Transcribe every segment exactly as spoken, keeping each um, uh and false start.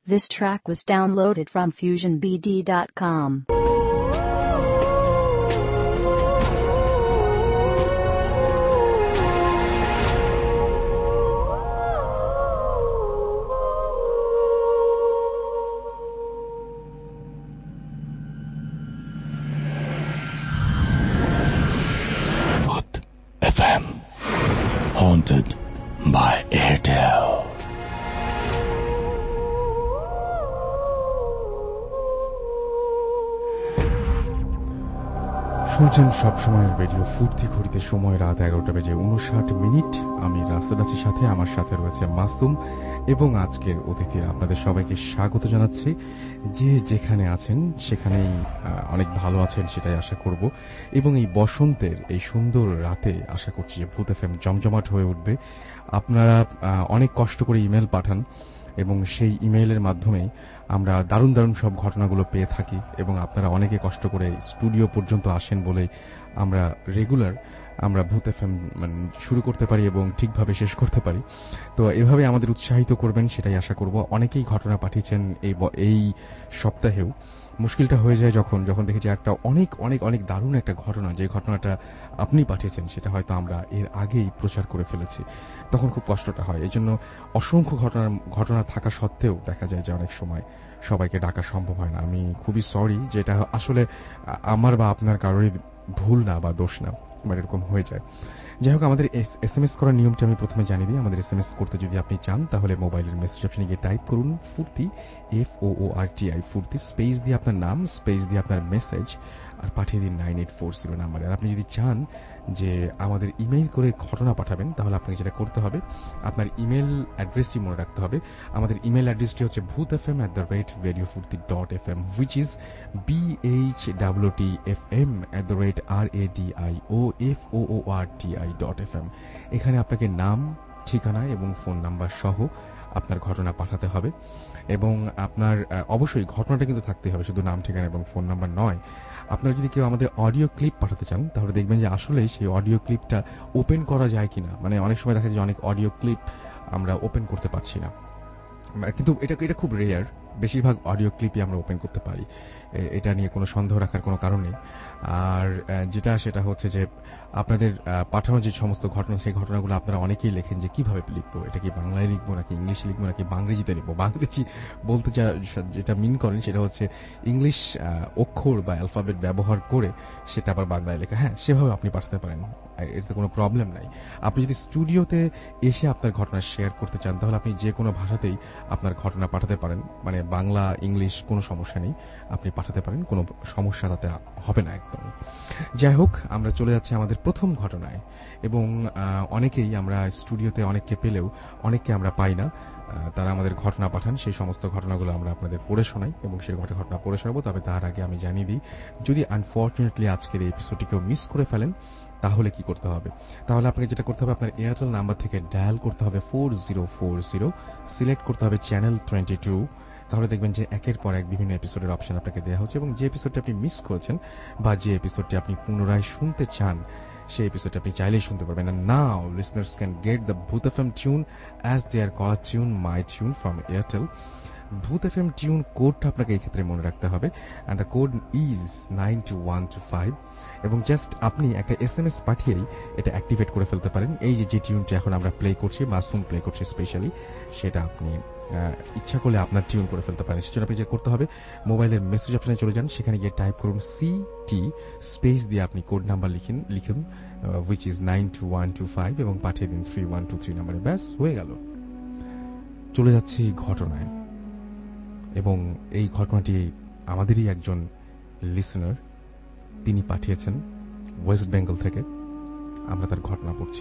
This track was downloaded from fusion b d dot com. Booth F M, haunted by Airtel. শুনছেন সবসময়ের radio ফুর্তি ঘড়িতে সময় রাত এগারোটা বেজে উনষাট মিনিট। আমি রাসেল আছি সাথে, আমার সাথে রয়েছে মাসুম এবং আজকের অতিথিরা। আপনাদের সবাইকে স্বাগত জানাচ্ছি। যে যেখানে আছেন সেখানেই অনেক ভালো আছেন সেটাই আশা করব, এবং এই বসন্তের এই সুন্দর রাতে আশা করছি যে ভূত এফএম জমজমাট হয়ে উঠবে। আপনারা অনেক কষ্ট করে ইমেল পাঠান এবং সেই ইমেইলের মাধ্যমে আমরা দারুণ দারুণ সব ঘটনাগুলো পেয়ে থাকি, এবং আপনারা অনেকে কষ্ট করে স্টুডিও পর্যন্ত আসেন বলে আমরা রেগুলার আমরা ভূত এফএম শুরু করতে পারি এবং ঠিকভাবে শেষ করতে পারি। তো এভাবে আমাদের উৎসাহিত করবেন সেটাই আশা করব। অনেকেই ঘটনা পাঠিয়েছেন এই এই সপ্তাহেও। মুশকিলটা হয়ে যায় যখন যখন দেখি যে একটা অনেক অনেক অনেক দারুণ একটা ঘটনা, যে ঘটনাটা আপনি পাঠিয়েছেন সেটা হয়তো আমরা এর আগেই প্রচার করে ফেলেছি, তখন খুব কষ্টটা হয়। এই জন্য অসংখ্য ঘটনা ঘটনা থাকা সত্ত্বেও দেখা যায় যে অনেক সময় সবাইকে ডাকা সম্ভব হয় না। আমি খুবই সরি, যেটা আসলে আমার বা আপনার কারোরই ভুল না বা দোষ না, বাট এরকম হয়ে যায়। যাই হোক, আমাদের এস এম এস করার নিয়মটা আমি প্রথমে জানিয়ে দিই। আমাদের এস এম এস করতে যদি আপনি চান তাহলে মোবাইলের মেসেজ অপশনে গিয়ে টাইপ করুন Foorti, F O O R T I, Foorti, space দিয়ে আপনার নাম, স্পেস দিয়ে আপনার মেসেজ, আর পাঠিয়ে দিন নাইন এইট ফোর জিরো নাম্বারে। আর আপনি যদি চান যে আমাদের ইমেইল করে ঘটনা পাঠাবেন তাহলে আপনাকে যেটা করতে হবে, আপনার ইমেল অ্যাড্রেসটি মনে রাখতে হবে। আমাদের ইমেল অ্যাড্রেসটি হচ্ছে Bhoot F M at the rate radio Foorti dot F M, which is B H W T F M at the rate R A D I O F O O R T I dot F M. এখানে আপনাকে নাম, ঠিকানা এবং phone number সহ আপনার ঘটনা পাঠাতে হবে, এবং আপনার অবশ্যই ঘটনাটা কিন্তু থাকতে হবে, শুধু নাম, ঠিকানা এবং ফোন নাম্বার নয়। আপনারা যদি কেউ আমাদের অডিও ক্লিপ পাঠাতে চান তাহলে দেখবেন যে আসলে সেই অডিও ক্লিপটা ওপেন করা যায় কিনা। মানে অনেক সময় দেখা যায় যে অনেক অডিও ক্লিপ আমরা ওপেন করতে পারছি না, কিন্তু এটা এটা খুব রেয়ার। বেশিরভাগ অডিও ক্লিপই আমরা ওপেন করতে পারি, এটা নিয়ে কোনো সন্দেহ রাখার কোনো কারণ নেই। আর যেটা সেটা হচ্ছে যে আপনাদের পাঠানো যে সমস্ত ঘটনা, সেই ঘটনাগুলো আপনারা অনেকেই লেখেন যে কিভাবে লিখবো, এটা কি বাংলায় লিখবো নাকি ইংলিশে লিখবো নাকি বাংরেজিতে লিখবো। বাংরেজি বলতে যা যেটা মিন করেন সেটা হচ্ছে ইংলিশ অক্ষর বা অ্যালফাবেট ব্যবহার করে সেটা আবার বাংলায় লেখা। হ্যাঁ, সেভাবে আপনি পাঠাতে পারেন, এতে কোনো প্রবলেম নাই। আপনি যদি স্টুডিওতে এসে আপনার ঘটনা শেয়ার করতে চান তাহলে আপনি যে কোনো ভাষাতেই আপনার ঘটনা পাঠাতে পারেন, মানে বাংলা, ইংলিশ, কোনো সমস্যা নেই, আপনি পাঠাতে পারেন, কোনো সমস্যা তাতে হবে না একদমই। যাই হোক, আমরা চলে যাচ্ছি আমাদের প্রথম ঘটনায়, এবং অনেকেই আমরা স্টুডিওতে অনেককে পেলেও অনেককে আমরা পাই না, তারা আমাদের ঘটনা পাঠান। সেই সমস্ত ঘটনাগুলো আমরা আপনাদের পড়ে শোনাই এবং সেই ঘটনা পড়ে শোনাবো। তবে তার আগে আমি জানিয়ে দিই, যদি আনফর্চুনেটলি আজকের এই এপিসোডটি কেউ মিস করে ফেলেন তাহলে কি করতে হবে। তাহলে আপনাকে যেটা করতে হবে, আপনার এয়ারটেল নাম্বার থেকে ডায়াল করতে হবে four zero four zero, select করতে হবে চ্যানেল টোয়েন্টি টু। তাহলে দেখবেন যে একের পর এক বিভিন্ন এপিসোডের অপশন আপনাকে দেওয়া হচ্ছে, এবং যে এপিসোডটি আপনি মিস করেছেন বা যে এপিসোডটি আপনি পুনরায় শুনতে চান সেই এপিসোডটি আপনি চাইলেই শুনতে পারবেন। And now listeners can get the Booth F M tune as their caller tune, my tune from Airtel. Booth F M tune কোডটা আপনাকে এই ক্ষেত্রে মনে রাখতে হবে, and the code is nine two one two five, এবং just আপনি একটা এসএমএস পাঠিয়েই এটা অ্যাক্টিভেট করে ফেলতে পারেন। এই যে যে টিউনটা এখন আমরা প্লে করছি, মাসুম প্লে করছি স্পেশালি, সেটা আপনি ইচ্ছা করলে আপনার টিউন করে ফেলতে পারেন। সেজন্য আপনি যে করতে হবে, মোবাইলের মেসেজ অপশনে চলে যান, সেখানে গিয়ে টাইপ করুন সি টি, স্পেস দিয়ে আপনি কোড নাম্বার লিখুন লিখুন which is nine two one two five, এবং পাঠিয়ে দিন থ্রি ওয়ান টু থ্রি নাম্বারে। ব্যাস হয়ে গেল। চলে যাচ্ছি ঘটনায়, এবং এই ঘটনাটি আমাদেরই একজন লিসেনার তিনি পাঠিয়েছেন ওয়েস্ট বেঙ্গল থেকে। আমরা তার ঘটনা পড়ছি।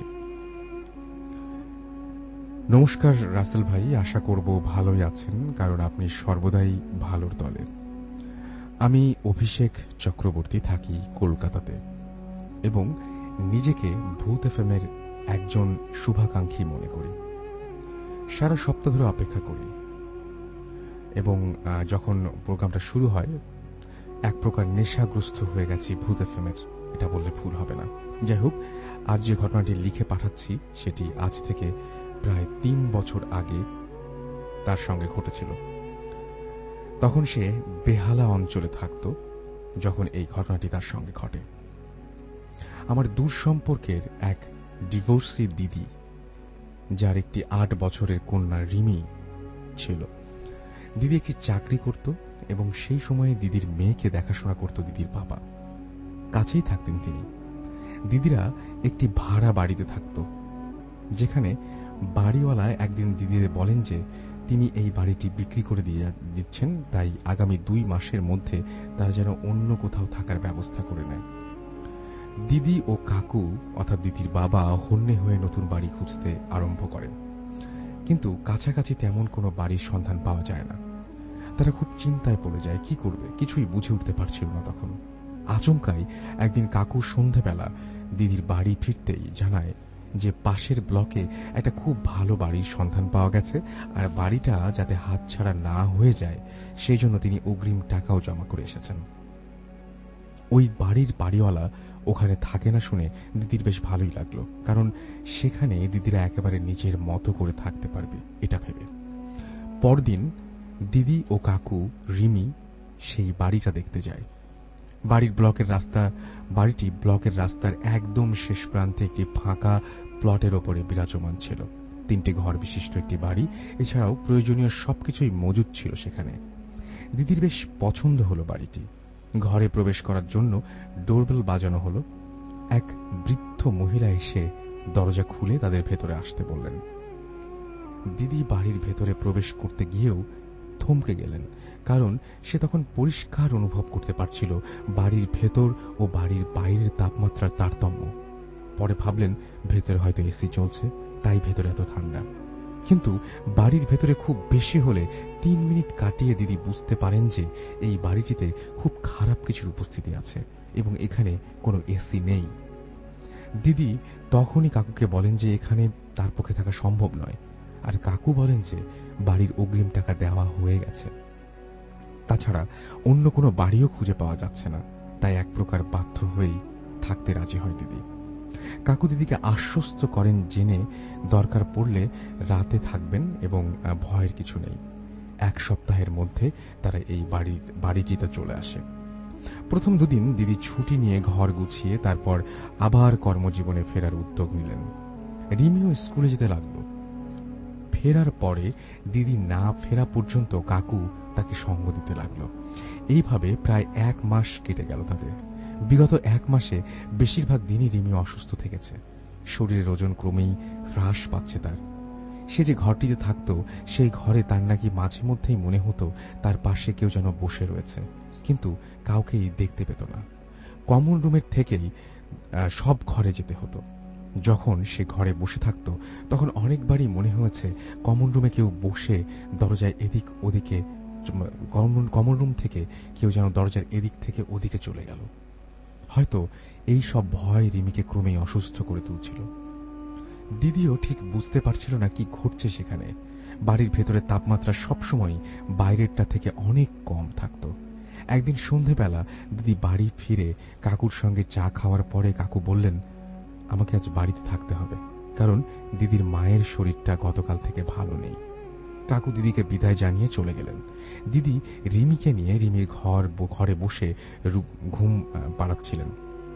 নমস্কার রাসেল ভাই, আশা করব ভালোই আছেন, কারণ আপনি সর্বদাই ভালোর দলে। আমি অভিষেক চক্রবর্তী, থাকি কলকাতাতে, এবং নিজেকে ভূত এফএম এর একজন শুভাকাঙ্ক্ষী মনে করি। সারা সপ্তাহ ধরে অপেক্ষা করি, এবং যখন প্রোগ্রামটা শুরু হয় এক প্রকার নেশাগ্রস্ত হয়ে গেছি ভূত এফএম এর, এটা বললে ভুল হবে না। যাই হোক, আজ যে ঘটনাটি লিখে পাঠাচ্ছি সেটি আজ থেকে প্রায় তিন বছর আগে তার সঙ্গে ঘটেছিল। তখন সে বেহালা অঞ্চলে থাকত যখন এই ঘটনাটি তার সঙ্গে ঘটে। আমার দূর সম্পর্কের এক ডিভোর্সি দিদি, যার একটি আট বছরের কন্যা রিমি ছিল। দিদি একটি চাকরি করত এবং সেই সময়ে দিদির মেয়েকে দেখাশোনা করত দিদির বাবা। কাছেই থাকতেন তিনি। দিদিরা একটি ভাড়া বাড়িতে থাকত, যেখানে বাড়িওয়ালা একদিন দিদিদের বলেন যে তিনি এই বাড়িটি বিক্রি করে দিয়ে দিচ্ছেন, তাই আগামী দুই মাসের মধ্যে তারা যেন অন্য কোথাও থাকার ব্যবস্থা করে নেয়। দিদি ও কাকু অর্থাৎ দিদির বাবা হন্যে হয়ে নতুন বাড়ি খুঁজতে আরম্ভ করেন, কিন্তু কাছাকাছি তেমন কোনো বাড়ির সন্ধান পাওয়া যায় না। তারা খুব চিন্তায় পড়ে যায়, কি করবে কিছুই বুঝে উঠতে পারছিল না। তখন আচমকাই একদিন কাকু সন্ধেবেলা দিদির বাড়ি ফিরতেই জানায় যে পাশের ব্লকে একটা খুব ভালো বাড়ির সন্ধান পাওয়া গেছে, আর বাড়িটা যাতে হাতছাড়া না হয়ে যায় সেই জন্য তিনি অগ্রিম টাকাও জমা করে এসেছেন। ওই বাড়ির বাড়িওয়ালা ওখানে থাকে না শুনে দিদির বেশ ভালোই লাগলো, কারণ সেখানে দিদিরা একেবারে নিজের মতো করে থাকতে পারবে এটা ভেবে। পরদিন দিদি ও কাকু রিমি সেই বাড়িটা দেখতে যায়। বাড়ির ব্লকের রাস্তা বাড়িটি ব্লকের রাস্তার একদম শেষ প্রান্তে একটি ফাঁকা প্লটের ওপরে বিরাজমান ছিল। তিনটি ঘর বিশিষ্ট একটি বাড়ি, এছাড়াও প্রয়োজনীয় সবকিছুই মজুদ ছিল সেখানে। দিদির বেশ পছন্দ হলো বাড়িটি। ঘরে প্রবেশ করার জন্য ডোরবেল বাজানো হলো। এক বৃদ্ধ মহিলা এসে দরজা খুলে তাদের ভেতরে আসতে বললেন। দিদি বাড়ির ভেতরে প্রবেশ করতে গিয়েও থমকে গেলেন, কারণ সে তখন পরিষ্কার অনুভব করতে পারছিল বাড়ির ভেতর ও বাড়ির বাইরের তাপমাত্রার তারতম্য। পরে ভাবলেন ভেতরে হয়তো এসি চলছে, তাই ভেতরে এত ঠান্ডা। কিন্তু বাড়ির ভেতরে খুব বেশি হলে তিন মিনিট কাটিয়ে দিদি বুঝতে পারেন যে এই বাড়িটিতে খুব খারাপ কিছুর উপস্থিতি আছে এবং এখানে কোনো এসি নেই। দিদি তখনই কাকুকে বলেন যে এখানে তার পক্ষে থাকা সম্ভব নয়, আর কাকু বলেন যে বাড়ির অগ্রিম টাকা দেওয়া হয়ে গেছে। তাছাড়া অন্য কোনো বাড়িও খুঁজে পাওয়া যাচ্ছে না, তাই এক প্রকার বাধ্য হয়েই থাকতে রাজি হয় দিদি। কাকু দিদিকে আশ্বস্ত করেন জেনে দরকার পড়লে রাতে থাকবেন এবং ভয়ের কিছু নেই। এক সপ্তাহের মধ্যে তারা এই বাড়ির বাড়িটিতে চলে আসে। প্রথম দুদিন দিদি ছুটি নিয়ে ঘর গুছিয়ে তারপর আবার কর্মজীবনে ফেরার উদ্যোগ নিলেন। রিমিও স্কুলে যেতে লাগলো। ফেরার পরে দিদি না ফেরা পর্যন্ত কাকু তাকে সঙ্গ দিতে লাগলো। এইভাবে প্রায় এক মাস কেটে গেল তাদের। বিগত এক মাসে বেশিরভাগ দিনই রিমি অসুস্থ থেকেছে। শরীরের ওজন ক্রমেই হ্রাস পাচ্ছে তার। সে যে ঘরটিতে থাকত সেই ঘরে তার নাকি মাঝে মধ্যেই মনে হতো তার পাশে কেউ যেন বসে রয়েছে, কিন্তু কাউকেই দেখতে পেত না। কমন রুমের থেকেই সব ঘরে যেতে হতো। যখন সে ঘরে বসে থাকত তখন অনেকবারই মনে হয়েছে কমন রুমে কেউ বসে দরজায় এদিক ওদিকে, কমন রুম থেকে কেউ যেন দরজার এদিক থেকে ওদিকে চলে গেল। হয়তো এই সব ভয় রিমিকে ক্রমেই অসুস্থ করে তুলছিল। দিদিও ঠিক বুঝতে পারছিল না কি ঘটছে সেখানে। বাড়ির ভেতরে তাপমাত্রা সবসময় বাইরেরটা থেকে অনেক কম থাকত। একদিন সন্ধেবেলা দিদি বাড়ি ফিরে কাকুর সঙ্গে চা খাওয়ার পরে কাকু বললেন, আমাকে আজ বাড়িতে থাকতে হবে, কারণ দিদির মায়ের শরীরটা গতকাল থেকে ভালো নেই। কাকু দিদিকে বিদায় জানিয়ে চলে গেলেন। দিদি রিমিকে নিয়ে রিমির ঘর ঘরে বসে ঘুম পাড়াচ্ছিলেন।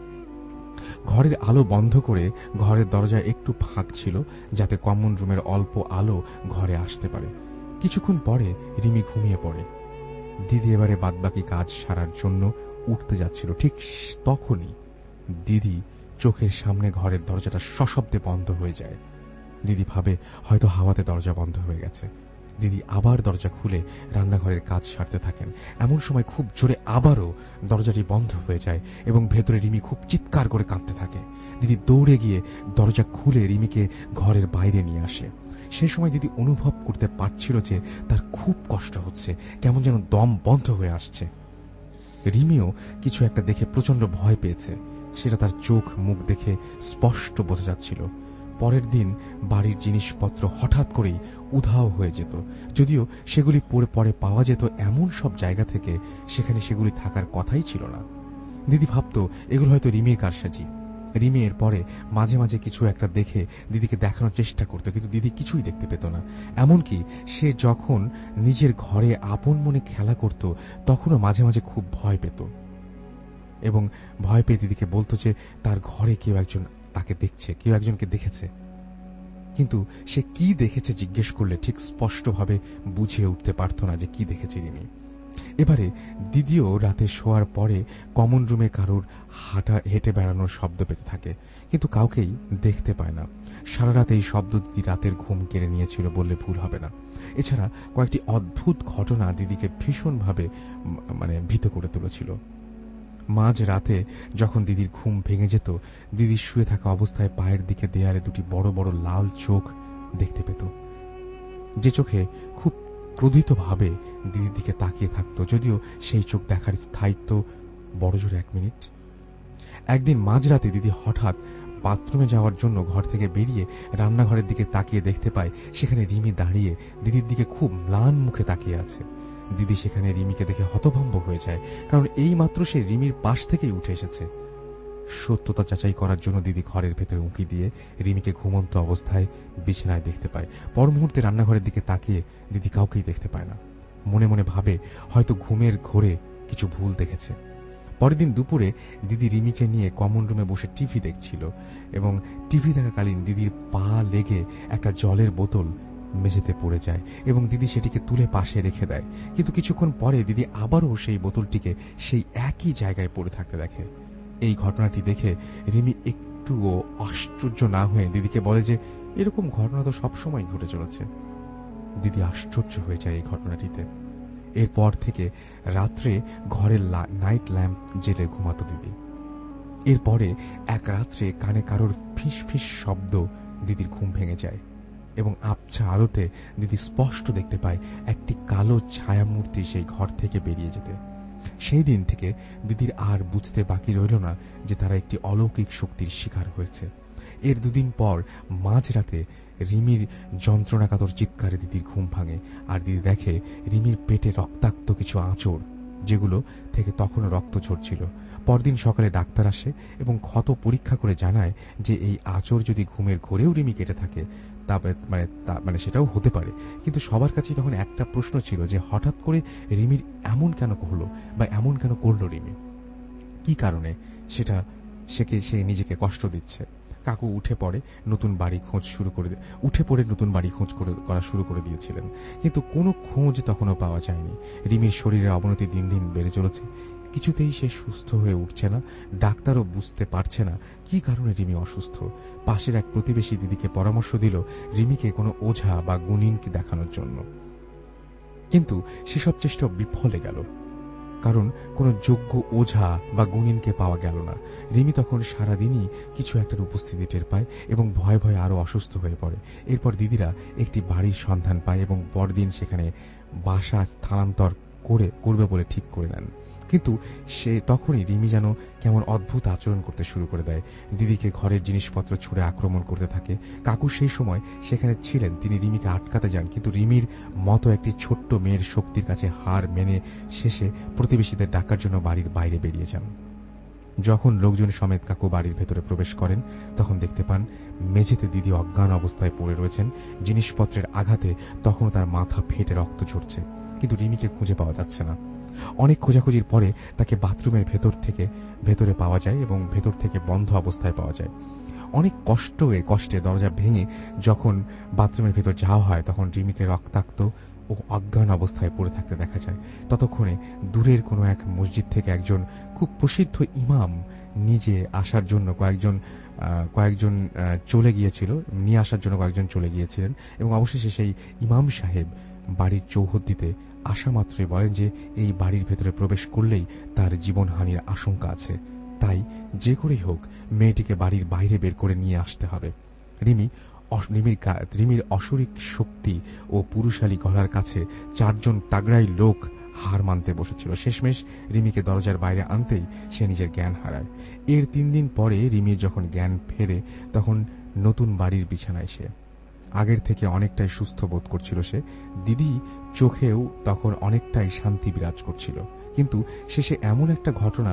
ঘরের আলো বন্ধ করে ঘরের দরজা একটু ফাঁক ছিল, যাতে কমন রুমের অল্প আলো ঘরে আসতে পারে। কিছুক্ষণ পরে রিমি ঘুমিয়ে পড়ে। দিদি এবারে বাদবাকি কাজ সারার জন্য উঠতে যাচ্ছিল। ঠিক তখনই দিদি চোখের সামনে ঘরের দরজাটা সশব্দে বন্ধ হয়ে যায়। দিদি ভাবে হয়তো হাওয়াতে দরজা বন্ধ হয়ে গেছে। দিদি আবার দরজা খুলে রান্নাঘরের কাজ সারতে থাকেন। এমন সময় খুব জোরে আবারও দরজাটি বন্ধ হয়ে যায় এবং ভেতরে রিমি খুব চিৎকার করে কাঁদতে থাকে। দিদি দৌড়ে গিয়ে দরজা খুলে রিমিকে ঘরের বাইরে নিয়ে আসে। সেই সময় দিদি অনুভব করতে পারছিল যে তার খুব কষ্ট হচ্ছে, কেমন যেন দম বন্ধ হয়ে আসছে। রিমিও কিছু একটা দেখে প্রচন্ড ভয় পেয়েছে, সেটা তার চোখ মুখ দেখে স্পষ্ট বোঝা যাচ্ছিল। পরের দিন বাড়ির জিনিসপত্র হঠাৎ করেই উধাও হয়ে যেত, যদিও সেগুলি পরে পাওয়া যেত এমন সব জায়গা থেকে সেখানে সেগুলি থাকার কথাই ছিল না। দিদি ভাবত এগুলো হয়তো রিমির কারসাজি। রিমি এর পরে মাঝে মাঝে কিছু একটা দেখে দিদিকে দেখানোর চেষ্টা করত, কিন্তু দিদি কিছুই দেখতে পেত না। এমনকি সে যখন নিজের ঘরে আপন মনে খেলা করত তখনও মাঝে মাঝে খুব ভয় পেত এবং ভয় পেয়ে দিদিকে বলতো যে তার ঘরে কেউ একজন তাকে দেখছে, কেউ একজনকে দেখেছে। কিন্তু সে কি দেখেছে জিজ্ঞেস করলে ঠিক স্পষ্টভাবে বুঝিয়ে উঠতে পারত না যে কি দেখেছে রিমি। এবারে দিদিও রাতে শোয়ার পরে কমন রুমে কারোর হাঁটা হেঁটে বেড়ানোর শব্দ পেতে থাকে, কিন্তু কাউকেই দেখতে পায় না। সারা রাত এই শব্দ দিদি রাতের ঘুম কেড়ে নিয়েছিল বললে ভুল হবে না। এছাড়া কয়েকটি অদ্ভুত ঘটনা দিদিকে ভীষণভাবে মানে ভীত করে তুলেছিল। মাঝ রাতে যখন দিদির ঘুম ভেঙে যেত, দিদি শুয়ে থাকা অবস্থায় পায়ের দিকে দেয়ালে দুটি বড় বড় লাল চোখ দেখতে পেত, যে চোখে খুব ক্রোধিত ভাবে দিদির দিকে তাকিয়ে থাকতো, যদিও সেই চোখ দেখার স্থায়িত্ব বড়জোর এক মিনিট। একদিন মাঝরাতে দিদি হঠাৎ বাথরুমে যাওয়ার জন্য ঘর থেকে বেরিয়ে রান্নাঘরের দিকে তাকিয়ে দেখতে পায় সেখানে রিমি দাঁড়িয়ে দিদির দিকে খুব ম্লান মুখে তাকিয়ে আছে। দিদি সেখানে রিমিকে দেখে হতভম্ব হয়ে যায়, কারণ এই মাত্র সে রিমির পাশ থেকেই উঠে এসেছে। সত্যতা যাচাই করার জন্য দিদি ঘরের ভেতরে উঁকি দিয়ে রিমিকে ঘুমন্ত অবস্থায় বিছানায় দেখতে পায়। পর মুহূর্তে রান্নাঘরের দিকে তাকিয়ে দিদি কাউকেই দেখতে পায় না। মনে মনে ভাবে হয়তো ঘুমের ঘোরে কিছু ভুল দেখেছে। পরের দিন দুপুরে দিদি রিমিকে নিয়ে কমন রুমে বসে টিভি দেখছিল এবং টিভি দেখাকালীন দিদির পা লেগে একটা জলের বোতল মেঝেতে পড়ে যায় এবং দিদি সেটিকে তুলে পাশে রেখে দেয়। কিন্তু কিছুক্ষণ পরে দিদি আবারও সেই বোতলটিকে সেই একই জায়গায় পড়ে থাকতে দেখে। এই ঘটনাটি দেখে রিমি একটুও আশ্চর্য না হয়ে দিদিকে বলে যে এরকম ঘটনা তো সবসময় ঘটে চলেছে। দিদি আশ্চর্য হয়ে যায় এই ঘটনাটিতে। এরপর থেকে রাত্রে ঘরের নাইট ল্যাম্প জেলে ঘুমাতো দিদি। এরপরে এক রাত্রে কানে কারোর ফিস ফিস শব্দ দিদির ঘুম ভেঙে যায় এবং আবছা আলোতে দিদি স্পষ্ট দেখতে পায় একটি কালো ছায়ামূর্তি সেই ঘর থেকে বেরিয়ে যেতে। সেই দিন থেকে দিদির আর বুঝতে বাকি রইল না যে তারা একটি অলৌকিক শক্তির শিকার হয়েছে। এর দুদিন পর মাঝরাতে রিমির যন্ত্রণাকাতর চিৎকারে দিদির ঘুম ভাঙে, আর দিদি দেখে রিমির পেটে রক্তাক্ত কিছু আঁচড়, যেগুলো থেকে তখনও রক্ত ঝরছিল। পরদিন সকালে ডাক্তার আসে এবং ক্ষত পরীক্ষা করে জানায় যে এই আঁচড় যদি ঘুমের ঘোরেও রিমি কেটে থাকে তবে মানে মানে সেটাও হতে পারে। কিন্তু সবার কাছে তখন একটা প্রশ্ন ছিল যে হঠাৎ করে রিমির এমন কেন হলো বা এমন কেন করলো রিমি, কি কারণে সেটা সেকে সে নিজেকে কষ্ট দিচ্ছে। কাকু উঠে পড়ে নতুন বাড়ি খোঁজ শুরু করে উঠে পড়ে নতুন বাড়ি খোঁজ করে করা শুরু করে দিয়েছিলেন, কিন্তু কোনো খোঁজ তখনও পাওয়া যায়নি। রিমির শরীরের অবনতি দিন দিন বেড়ে চলেছে, কিছুতেই সে সুস্থ হয়ে উঠছে না। ডাক্তারও বুঝতে পারছে না কি কারণে রিমি অসুস্থ। পাশের এক প্রতিবেশী দিদিকে পরামর্শ দিল রিমিকে কোনো ওঝা বা গুণিনকে দেখানোর জন্য, কিন্তু সেসব চেষ্টা বিফলে গেল, কারণ কোনো যোগ্য ওঝা বা গুণিনকে পাওয়া গেল না। রিমি তখন সারাদিনই কিছু একটার উপস্থিতি টের পায় এবং ভয়ে ভয়ে আরো অসুস্থ হয়ে পড়ে। এরপর দিদিরা একটি বাড়ির সন্ধান পায় এবং পরদিন সেখানে বাসা স্থানান্তর করে করবে বলে ঠিক করে নেন। কিন্তু সে তখনই রিমি যেন কেমন অদ্ভুত আচরণ করতে শুরু করে দেয়। দিদিকে ঘরের জিনিসপত্র ছুঁড়ে আক্রমণ করতে থাকে। কাকু সেই সময় সেখানে ছিলেন, তিনি রিমিকে আটকাতে যান, কিন্তু রিমির মতো একটি ছোট্ট মেয়ের শক্তির কাছে হার মেনে শেষে প্রতিবেশীদের ডাকার জন্য বাড়ির বাইরে বেরিয়ে যান। যখন লোকজন সমেত কাকু বাড়ির ভেতরে প্রবেশ করেন তখন দেখতে পান মেঝেতে দিদি অজ্ঞান অবস্থায় পড়ে রয়েছেন। জিনিসপত্রের আঘাতে তখনও তার মাথা ফেটে রক্ত ঝরছে, কিন্তু রিমিকে খুঁজে পাওয়া যাচ্ছে না। অনেক খোঁজাখুঁজির পরে তাকে বাথরুমের ভেতর থেকে ভেতরে পাওয়া যায় এবং ভেতর থেকে বন্ধ অবস্থায় পাওয়া যায়। অনেক কষ্ট কষ্টে দরজা ভেঙে যখন বাথরুমের ভেতর যাওয়া হয় তখন রিমিকে রক্তাক্ত ও অজ্ঞান অবস্থায় পড়ে থাকতে দেখা যায়। ততক্ষণে দূরের কোনো এক মসজিদ থেকে একজন খুব প্রসিদ্ধ ইমাম নিজে আসার জন্য কয়েকজন কয়েকজন চলে গিয়েছিল নিয়ে আসার জন্য কয়েকজন চলে গিয়েছিলেন এবং অবশেষে সেই ইমাম সাহেব বাড়ির চৌহদ্দিতে আসা মাত্রই বলেন যে এই বাড়ির ভেতরে প্রবেশ করলেই তার জীবনহানির আশঙ্কা আছে, তাই যে করেই হোক মেয়েটিকে বাড়ির বাইরে বের করে নিয়ে আসতে হবে। রিমি রিমির রিমির অশরীর শক্তি ও পুরুষালী গলার কাছে চারজন তাগড়াই লোক হার মানতে বসেছিল। শেষমেশ রিমিকে দরজার বাইরে আনতেই সে নিজের জ্ঞান হারায়। এর তিন দিন পরে রিমির যখন জ্ঞান ফেরে তখন নতুন বাড়ির বিছানায় সে আগের থেকে অনেকটাই সুস্থ বোধ করছিল। সে দিদি চোখেও তখন অনেকটাই শান্তি বিরাজ করছিল, কিন্তু শেষে এমন একটা ঘটনা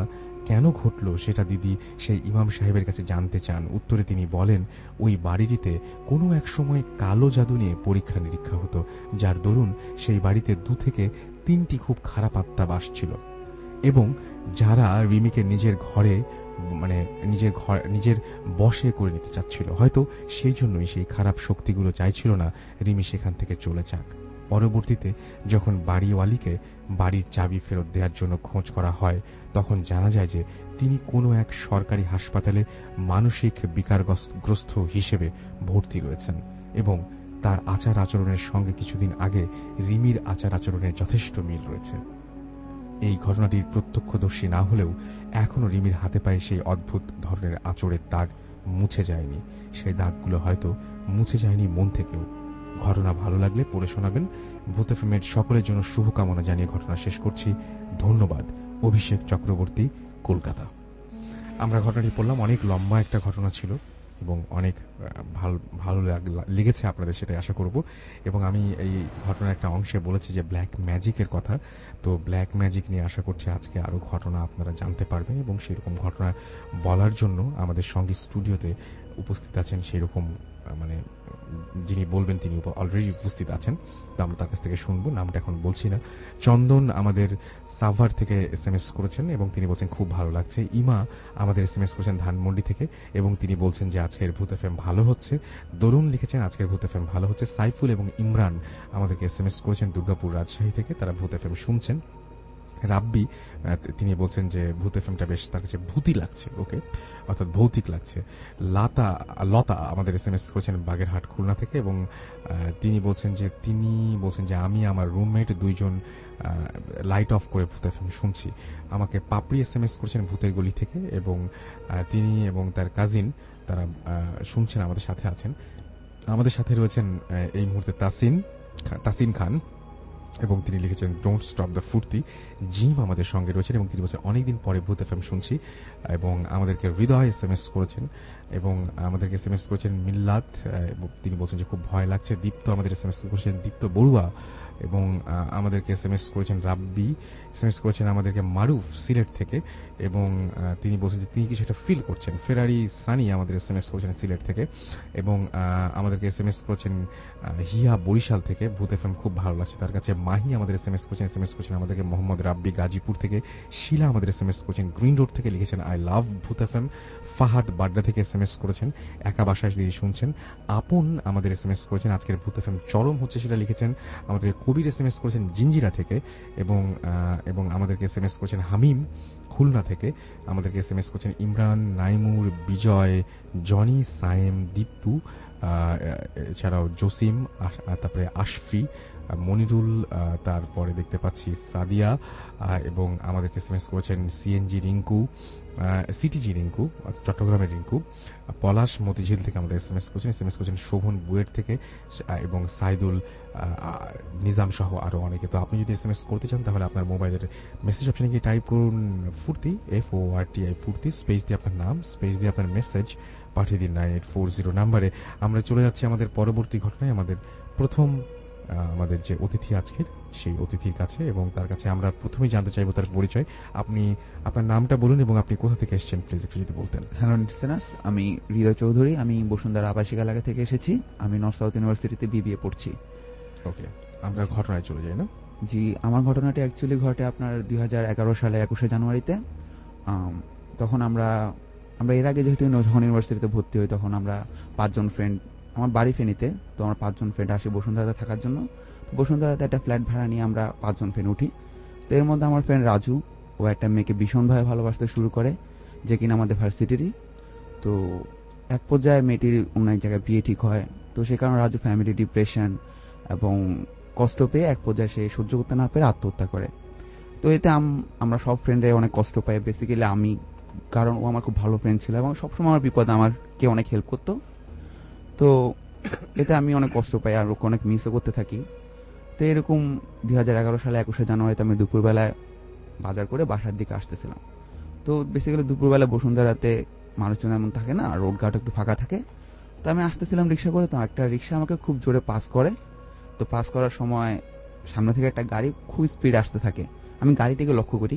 কেন ঘটল সেটা দিদি সেই ইমাম সাহেবের কাছে জানতে চান। উত্তরে তিনি বলেন, ওই বাড়িটিতে কোনো এক সময় কালো জাদু নিয়ে পরীক্ষা নিরীক্ষা হতো, যার দরুন সেই বাড়িতে দু থেকে তিনটি খুব খারাপ আত্মা বাস ছিল, এবং যারা রিমিকে নিজের ঘরে মানে নিজের ঘর নিজের বশে করে নিতে চাচ্ছিল। হয়তো সেই জন্যই সেই খারাপ শক্তিগুলো চাইছিল না রিমি সেখান থেকে চলে যাক। পরবর্তীতে যখন বাড়িওয়ালিকে বাড়ির চাবি ফেরত দেওয়ার জন্য খোঁজ করা হয়, তখন জানা যায় যে তিনি কোনো এক সরকারি হাসপাতালে মানসিক বিকারগ্রস্ত হিসেবে ভর্তি রয়েছেন, এবং তার আচার আচরণের সঙ্গে কিছুদিন আগে রিমির আচার আচরণের যথেষ্ট মিল রয়েছে। এই ঘটনাটির প্রত্যক্ষদর্শী না হলেও এখনো রিমির হাতে পায়ে সেই অদ্ভুত ধরনের আঁচড়ের দাগ মুছে যায়নি। সেই দাগগুলো হয়তো মুছে যায়নি মন থেকেও। ঘটনা ভালো লাগলে পড়ে শোনাবেন। ভূত এফএমের সকলের জন্য শুভকামনা জানিয়ে ঘটনা শেষ করছি। ধন্যবাদ। অভিষেক চক্রবর্তী, কলকাতা। আমরা ঘটনাটি পড়লাম, অনেক লম্বা একটা ঘটনা ছিল এবং অনেক ভালো ভালো লেগেছে আপনাদের, সেটাই আশা করব। এবং আমি এই ঘটনার একটা অংশে বলেছি যে ব্ল্যাক ম্যাজিকের কথা, তো ব্ল্যাক ম্যাজিক নিয়ে আশা করছি আজকে আরো ঘটনা আপনারা জানতে পারবেন, এবং সেরকম ঘটনা বলার জন্য আমাদের সঙ্গে স্টুডিওতে উপস্থিত আছেন সেরকম মানে যিনি বলবেন তিনি অলরেডি উপস্থিত আছেন, তো আমরা তার কাছ থেকে শুনবো। নামটা এখন বলছি না। চন্দন আমাদের সাভার থেকে এস এম এস করেছেন এবং তিনি বলছেন খুব ভালো লাগছে। ইমা আমাদের এস এম এস করেছেন ধানমন্ডি থেকে এবং তিনি বলছেন যে আজকের ভূত এফএম ভালো হচ্ছে। দরুন লিখেছেন আজকের ভূত এফএম ভালো হচ্ছে। সাইফুল এবং ইমরান আমাদেরকে এস এম এস করেছেন দুর্গাপুর রাজশাহী থেকে, তারা ভূত এফএম শুনছেন। রাব্বি তিনি বলছেন যে ভূত এফএমটা বেশ তার কাছে ভূতি লাগছে, ওকে, অর্থাৎ ভৌতিক লাগছে। লতা লতা আমাদের এস এম এস করেছেন বাগেরহাট খুলনা থেকে এবং তিনি বলছেন যে তিনি বলছেন যে আমি আমার রুমমেট দুইজন লাইট অফ করে ভূত এফএম শুনছি। আমাকে পাপড়ি এস এম এস করেছেন ভূতের গলি থেকে এবং তিনি এবং তার কাজিন তারা শুনছেন, আমাদের সাথে আছেন। আমাদের সাথে রয়েছেন এই মুহূর্তে তাসিন তাসিন খান এবং তিনি লিখেছেন don't stop the Foorti. Jim আমাদের সঙ্গে রয়েছেন এবং তিনি বলছেন অনেকদিন পরে ভূত এফএম শুনছি, এবং আমাদেরকে হৃদয় এস এম এস করেছেন এবং আমাদেরকে এস এম এস করেছেন মিল্লাত, তিনি বলছেন যে খুব ভয় লাগছে। দীপ্ত আমাদের এস এম এস করেছেন দীপ্ত বড়ুয়া এবং আমাদেরকে এস এম এস করেছেন রাব্বি, এস এম এস করেছেন আমাদেরকে মারুফ সিলেট থেকে এবং তিনি বলছেন যে তিনি কিছু একটা ফিল করছেন। ফেরারি সানি আমাদের এস এম এস করেছেন সিলেট থেকে এবং আমাদেরকে এস এম এস করেছেন হিয়া বরিশাল থেকে ভূত এফএম খুব ভালো লাগছে তার কাছে। মাহি আমাদের এস এম এস করেছেন, এস এম এস করেছেন আমাদেরকে মোহাম্মদ রাব্বি গাজীপুর থেকে। শিলা আমাদের এস এম এস করেছেন গ্রিন রোড থেকে, লিখেছেন আই লাভ ভূত এফএম। ফাহাদ বাড্ডা থেকে এস এম এস করেছেন একা বাসায় দিয়ে শুনছেন। আপন আমাদের এস এম এস করেছেন আজকের ভূত এফএম চরম হচ্ছে সেটা লিখেছেন। আমাদেরকে কবির এস এম এস করেছেন জিঞ্জিরা থেকে এবং এবং আমাদেরকে এস এম এস করেছেন হামিম খুলনা থেকে। আমাদেরকে এস এম এস করছেন ইমরান, নাইমুর, বিজয়, জনি, সায়েম, দীপ্তু, এছাড়াও জসিম, তারপরে আশফি, মনিরুল, তারপরে দেখতে পাচ্ছি সাদিয়া এবং আমাদেরকে এস এম এস করেছেন সিএনজি রিঙ্কু, সিটিজি রিঙ্কু চট্টগ্রামের রিঙ্কু, পলাশ মতিঝিল থেকে আমাদের এস এম এস করছেন। এস এম এস করছেন শোভন বুয়েট থেকে এবং সাইদুল নিজাম সহ আরো অনেকে। তো আপনি যদি এস এম এস করতে চান তাহলে আপনার মোবাইলের মেসেজ অপশনে গিয়ে টাইপ করুন Foorti, F O R T I Foorti, space দিয়ে আপনার নাম, স্পেস দিয়ে আপনার মেসেজ পাঠিয়ে দিন নাইন এইট ফোর জিরো নাম্বারে। আমরা চলে যাচ্ছি আমাদের পরবর্তী ঘটনায়, আমাদের প্রথম আমাদের যে অতিথি আজকের সেই অতিথির কাছে, এবং তার কাছে আমরা প্রথমেই জানতে চাইবো তার পরিচয়। আপনি আপনার নামটা বলুন এবং আপনি কোথা থেকে এসেছেন প্লিজ একটু যদি বলতেন। হ্যালো লিসেনার্স, আমি হৃদয় চৌধুরী, আমি বসুন্ধরা আবাসিক এলাকা থেকে এসেছি। আমি নর্থ সাউথ ইউনিভার্সিটিতে বিবিএ পড়ছি। ওকে, আমরা ঘটনায় চলে যাই না? জি, আমার ঘটনাটি অ্যাকচুয়ালি ঘটে আপনার দুই হাজার এগারো সালে একুশে জানুয়ারিতে। তখন আমরা আমরা এর আগে যেহেতু যখন ইউনিভার্সিটিতে ভর্তি হই তখন আমরা পাঁচজন ফ্রেন্ড, আমার বাড়ি ফেনীতে, তো আমরা পাঁচজন ফ্রেন্ড আসি বসুন্ধরাতে থাকার জন্য। বসুন্ধরাতে একটা ফ্ল্যাট ভাড়া নিয়ে আমরা পাঁচজন ফ্রেন্ড উঠি। তো এর মধ্যে আমার ফ্রেন্ড রাজু, ও একটা মেয়েকে ভীষণভাবে ভালোবাসতে শুরু করে, যে কিনা আমাদের ভার্সিটিরই। তো এক পর্যায়ে মেয়েটির অন্য এক জায়গায় বিয়ে ঠিক হয়। তো সে কারণে রাজু ফ্যামিলি ডিপ্রেশন এবং কষ্ট পেয়ে এক পর্যায়ে সে সহ্য করতে না পেরে আত্মহত্যা করে। তো এতে আমরা সব ফ্রেন্ডে অনেক কষ্ট পাই, বেসিক্যালি আমি, কারণ ও আমার খুব ভালো ফ্রেন্ড ছিল এবং সবসময় আমার বিপদে আমাকে অনেক হেল্প করতো। তো এতে আমি অনেক কষ্ট পাই আর ওকে অনেক মিসও করতে থাকি। তো এরকম দুই হাজার এগারো সালে একুশে জানুয়ারিতে আমি দুপুরবেলায় বাজার করে বাসার দিকে আসতেছিলাম। তো বেসিক্যালি দুপুরবেলা বসুন্ধরাতে মানুষজন এমন থাকে না, রোডঘাট একটু ফাঁকা থাকে। তো আমি আসতেছিলাম রিক্সা করে, তো একটা রিক্সা আমাকে খুব জোরে পাস করে। তো পাস করার সময় সামনে থেকে একটা গাড়ি খুব স্পিড আসতে থাকে। আমি গাড়িটিকে লক্ষ্য করি,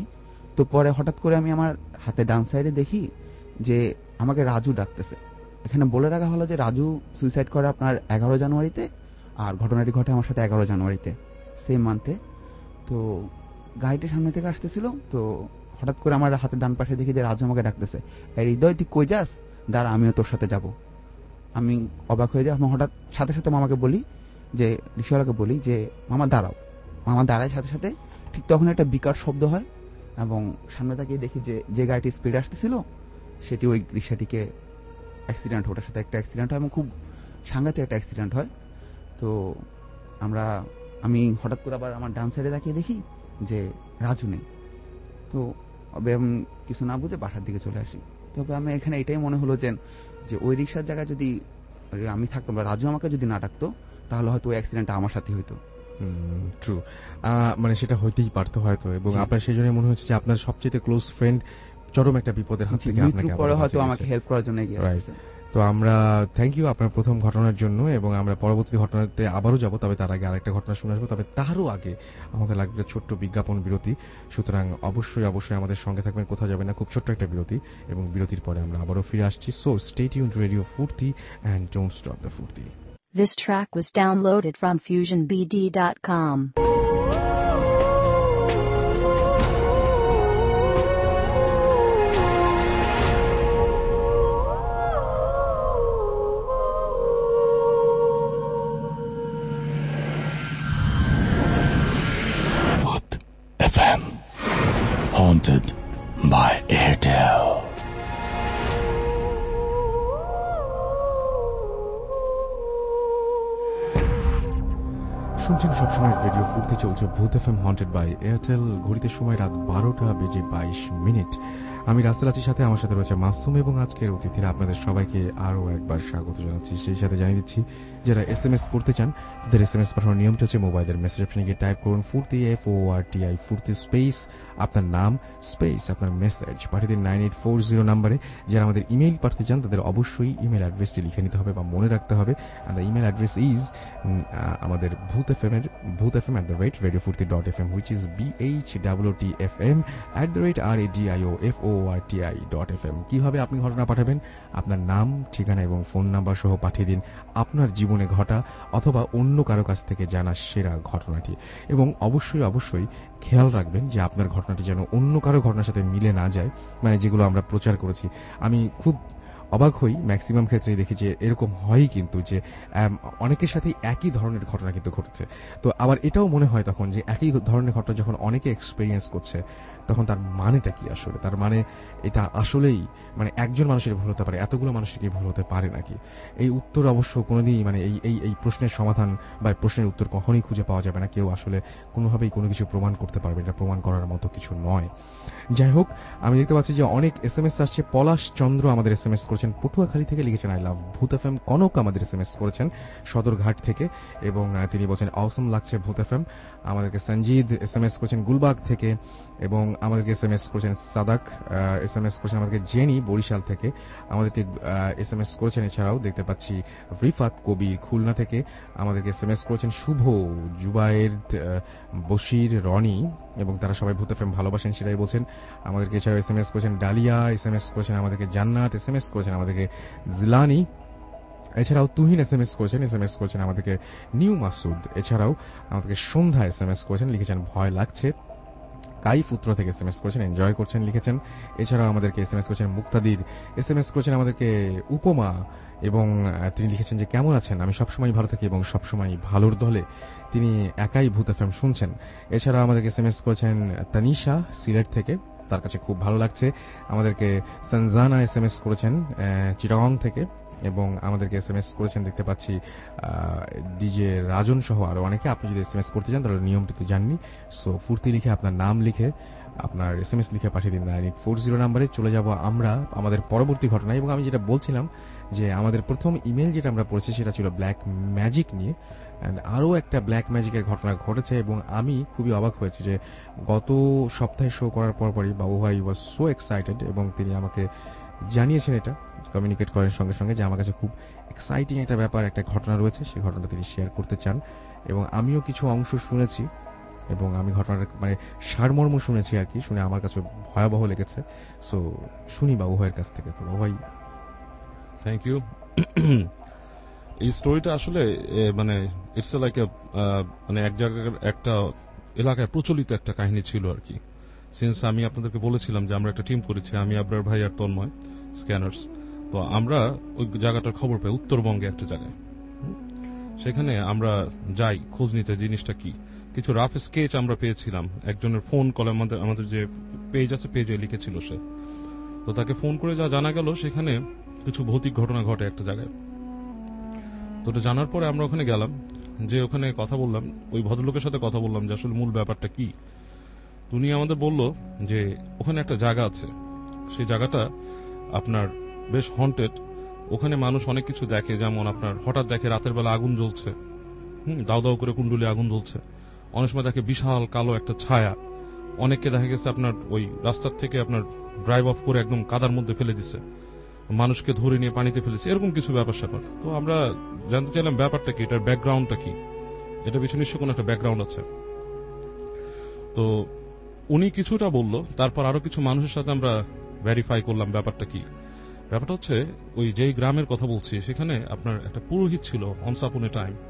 তো পরে হঠাৎ করে আমি আমার হাতে ডান সাইডে দেখি যে আমাকে রাজু ডাকতেছে। এখানে বলে রাখা হলো যে রাজু সুইসাইড করে আপনার এগারো জানুয়ারিতে, আর ঘটনাটি ঘটে আমার সাথে এগারো জানুয়ারিতে, সেম মান্থে। তো গাড়িটি সামনে থেকে আসতেছিল, তো হঠাৎ করে আমার হাতে ডান পাশে দেখি যে রাজু আমাকে ডাকতেছে, এই হৃদয় তুই কই যাস, দাঁড়া আমিও তোর সাথে যাব। আমি অবাক হয়ে যাই। আমি হঠাৎ সাথে সাথে মামাকে বলি, যে রিক্সাওয়ালাকে বলি যে মামা দাঁড়াও। মামা দাঁড়ায় সাথে সাথে, ঠিক তখন একটা বিকট শব্দ হয় এবং সামনে তাকিয়ে দেখি যে যে গাড়িটি স্পিডে আসতেছিল সেটি ওই রিক্সাটিকে অ্যাক্সিডেন্ট, ওটার সাথে একটা অ্যাক্সিডেন্ট হয় এবং খুব সাংঘাতিক একটা অ্যাক্সিডেন্ট হয়। তো আমরা আমি হঠাৎ করে আবার আমার ডান সাইডে তাকিয়ে দেখি যে রাজু নেই। তো আমি কিছু না বুঝে বাসার দিকে চলে আসি। তবে আমি এখানে এটাই মনে হলো যে যে ওই রিক্সার জায়গায় যদি আমি থাকতাম বা রাজু আমাকে যদি না ডাকতো তাহলে হয়তো ওই অ্যাক্সিডেন্টটা আমার সাথে হইতো। ট্রু, মানে সেটা হইতেই পারতো হয়তো, এবং আপনার সেই জন্য মনে হচ্ছে যে আপনার সবচেয়ে ক্লোজ ফ্রেন্ড চরম একটা বিপদের হাত থেকে আপনাকে পরে হয়তো আমাকে হেল্প করার জন্য এগিয়ে আসছে। তো আমরা থ্যাংক ইউ আপনার প্রথম ঘটনার জন্য, এবং আমরা পরবর্তী ঘটনাতে আবারও যাব, তবে তার আগে আরেকটা ঘটনা শুনে আসবো। তবে তারও আগে আমাদের লাগবে ছোট্ট বিজ্ঞাপন বিরতি, সুতরাং অবশ্যই অবশ্যই আমাদের সঙ্গে থাকবেন, কোথাও যাবেন না, খুব ছোট্ট একটা বিরতি, এবং বিরতির পরে আমরা আবারও ফিরে আসছি। So stay tuned radio Foorti and don't stop the Foorti. This track was downloaded from fusion b d dot com. F M, haunted by Airtel. শুনছেন সবসময় রেডিও ফুর্তি, চলছে ভূত এফএম হন্টেড বাই এয়ারটেল। ঘড়িতে সময় রাত বারোটা বেজে বাইশ মিনিট। আমি রাস্তার আছি, সাথে আমার সাথে রয়েছে মাসুম, এবং আজকের অতিথিরা আপনাদের সবাইকে আরো একবার স্বাগত জানাচ্ছি। সেই সাথে জানিয়ে দিচ্ছি যারা এস এম এস করতে চান তাদের এস এম এস পাঠানোর নিয়মটা হচ্ছে মোবাইলের মেসেজ অপশনে গিয়ে টাইপ করুন Foorti, F O R T I, Foorti space আপনার নাম স্পেস আপনার মেসেজ পাঠিয়ে দিন নাইন এইট ফোর জিরো নাম্বারে। যারা আমাদের ইমেইল পাঠাতে চান তাদের অবশ্যই ইমেল অ্যাড্রেসটি লিখে নিতে হবে বা মনে রাখতে হবে। And the email address is আমাদের ভূত এফ এম এর Bhoot F M at the rate radio Foorti dot F M, which is B H W T F M at the rate R A D I O F O R T I dot F M. কিভাবে আপনি ঘটনা পাঠাবেন? আপনার নাম, ঠিকানা এবং phone number সহ পাঠিয়ে দিন আপনার জীবনে ঘটা অথবা অন্য কারো কাছ থেকে জানা সেরা ঘটনাটি, এবং অবশ্যই অবশ্যই খেয়াল রাখবেন যে আপনার ঘটনাটি যেন অন্য কারো ঘটনার সাথে মিলে না যায়, মানে যেগুলো আমরা প্রচার করেছি। আমি খুব অবাক হই, ম্যাক্সিমাম ক্ষেত্রেই দেখি যে এরকম হয় কিন্তু যে অনেকের সাথেই একই ধরনের ঘটনা কিন্তু ঘটেছে। তো আবার এটাও মনে হয় তখন যে একই ধরনের ঘটনা যখন অনেকে এক্সপেরিয়েন্স করছে তখন তার মানেটা কি আসলে, তার মানে এটা আসলেই মানে একজন মানুষের ভুল হতে পারে, এতগুলো মানুষের কি ভুল হতে পারে নাকি? এই উত্তর অবশ্য কোনোদিনই মানে এই এই এই প্রশ্নের সমাধান বা প্রশ্নের উত্তর কখনোই খুঁজে পাওয়া যাবে না। কেউ আসলে কোনোভাবেই কোনো কিছু প্রমাণ করতে পারবে, এটা প্রমাণ করার মতো কিছু নয়। যাই হোক, আমি দেখতে পাচ্ছি যে অনেক এস এম এস আসছে। পলাশ চন্দ্র আমাদের এস এম এস করেছেন পটুয়াখালী থেকে, লিখেছেন আই লাভ ভূত এফ এম। কনক আমাদের এস এম এস করেছেন সদরঘাট থেকে, এবং তিনি বলছেন অসম লাগছে ভূত এফ এম। আমাদেরকে সঞ্জিদ এস এম এস করেছেন গুলবাগ থেকে, এবং আমাদেরকে এস এম এস করেছেন সাদাক, এস এম এস করেছেন আমাদেরকে জেনি বরিশাল থেকে, আমাদেরকে এস এম এস করেছেন এছাড়াও দেখতে পাচ্ছি রিফাত কবির খুলনা থেকে, আমাদেরকে এস এম এস করেছেন শুভ, জুবায়ের, বশির, রনি, এবং তারা সবাই ভূত এফ এম ভালোবাসেন সেটাই বলছেন। আমাদেরকে এছাড়াও এস এম এস করেছেন ডালিয়া, এস এম এস করেছেন আমাদেরকে জান্নাত, এস এম এস করেছেন আমাদেরকে জিলানি, এছাড়াও তুহিন এস এম এস করেছেন, এস এম এস করেছেন আমাদেরকে নিউ মাসুদ, এছাড়াও আমাদেরকে সন্ধ্যা এস এম এস করেছেন, লিখেছেন ভয় লাগছে। কাই পুত্র থেকে এস এম এস করেছেন এনজয় করছেন লিখেছেন। এছাড়াও আমাদেরকে এস এম এস করেছেন মুক্তাদির, এস এম এস করেছেন আমাদেরকে উপমা, এবং তিনি লিখেছেন যে কেমন আছেন, আমি সবসময় ভালো থাকি এবং সবসময় ভালোর দলে। তিনি একাই ভূত এফ এম শুনছেন। এছাড়াও আমাদেরকে এস এম এস করেছেন তানিশা সিলেট থেকে, তার কাছে খুব ভালো লাগছে। আমাদেরকে সনজানা এস এম এস করেছেন চিটাগং থেকে, এবং আমাদেরকে এস এম এস করেছেন দেখতে পাচ্ছি ডিজে রাজন সহ আরো অনেকে। আপনি যদি এস এম এস করতে চান তাহলে নিয়মটি তো জাননি। সো ফুর্তি লিখে আপনার নাম লিখে আপনার এস এম এস লিখে পাঠিয়ে দিন নাইন এইট ফোর জিরো নাম্বারে। চলে যাব আমরা আমাদের পরবর্তী ঘটনায়, এবং আমি যেটা বলছিলাম যে আমাদের প্রথম ইমেল যেটা আমরা পড়েছি সেটা ছিল ব্ল্যাক ম্যাজিক নিয়ে। আরও একটা ব্ল্যাক ম্যাজিকের ঘটনা ঘটেছে, এবং আমি খুবই অবাক হয়েছি যে গত সপ্তাহে শো করার পরপরই বাবু ভাই ওয়াজ সো এক্সাইটেড, এবং তিনি আমাকে জানিয়েছেন, এটা কমিউনিকেট করেন সঙ্গে সঙ্গে যে আমার কাছে খুব এক্সাইটিং একটা ব্যাপার, একটা ঘটনা রয়েছে, সেই ঘটনাটা তিনি শেয়ার করতে চান, এবং আমিও কিছু অংশ শুনেছি। এবং আমি ঘটনাটা মানে সারমর্ম শুনেছি আর কি, শুনে আমার কাছে ভয়াবহ লেগেছে। সো শুনি বাবু ভাইয়ের কাছ থেকে। তো বাবু ভাই। Thank you. এই স্টোরিটা আসলে মানে ইটস লাইক মানে এক জায়গায় একটা এলাকায় প্রচলিত একটা কাহিনী ছিল আর কি। সিন্স আমি আপনাদেরকে বলেছিলাম যে আমরা একটা টিম করেছি, আমি আবরার ভাই আর তন্ময় স্ক্যানার্স। তো আমরা ওই জায়গাটার খবর পাই উত্তরবঙ্গে একটা জায়গায়। সেখানে আমরা যাই খোঁজ নিতে জিনিসটা কি। কিছু রাফ স্কেচ আমরা পেয়েছিলাম, একজনের ফোন কলে আমাদের আমাদের যে পেজ আছে পেজে লিখেছিল সে। তো তাকে ফোন করে যা জানা গেল সেখানে কিছু ভৌতিক ঘটনা ঘটে একটা জায়গায়। তো এটা জানার পরে আমরা ওখানে গেলাম, যে ওখানে কথা বললাম, ওই ভদ্রলোকের সাথে কথা বললাম যে আসলে মূল ব্যাপারটা কি। উনি আমাদের বলল যে ওখানে একটা জায়গা আছে, সেই জায়গাটা আপনার বেশ হন্টেড। ওখানে মানুষ অনেক কিছু দেখে, যেমন আপনার হঠাৎ দেখে রাতের বেলা আগুন জ্বলছে, হুম দাউ দাউ করে কুণ্ডুলি আগুন জ্বলছে। অনেক সময় দেখে বিশাল কালো একটা ছায়া। অনেককে দেখা গেছে আপনার ওই রাস্তার থেকে আপনার ড্রাইভ অফ করে একদম কাদার মধ্যে ফেলে দিচ্ছে, মানুষকে ধরে নিয়ে পানিতে ফেলেছে, এরকম কিছু ব্যাপার স্যাপার। তো আমরা জানতে চাইলাম ব্যাপারটা কি, এটার ব্যাকগ্রাউন্ডটা কি, এটা পিছনে নিশ্চয় কোনো একটা ব্যাকগ্রাউন্ড আছে। তো উনি কিছুটা বলল, তারপর আরো কিছু মানুষের সাথে আমরা ভেরিফাই করলাম ব্যাপারটা কি। ব্যাপারটা হচ্ছে ওই যেই গ্রামের কথা বলছি সেখানে আপনার একটা পুরোহিত ছিল অনস আপন এ টাইম,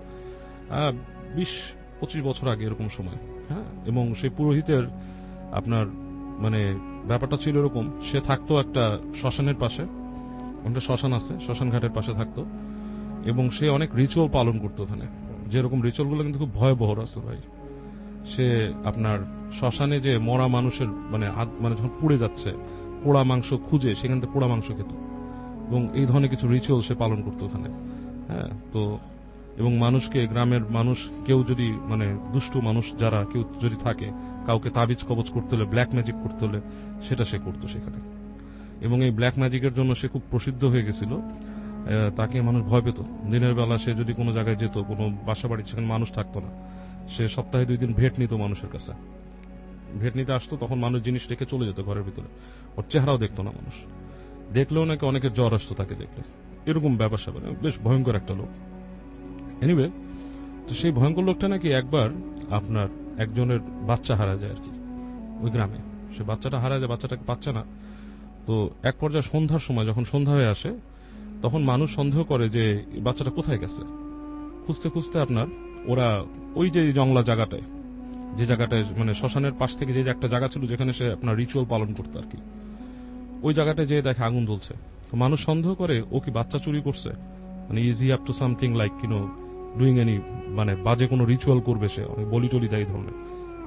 বিশ পঁচিশ বছর আগে এরকম সময়। হ্যাঁ, এবং সেই পুরোহিতের আপনার মানে ব্যাপারটা ছিল এরকম, সে থাকতো একটা শ্মশানের পাশে, ওখানে শ্মশান আছে, শ্মশান ঘাটের পাশে থাকতো, এবং সে অনেক রিচুয়াল পালন করতো ওখানে। যেরকম রিচুয়াল গুলো কিন্তু খুব ভয়াবহ আছে ভাই। সে আপনার শ্মশানে যে মরা মানুষের মানে মানে যখন পুড়ে যাচ্ছে পোড়া মাংস খুঁজে সেখান থেকে পোড়া মাংস খেত, এবং এই ধরনের কিছু রিচুয়াল সে পালন করতো ওখানে। হ্যাঁ, তো এবং মানুষকে, গ্রামের মানুষ কেউ যদি মানে দুষ্টু মানুষ যারা কেউ যদি থাকে, কাউকে তাবিজ কবজ করতে হলে, ব্ল্যাক ম্যাজিক করতে হলে, সেটা সে করতো সেখানে। এবং এই ব্ল্যাক ম্যাজিকের জন্য সে খুব প্রসিদ্ধ হয়ে গেছিল, তাকে মানুষ ভয় পেত। দিনের বেলা সে যদি কোনো জায়গায় যেত, কোনো বাসা বাড়ি সেখানে মানুষ থাকতো না, সে সপ্তাহে দুই দিন ভেট নিত মানুষের কাছে। ভেট নিতে আসতো, তখন মানুষ জিনিস রেখে চলে যেত ঘরের ভিতরে, ওর চেহারাও দেখতো না মানুষ। দেখলেও নাকি অনেকের জ্বর আসতো তাকে দেখলে, এরকম ব্যাপার স্যাপার। বেশ ভয়ঙ্কর একটা লোক। এনিওয়ে, তো সেই ভয়ঙ্কর লোকটা নাকি একবার আপনার একজনের বাচ্চা হারা যায় আর কি ওই গ্রামে। সে বাচ্চাটা হারা যায়, বাচ্চাটাকে পাচ্ছে না। তো এক পর্যায়ে সন্ধ্যার সময়, যখন সন্ধ্যা হয়ে আসে, তখন মানুষ সন্দেহ করে যে বাচ্চাটা কোথায় গেছে। খুঁজতে খুঁজতে আপনার ওরা ওই যে জংলা জায়গাটায়, যে জায়গাটায় মানে শ্মশানের পাশ থেকে যে একটা জায়গা ছিল যেখানে সে আপনার রিচুয়াল পালন করতো আর কি, ওই জায়গাটায় যেয়ে দেখে আগুন জ্বলছে। তো মানুষ সন্দেহ করে ও কি বাচ্চা চুরি করছে, মানে is he up to something like you know doing any মানে বাজে কোনো রিচুয়াল করবে, সে অনেক বলি টলি দেয় এই ধরনের।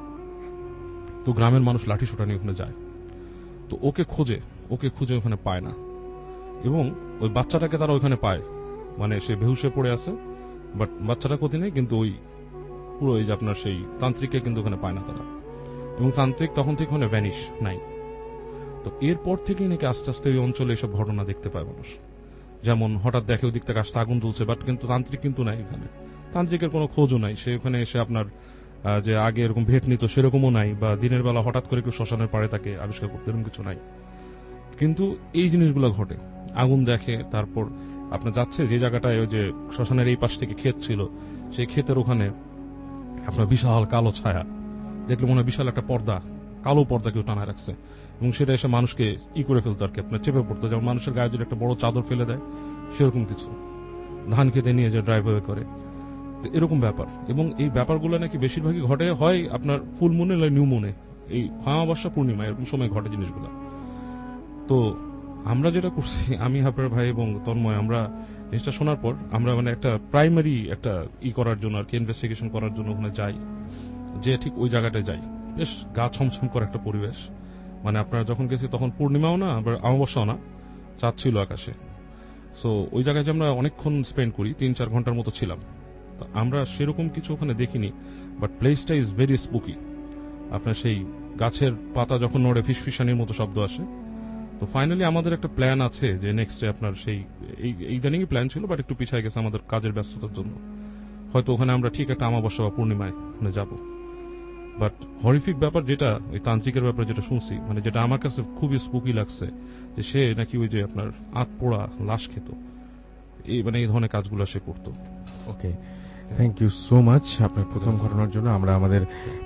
তো গ্রামের মানুষ লাঠি সোটা নিয়ে ওখানে যায়। তো ওকে খোঁজে, ওকে খুঁজে ওখানে পায় না, এবং ওই বাচ্চাটাকে তারা ওখানে পায়, মানে সে বেহুশে পড়ে আছে, বাট বাচ্চাটা ক্ষতি নেই, কিন্তু ওই পুরো এই যে আপনার সেই তান্ত্রিককে কিন্তু ওখানে পায় না তারা, এবং তান্ত্রিক তখন থেকে ওখানে ভ্যানিশ নাই। তো এরপর থেকেই নাকি আস্তে আস্তে ওই অঞ্চলে এসব ঘটনা দেখতে পায় মানুষ। যেমন হঠাৎ দেখে ওই দিক থেকে আসতে আগুন জ্বলছে, বাট কিন্তু তান্ত্রিক কিন্তু নাই এখানে, তান্ত্রিকের কোনো খোঁজও নাই। সে ওখানে এসে আপনার যে আগে এরকম ভেট নিত সেরকমও নাই, বা দিনের বেলা হঠাৎ করে একটু শ্মশানের পাড়ে তাকে আবিষ্কার করতে এরকম কিছু নাই। কিন্তু এই জিনিসগুলো ঘটে, আগুন দেখে, তারপর আপনার যাচ্ছে যে জায়গাটায় ওই যে শ্মশানের এই পাশ থেকে ক্ষেত ছিল, সেই ক্ষেতের ওখানে আপনার বিশাল কালো ছায়া দেখলে মনে হয় বিশাল একটা পর্দা, কালো পর্দা কেউ টানা রাখছে, এবং সেটা এসে মানুষকে ই করে ফেলতো আর কি, আপনার চেপে পড়তো, যেমন মানুষের গায়ে যদি একটা বড় চাদর ফেলে দেয় সেরকম কিছু, ধান খেতে নিয়ে যে ড্রাইভার করে, এরকম ব্যাপার। এবং এই ব্যাপারগুলো নাকি বেশিরভাগই ঘটে হয় আপনার ফুল মুনে, নিউ মুনে, এই অমাবস্যা পূর্ণিমা এরকম সময় ঘটে জিনিসগুলো। তো আমরা যেটা করছি, আমি হাবরার ভাই এবং তন্ময়, আমরা জিনিসটা শোনার পর আমরা মানে একটা প্রাইমারি একটা ই করার জন্য আর কি, ইনভেস্টিগেশন করার জন্য ওখানে যাই, যে ঠিক ওই জায়গাটায় যাই। বেশ গা ছমছম করা একটা পরিবেশ, মানে আপনারা যখন গেছি তখন পূর্ণিমাও না, আবার অমাবস্যাও না, চাঁদ ছিল আকাশে। সো ওই জায়গায় যে আমরা অনেকক্ষণ স্পেন্ড করি, তিন চার ঘন্টার মতো ছিলাম। তো আমরা সেরকম কিছু ওখানে দেখিনি, বাট প্লেসটা ইজ ভেরি স্পুকি। আপনার সেই গাছের পাতা যখন নড়ে ফিসফিসানির মতো শব্দ আসে। তো ফাইনালি আমাদের একটা প্ল্যান আছে যে নেক্সট ডে আপনার সেই ইদানিংই প্ল্যান ছিল, বাট একটু পিছিয়ে গেছে আমাদের কাজের ব্যস্ততার জন্য। হয়তো ওখানে আমরা ঠিক একটা অমাবস্যা বা পূর্ণিমায় ওখানে যাব। বাট হরিফিক ব্যাপার যেটা ওই তান্ত্রিকের ব্যাপারে যেটা শুনছি, মানে যেটা আমার কাছে খুবই স্পুকি লাগছে, যে সে নাকি ওই যে আপনার আত পোড়া লাশ খেত, এই মানে এই ধরনের কাজগুলো সে করতো। Okay, thank you so much আপনার প্রথম ঘটনার জন্য। আমরা আমাদের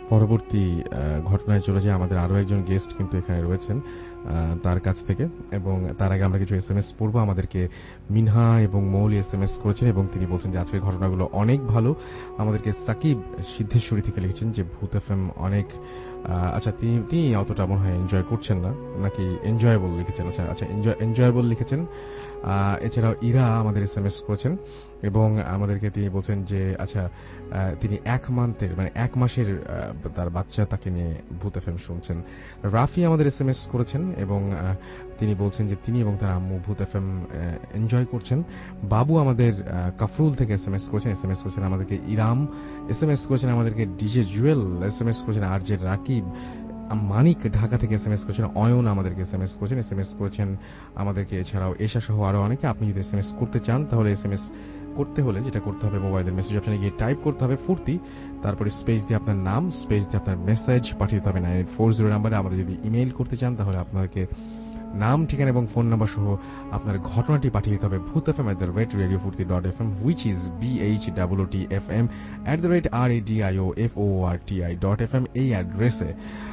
পরবর্তী ঘটনায় চলে যায় আমাদের আরো একজন গেস্ট কিন্তু এখানে রয়েছেন তার কাছ থেকে, এবং তার আগে আমরা কিছু এস এম এস পড়বো। আমাদেরকে মিনহা এবং মৌলি এস এম এস করেছেন এবং তিনি বলছেন যে আজকের ঘটনাগুলো অনেক ভালো। আমাদেরকে সাকিব সিদ্ধেশ্বরী থেকে লিখেছেন যে ভূত এফএম অনেক, আচ্ছা তিনি তিনি অতটা মনে হয় এনজয় করছেন না, নাকি এনজয়েবল লিখেছেন? আচ্ছা আচ্ছা এনজয়েবল লিখেছেন। এছাড়াও ইরা আমাদের এস এম এস করেছেন এবং আমাদেরকে তিনি বলছেন যে আচ্ছা তিনি এক মান্থের মানে এক মাসের তার বাচ্চা তাকে নিয়ে ভূত এফএম শুনছেন। রাফি আমাদের এস এম এস করেছেন এবং তিনি বলছেন যে তিনি এবং তার আম্মু ভূত এফএম এনজয় করছেন। বাবু আমাদের কাফরুল থেকে এস এম এস করেছেন এস এম এস করেছেন আমাদেরকে ইরাম এস এম এস করেছেন আমাদেরকে DJ Jewel S M S করেছেন আর জে রাকিব মানিক ঢাকা থেকে এস এম এস করেছেন অয়ন আমাদেরকে এস এম এস করেছেন এস এম এস করেছেন আমাদেরকে এছাড়াও এশা সহ আরো অনেকে। আপনি যদি এস এম এস করতে চান তাহলে এস এম এস করতে হলে যেটা করতে হবে মোবাইলের মেসেজ অপশনে গিয়ে টাইপ করতে হবে ফুর্তি, তারপরে স্পেস দিয়ে আপনার নাম স্পেস দিয়ে আপনার মেসেজ পাঠিয়ে দিতে হবে নাইন এইট ফোর জিরো নাম্বারে। আমাদের যদি ইমেইল করতে চান তাহলে আপনাকে নাম ঠিকানা এবং ফোন নাম্বার সহ আপনার ঘটনাটি পাঠিয়ে দিতে হবে Bhoot F M at the rate radio Foorti dot F M which is B H double T F M at the rate R A D I O F O R T I dot F M এই অ্যাড্রেসে।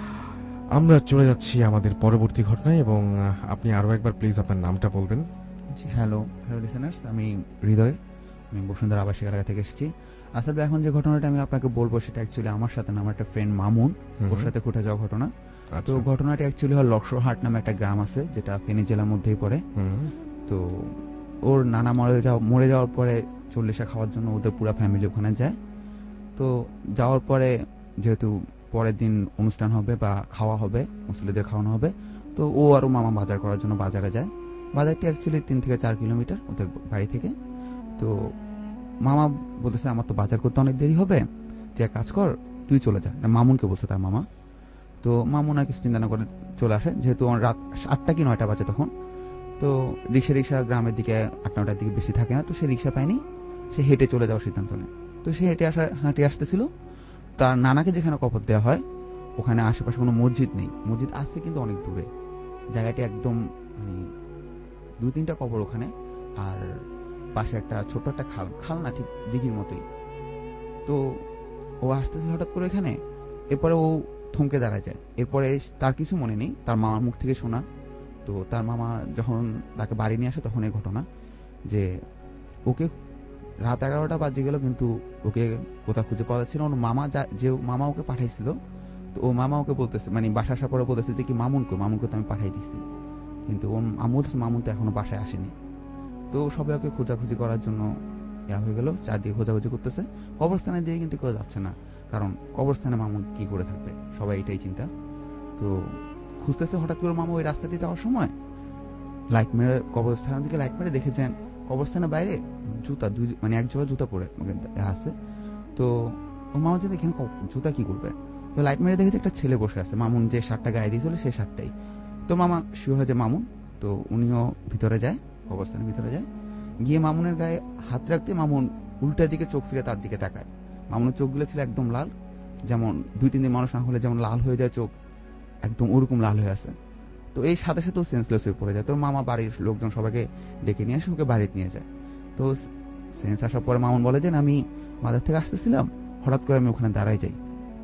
আমরা চলে যাচ্ছি আমাদের পরবর্তী ঘটনায় এবং আপনি আরো একবার প্লিজ আপনার নামটা বলবেন। হ্যালো হ্যালো লিসেনার্স, আমি হৃদয়, আমি বসুন্ধরা আবাসিক এলাকা থেকে এসেছি। আসলে এখন যে ঘটনাটা আমি আপনাকে বলবো সেটা অ্যাকচুয়ালি আমার সাথে না, আমার একটা ফ্রেন্ড মামুন, ওর সাথে ঘটে যাওয়া ঘটনা। তো ঘটনাটি অ্যাকচুয়ালি হয় লক্ষ্যহাট নামে একটা গ্রাম আছে যেটা ফেনী জেলার মধ্যেই পড়ে। তো ওর নানা মরে যাওয়া মরে যাওয়ার পরে চল্লিশা খাওয়ার জন্য ওদের পুরো ফ্যামিলি ওখানে যায়। তো যাওয়ার পরে যেহেতু পরের দিন অনুষ্ঠান হবে বা খাওয়া হবে, মুসলিদের খাওয়ানো হবে, তো ও আর মামা বাজার করার জন্য বাজারে যায়। বাজারটি অ্যাকচুয়ালি তিন থেকে চার কিলোমিটার ওদের বাড়ি থেকে। তো মামা বলতেছে আমার তো বাজার করতে অনেক দেরি হবে, তুই এক কাজ কর তুই চলে যা। মামুনকে বলছে তার মামা। তো মামুন আর কিছু চিন্তা না করে চলে আসে, যেহেতু রাত আটটা কি নয়টা বাজে তখন। তো রিক্সা রিক্সা গ্রামের দিকে আট নটার দিকে বেশি থাকে না, তো সে রিক্সা পায়নি, সে হেঁটে চলে যাওয়ার সিদ্ধান্ত নেয়। তো সে হেঁটে আসা হাঁটে আসতেছিল, তার নানাকে যেখানে কবর দেওয়া হয় ওখানে আশেপাশে কোনো মসজিদ নেই, মসজিদ আছে কিন্তু অনেক দূরে, জায়গাটি একদম মানে দুই তিনটা কবর ওখানে, আর পাশে একটা ছোট একটা খাল, খাল না ঠিক দিঘির মতোই। তো ও আসতেছে হঠাৎ করে এখানে, এরপরে ও থমকে দাঁড়ায় যায়। এরপরে তার কিছু মনে নেই, তার মামার মুখ থেকে শোনা। তো তার মামা যখন তাকে বাড়ি নিয়ে আসে তখন এই ঘটনা যে ওকে রাত এগারোটা বাজে গেল কিন্তু ওকে কোথাও খুঁজে পাওয়া যাচ্ছিল। ওর মামা যে মামা ওকে পাঠাইছিল, তো ও মামা ওকে বলতেছে মানে বাসা আসার পরে বলতেছে যে কি মামুনকে মামুনকে তো আমি পাঠাই দিচ্ছি, কিন্তু ওর আম্মু বলতেছে মামুন তো এখনো বাসায় আসেনি। তো সবাই ওকে খোঁজাখুঁজি করার জন্য ইয়া হয়ে গেল, চারদিকে খোঁজাখুঁজি করতেছে, কবরস্থানে দিয়ে কিন্তু কেউ যাচ্ছে না, কারণ কবরস্থানে মামুন কি করে থাকবে, সবাই এটাই চিন্তা। তো খুঁজতেছে, হঠাৎ করে মামা ওই রাস্তা দিয়ে যাওয়ার সময় লাইট মেরে কবরস্থানের দিকে লাইট মেরে দেখেছেন কবরস্থানের বাইরে জুতা দুই মানে এক জোড়া জুতা পরে আছে। তো ও মামা যে দেখেন জুতা কি করবে, তো লাইট মেরে দেখেছে একটা ছেলে বসে আছে, মামুন যে শার্টটা গায়ে দিয়েছিল সেই শার্টটাই। তো মামা শিওর হয় যে মামুন, তো উনিও ভিতরে যায়, কবরস্থানের ভিতরে যায়, গিয়ে মামুনের গায়ে হাত রাখতে মামুন উল্টা দিকে চোখ ফিরে তার দিকে তাকায়। মামুনের চোখগুলো ছিল একদম লাল, যেমন দুই তিন দিন মানুষ না হলে যেমন লাল হয়ে যায় চোখ, একদম ওরকম লাল হয়ে আছে। তো এই সাথে সাথে ও সেন্সলেস হয়ে পড়ে যায়। তো মামা বাড়ির লোকজন সবাইকে ডেকে নিয়ে আসে, ওকে বাড়িতে নিয়ে যায়। তো সেন্স আসার পরে মামুন বলে যে আমি বাজার থেকে আসতেছিলাম, হঠাৎ করে আমি ওখানে দাঁড়াই যাই,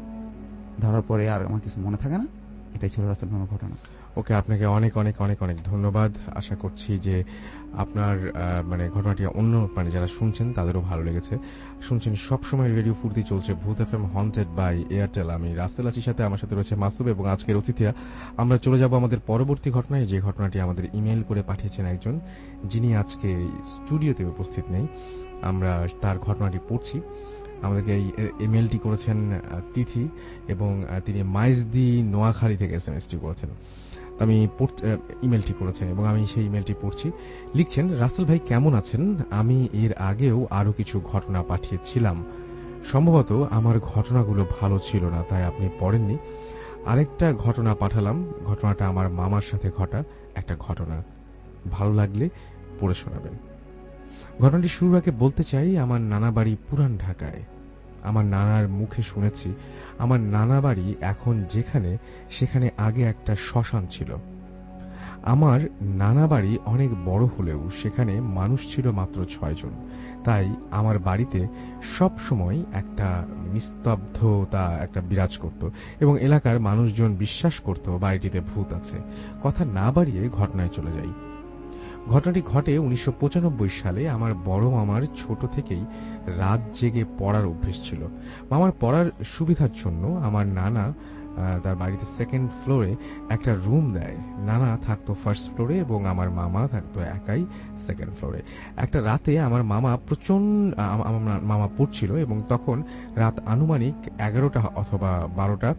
ধরার পরে আর আমার কিছু মনে থাকে না। এটাই ছিল রাস্তার নামের ঘটনা। ওকে, আপনাকে অনেক অনেক অনেক অনেক ধন্যবাদ। আশা করছি যে আপনার মানে ঘটনাটি অন্য মানে যারা শুনছেন তাদেরও ভালো লেগেছে। শুনছেন সবসময় রেডিও ফুর্তি চলছে ভূত এফএম হন্টেড বাই এয়ারটেল। আমি রাসেল আছির সাথে, আমার সাথে রয়েছে মাসুব এবং আজকের অতিথিরা। আমরা চলে যাব আমাদের পরবর্তী ঘটনায়, যে ঘটনাটি আমাদের ইমেইল করে পাঠিয়েছেন একজন, যিনি আজকে স্টুডিওতে উপস্থিত নেই। আমরা তার ঘটনাটি পড়ছি। আমাদেরকে এই ইমেইলটি করেছেন তিথি এবং তিনি মাইজদি নোয়াখালী থেকে এস এম এসটি করেছেন। আমি ইমেলটি করেছেন এবং আমি সেই ইমেলটি পড়ছি। লিখছেন, রাসেল ভাই কেমন আছেন? আমি এর আগেও আরো কিছু ঘটনা পাঠিয়েছিলাম, সম্ভবত আমার ঘটনাগুলো ভালো ছিল না তাই আপনি পড়েননি। আরেকটা ঘটনা পাঠালাম, ঘটনাটা আমার মামার সাথে ঘটা একটা ঘটনা, ভালো লাগলে পড়ে শোনাবেন। ঘটনাটি শুরুর আগে বলতে চাই, আমার নানা বাড়ি পুরান ঢাকায়। আমার নানার মুখে শুনেছি আমার নানা বাড়ি এখন যেখানে সেখানে আগে একটা শ্মশান ছিল। আমার নানা বাড়ি অনেক বড় হলেও সেখানে মানুষ ছিল মাত্র ছয়জন। তাই আমার বাড়িতে সব সময় একটা নিস্তব্ধতা একটা বিরাজ করত এবং এলাকার মানুষজন বিশ্বাস করত বাড়িটিতে ভূত আছে। কথা না বাড়িয়ে ঘটনায় চলে যাই। ঘটনাটি ঘটে উনিশশো পঁচানব্বই সালে। আমার বড় মামার ছোট থেকেই রাত জেগে পড়ার অভ্যেস ছিল। মামার পড়ার সুবিধার জন্য আমার নানা তার বাড়িতে সেকেন্ড ফ্লোরে একটা রুম দেয়। নানা থাকতো ফার্স্ট ফ্লোরে এবং আমার মামা থাকতো একাই সেকেন্ড ফ্লোরে। একটা রাতে আমার মামা প্রচন্ড আমার মামা পড়ছিল এবং তখন রাত আনুমানিক এগারোটা অথবা বারোটা।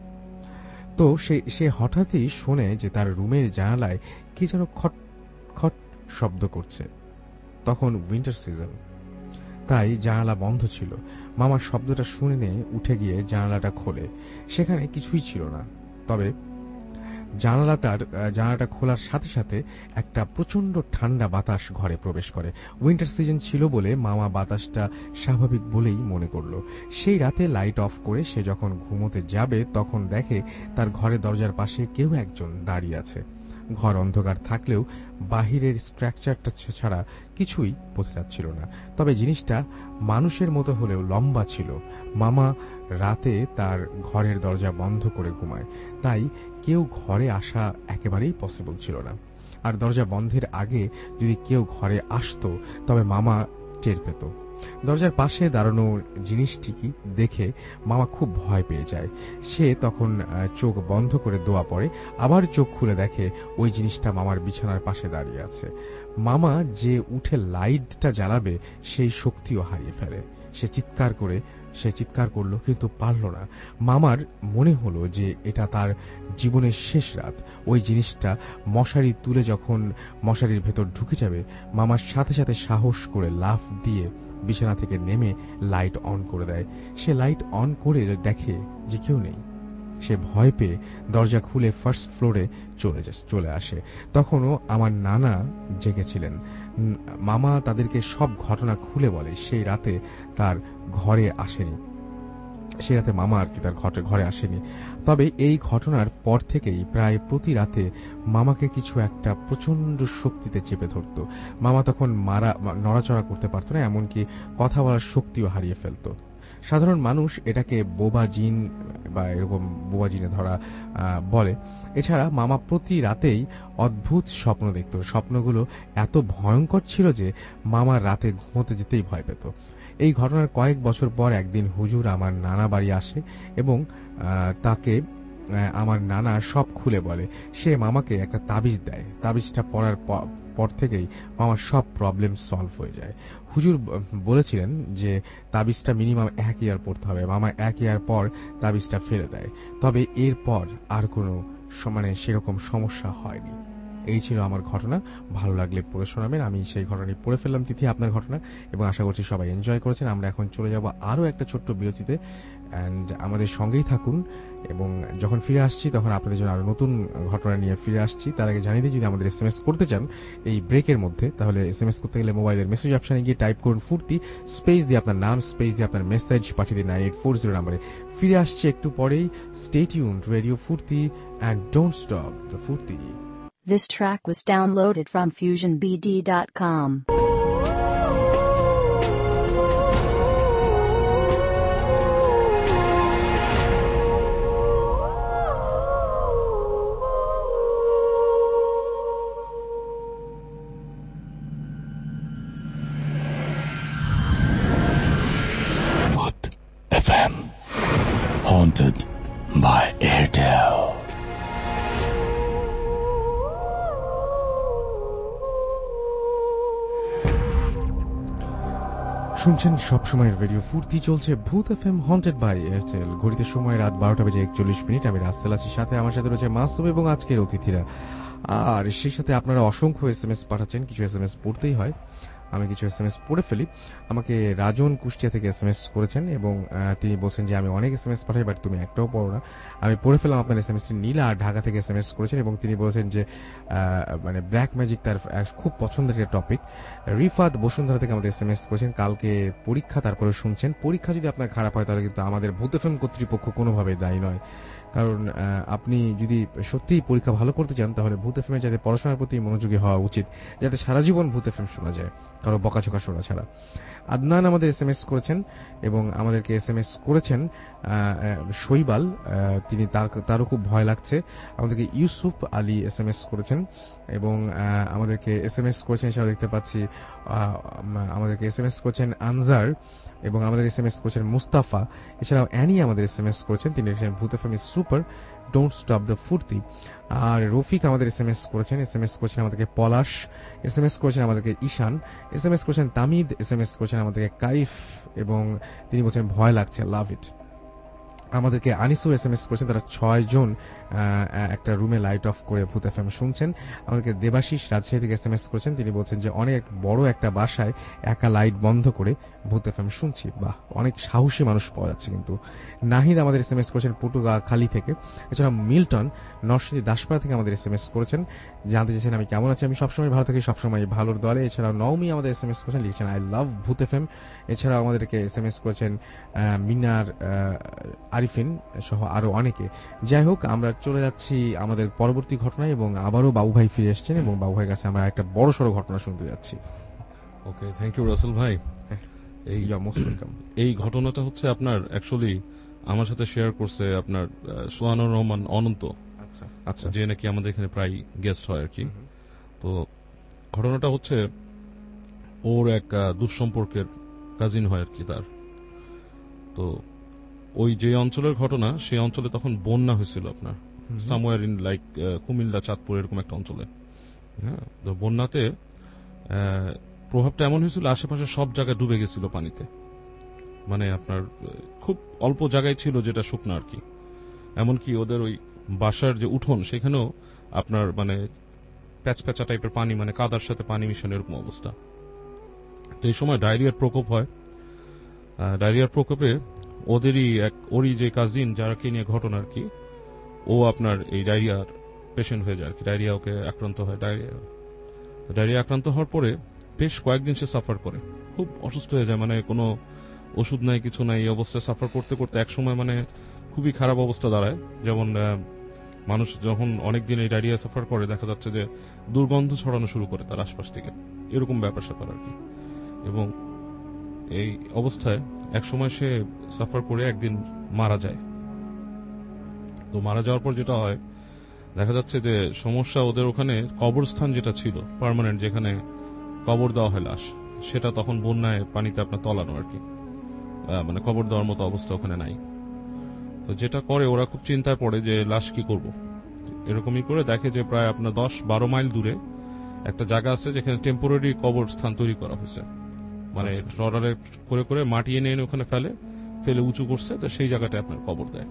তো সে সে হঠাৎই শোনে যে তার রুমের জানালায় কি যেন খট খট শব্দ করছে। তখন উইন্টার সিজন, তাই জানালা বন্ধ ছিল। মামা শব্দটা শুনে নিয়ে উঠে গিয়ে জানালাটা খোলে। সেখানে কিছুই ছিল না, তবে জানালা তার জানালাটা খোলার সাথে সাথে একটা প্রচন্ড ঠান্ডা বাতাস ঘরে প্রবেশ করে। উইন্টার সিজন ছিল বলে মামা বাতাসটা স্বাভাবিক বলেই মনে করলো। সেই রাতে লাইট অফ করে সে যখন ঘুমোতে যাবে তখন দেখে তার ঘরের দরজার পাশে কেউ একজন দাঁড়িয়ে আছে। ঘর অন্ধকার থাকলেও বাহিরের স্ট্রাকচারটা ছাড়া কিছুই বোঝা যাচ্ছিল না, তবে জিনিসটা মানুষের মতো হলেও লম্বা ছিল। মামা রাতে তার ঘরের দরজা বন্ধ করে ঘুমায়, তাই কেউ ঘরে আসা একেবারেই পসিবল ছিল না। আর দরজা বন্ধের আগে যদি কেউ ঘরে আসতো তবে মামা টের পেত। দরজার পাশে দাঁড়ানো জিনিসটিকে দেখে মামা খুব ভয় পেয়ে যায়। সে তখন চোখ বন্ধ করে দোয়া পড়ে, আবার চোখ খুলে দেখে ওই জিনিসটা মামার বিছানার পাশে দাঁড়িয়ে আছে। মামা যে উঠে লাইটটা জ্বালাবে সেই শক্তিও হারিয়ে ফেলে। সে চিৎকার করে সে চিৎকার করলো কিন্তু পারল না। মামার মনে হলো যে এটা তার জীবনের শেষ রাত। ওই জিনিসটা মশারি তুলে যখন মশারির ভেতর ঢুকে যাবে, মামার সাথে সাথে সাহস করে লাফ দিয়ে বিছানা থেকে নেমে লাইট অন করে দেয়। সে লাইট অন করে দেখে যে কেউ নেই। সে ভয় পেয়ে দরজা খুলে ফার্স্ট ফ্লোরে চলে চলে আসে। তখনও আমার নানা জেগেছিলেন। মামা তাদেরকে সব ঘটনা খুলে বলে। সেই রাতে তার ঘরে আসেনি সে রাতে মামা আর কি তার ঘরে আসেনি। তবে এই ঘটনার পর থেকেই প্রায় প্রতি রাতে মামাকে কিছু একটা প্রচন্ড শক্তিতে চেপে ধরত। মামা তখন মারা নড়াচড়া করতে পারত না, এমনকি কথা বলার শক্তিও হারিয়ে ফেলত। সাধারণ মানুষ এটাকে বোবা জিন বা এরকম বোবা জিনে ধরা বলে। এছাড়া মামা প্রতি রাতেই অদ্ভুত স্বপ্ন দেখত। স্বপ্নগুলো এত ভয়ঙ্কর ছিল যে মামা রাতে ঘুমোতে যেতেই ভয় পেত। এই ঘটনার কয়েক বছর পর একদিন হুজুর আমার নানা বাড়ি আসে এবং তাকে আমার নানা সব খুলে বলে। সে মামাকে একটা তাবিজ দেয়। তাবিজটা পড়ার পর থেকেই মামার সব প্রবলেম সলভ হয়ে যায়। হুজুর বলেছিলেন যে তাবিজটা মিনিমাম এক ইয়ার পড়তে হবে। মামা এক ইয়ার পর তাবিজটা ফেলে দেয়, তবে এরপর আর কোনো মানে সেরকম সমস্যা হয়নি। এই ছিল আমার ঘটনা। ভালো লাগলে পড়ে শোনাবেন। আমি সেই ঘটনাটি পড়ে ফেললাম তিথি, আপনার ঘটনা, এবং আশা করছি সবাই এনজয় করেছেন। আমরা এখন চলে যাব আরো একটা ছোট্ট বিরতিতে, এন্ড আমাদের সঙ্গেই থাকুন। এবং যখন ফিরে আসছি তখন আপনাদের জন্য আরো নতুন ঘটনা নিয়ে ফিরে আসছি। তার আগে জানিয়ে দিই, যদি আমাদের এসএমএস করতে চান এই ব্রেকের মধ্যে, তাহলে এসএমএস করতে গেলে মোবাইলের মেসেজ অপশনে গিয়ে টাইপ করুন ফুর্তি, স্পেস দিয়ে আপনার নাম, স্পেস দিয়ে আপনার মেসেজ পাঠিয়ে দিন নাইন এইট ফোর জিরো নম্বরে। ফিরে আসছি একটু পরেই। Stay tuned, radio Foorti, and don't stop the Foorti. This track was downloaded from fusion b d dot com. Voot F M, haunted by Airtel. শুনছেন সবসময় রেডিও ফুর্তি, চলছে ভূত এফএম হন্টেড বাই এয়ারটেল। ঘড়িতে সময় রাত বারোটা বেজে একচল্লিশ মিনিট। আমি রাস্তাল আছি, সাথে আমার সাথে রয়েছে মাসুম এবং আজকের অতিথিরা। আর সেই সাথে আপনারা অসংখ্য এস এম এস পাঠাচ্ছেন। কিছু এস এম এস পড়তেই হয়, আমি কিছু এস এম এস পড়ে ফেলি। আমাকে রাজন কুষ্টিয়া থেকে এস এম এস করেছেন এবং তিনি বলছেন যে আমি অনেক এস এম এস পাঠাই, বাট তুমি একটাও পড়ো না। আমি পড়ে ফেলাম আপনার এস এম এস টি। নীলা আর ঢাকা থেকে এস এম এস করেছেন এবং তিনি বলছেন যে মানে ব্ল্যাক ম্যাজিক তার খুব পছন্দের একটা টপিক। রিফাত বসুন্ধরা থেকে আমাদের এস এম এস করেছেন, কালকে পরীক্ষা তারপরে শুনছেন। পরীক্ষা যদি আপনার খারাপ হয় তাহলে কিন্তু আমাদের ভূত এফএম কর্তৃপক্ষ কোনোভাবে দায়ী নয়, কারণ আহ, আপনি যদি সত্যিই পরীক্ষা ভালো করতে চান তাহলে ভূত এফএম এ যাতে পড়াশোনার প্রতি মনোযোগী হওয়া উচিত, যাতে সারা জীবন ভূত এফএম শোনা যায় কারো বকাঝকা শোনা ছাড়া। আদনান আমাদের এসএমএস করেছেন এবং আমাদেরকে এসএমএস করেছেন শৈবাল, তিনি তার তারও খুব ভয় লাগছে। আমাদেরকে ইউসুফ আলী এসএমএস করেছেন এবং আমাদেরকে এসএমএস করেছেন, সেটা দেখতে পাচ্ছি। আমাদেরকে এসএমএস করেছেন আনজার এবং আমাদের এসএমএস করেছেন মুস্তাফা। এছাড়াও অ্যানি আমাদের এসএমএস করেছেন, তিনি লিখেছেন Bhoot FM is super, don't stop the Foorti. আর রফিক আমাদের এসএমএস করেছেন, এসএমএস করেছেন আমাদেরকে পলাশ, এসএমএস করেছেন আমাদেরকে ঈশান, এসএমএস করেছেন তামিদ, এসএমএস করেছেন আমাদেরকে কাইফ এবং তিনি বলছেন ভয় লাগছে, লাভ ইট। আমাদেরকে আনিসু এসএমএস করেছেন, তারা ছয় জন একটা রুমে লাইট অফ করে ভূত এফএম শুনছেন। আমাদেরকে দেবাশিস রাজশাহী থেকে এসএমএস করেছেন, তিনি বলছেন যে অনেক বড় একটা বাসায় একা লাইট বন্ধ করে ভূত এফএম শুনছি। বাহ, অনেক সাহসী মানুষ পাওয়া যাচ্ছে কিন্তু। নাহিদ আমাদের এসএমএস করেছেন পটুয়াখালী থেকে। এছাড়া মিল্টন নরসিংদী দাসপাড়া থেকে আমাদের এসএমএস করেছেন, জানতে চেয়েছেন আমি কেমন আছি। আমি সবসময় ভালো থাকি, সবসময় ভালোর দলে। এছাড়াও নওমি আমাদের এসএমএস করেছেন, লিখছেন আই লাভ ভূত এফএম। এছাড়াও আমাদেরকে এসএমএস করেছেন মিনার আরিফিন সহ আরো অনেকে। যাই হোক, আমরা চলে যাচ্ছি আমাদের পরবর্তী ঘটনায় এবং আবারও বাবু ভাই ফিরে এসেছেন এবং বাবু ভাইয়ের কাছে আমরা একটা বড় সড়ো ঘটনা শুনতে যাচ্ছি। ওকে, থ্যাংক ইউ রাসেল ভাই। এই মোস্ট ওয়েলকাম। এই ঘটনাটা হচ্ছে আপনার অ্যাকচুয়ালি আমার সাথে শেয়ার করছে আপনার সোহানুর রহমান অনন্ত। আচ্ছা আচ্ছা, যে নাকি আমাদের এখানে প্রায় গেস্ট হয় আর কি। তো ঘটনাটা হচ্ছে ওর এক দুঃসম্পর্কের কাজিন হয় আর কি তার। তো ওই যে অঞ্চলের ঘটনা, সেই অঞ্চলে তখন বন্যা হয়েছিল আপনার somewhere in like Comilla Chandpur এরকম একটা অঞ্চলে। হ্যাঁ, তো বন্যাতে প্রভাবটা এমন হয়েছিল আশেপাশে সব জায়গায় ডুবে গেছিল পানিতে। মানে আপনার খুব অল্প জায়গায় ছিল যেটা শুকনো আর কি। এমনকি ওদের ওই বাসার যে উঠোন সেখানেও আপনার মানে প্যাচ প্যাচা টাইপের পানি, মানে কাদার সাথে পানি মিশানো এরকম অবস্থা। তো এই সময় ডায়রিয়ার প্রকোপ হয়। ডায়রিয়ার প্রকোপে ওদেরই এক ওরই যে কাজিন যারাকে নিয়ে ঘটনা আর কি, ও আপনার এই ডায়রিয়ার পেশেন্ট হয়ে যায় আর কি। ডায়রিয়া ওকে আক্রান্ত হয়। ডায়রিয়া ডায়রিয়া আক্রান্ত হওয়ার পরে বেশ কয়েকদিন সে সাফার করে, খুব অসুস্থ হয়ে যায়। মানে কোনো ওষুধ নাই, কিছু নাই, এই অবস্থায় সাফার করতে করতে এক সময় মানে খুবই খারাপ অবস্থা দাঁড়ায়। যেমন মানুষ যখন অনেকদিন এই ডায়রিয়া সাফার করে, দেখা যাচ্ছে যে দুর্গন্ধ ছড়ানো শুরু করে তার আশপাশ থেকে, এরকম ব্যাপার স্যাপার আর কি। এবং এই অবস্থায় এক সময় সে সাফার করে একদিন মারা যায়। তো মারা যাওয়ার পর যেটা হয়, দেখা যাচ্ছে যে সমস্যা ওদের ওখানে কবরস্থান যেটা ছিল পার্মানেন্ট, যেখানে কবর দেওয়া হয় লাশ, সেটা তখন বন্যায় পানিতে আপনার তলানো আর কি। মানে কবর দেওয়ার মতো অবস্থা ওখানে নাই। তো যেটা করে ওরা খুব চিন্তায় পড়ে যে লাশ কি করব। এরকমই করে দেখে যে প্রায় আপনার দশ বারো মাইল দূরে একটা জায়গা আছে যেখানে টেম্পোরারি কবরস্থান তৈরি করা হয়েছে। মানে ট্রলারে করে করে মাটি এনে এনে ওখানে ফেলে ফেলে উঁচু করছে, তো সেই জায়গাটায় আপনার কবর দেয়।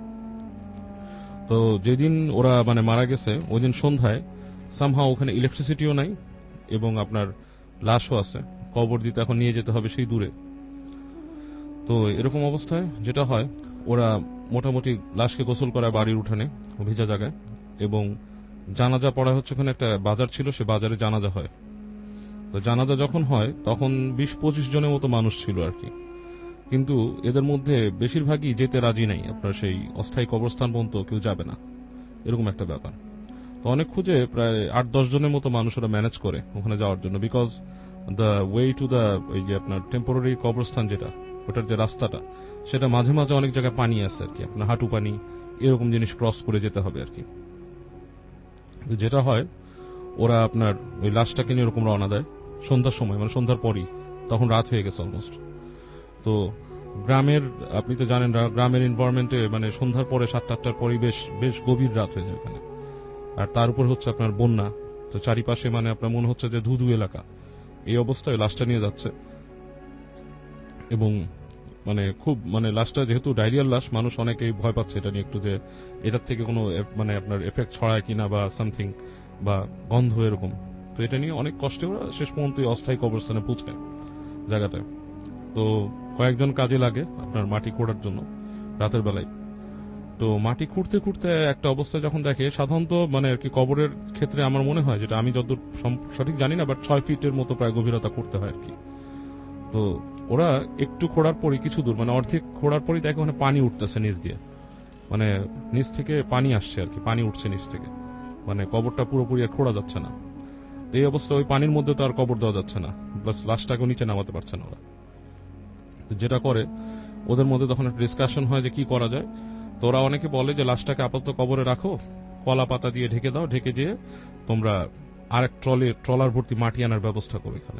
তো যেদিন ওরা মানে মারা গেছে ওই দিন সন্ধ্যায় সামহাও ওখানে ইলেকট্রিসিটিও নাই এবং আপনার লাশও আছে, কবর দিতে এখন নিয়ে যেতে হবে সেই দূরে। তো এরকম অবস্থায় যেটা হয়, ওরা মোটামুটি লাশকে গোসল করায় বাড়ির উঠানে ভিজা জায়গায়, এবং জানাজা পড়া হচ্ছে। ওখানে একটা বাজার ছিল, সে বাজারে জানাজা হয়। তো জানাজা যখন হয় তখন বিশ পঁচিশ জনের মতো মানুষ ছিল আর কি। কিন্তু এদের মধ্যে বেশিরভাগই যেতে রাজি নাই, আপনার সেই অস্থায়ী কবরস্থান পর্যন্ত কেউ যাবে না, এরকম একটা ব্যাপার। তো অনেক খুঁজে প্রায় আট দশ জনের মতো মানুষ ওরা ম্যানেজ করে ওখানে যাওয়ার জন্য, because the way to the ওই যে আপনার টেম্পোরারি কবরস্থান যেটা, ওটার যে রাস্তাটা, সেটা মাঝে মাঝে অনেক জায়গায় পানি আছে আর কি, আপনার হাঁটু পানি এরকম জিনিস ক্রস করে যেতে হবে আর কি। যেটা হয়, ওরা আপনার ওই লাশটাকে নিয়ে এরকম রওনা দেয় সন্ধ্যার সময়, মানে সন্ধ্যার পরই, তখন রাত হয়ে গেছে অলমোস্ট। তো গ্রামের, আপনি তো জানেন গ্রামের এনভায়রনমেন্টে মানে সন্ধ্যার পরে সাতটা আটটার পরই বেশ বেশ গভীর রাত হয়ে যায় ওখানে। আর তার উপর হচ্ছে আপনার বন্যা, তো চারিপাশে মানে আপনার মনে হচ্ছে যে ধুধু এলাকা। এই অবস্থায় লাশটা নিয়ে যাচ্ছে এবং মানে খুব মানে লাশটা যেহেতু ডায়রিয়ার লাশ, মানুষ অনেকেই ভয় পাচ্ছে এটা নিয়ে একটু, যে এটার থেকে কোনো মানে আপনার এফেক্ট ছড়ায় কিনা বা সামথিং, বা গন্ধ এরকম। তো এটা নিয়ে অনেক কষ্টে ওরা শেষ পর্যন্ত অস্থায়ী কবরস্থানে পৌঁছায় জায়গাটায়। তো কয়েকজন কাজে লাগে আপনার মাটি খোঁড়ার জন্য রাতের বেলায়। তো মাটি খুঁড়তে খুঁড়তে একটা অবস্থায় যখন দেখে, সাধারণত মানে আর কি কবরের ক্ষেত্রে আমার মনে হয়, যেটা আমি যতদূর সঠিক জানি না, বাট ছয় ফিটের মতো প্রায় গভীরতা করতে হয় আর কি। তো ওরা একটু খোঁড়ার পরই কিছু দূর, মানে অর্ধেক খোঁড়ার পরই দেখে ওখানে পানি উঠতেছে নিচ দিয়ে, মানে নিচ থেকে পানি আসছে আর কি, পানি উঠছে নিচ থেকে, মানে কবরটা পুরোপুরি আর খোঁড়া যাচ্ছে না। এই অবস্থা, ওই পানির মধ্যে তো আর কবর দেওয়া যাচ্ছে না, প্লাস লাশটাকে নিচে নামাতে পারছে না ওরা। যেটা করে ওদের মধ্যে তখন একটা ডিসকাশন হয় যে কি করা যায়। তো ওরা অনেকে বলে যে লাশটাকে আপাতত কবরে রাখো, কলা পাতা দিয়ে ঢেকে দাও, ঢেকে দিয়ে তোমরা আরেক ট্রলি ট্রলার ভর্তি মাটি আনার ব্যবস্থা করো এখানে।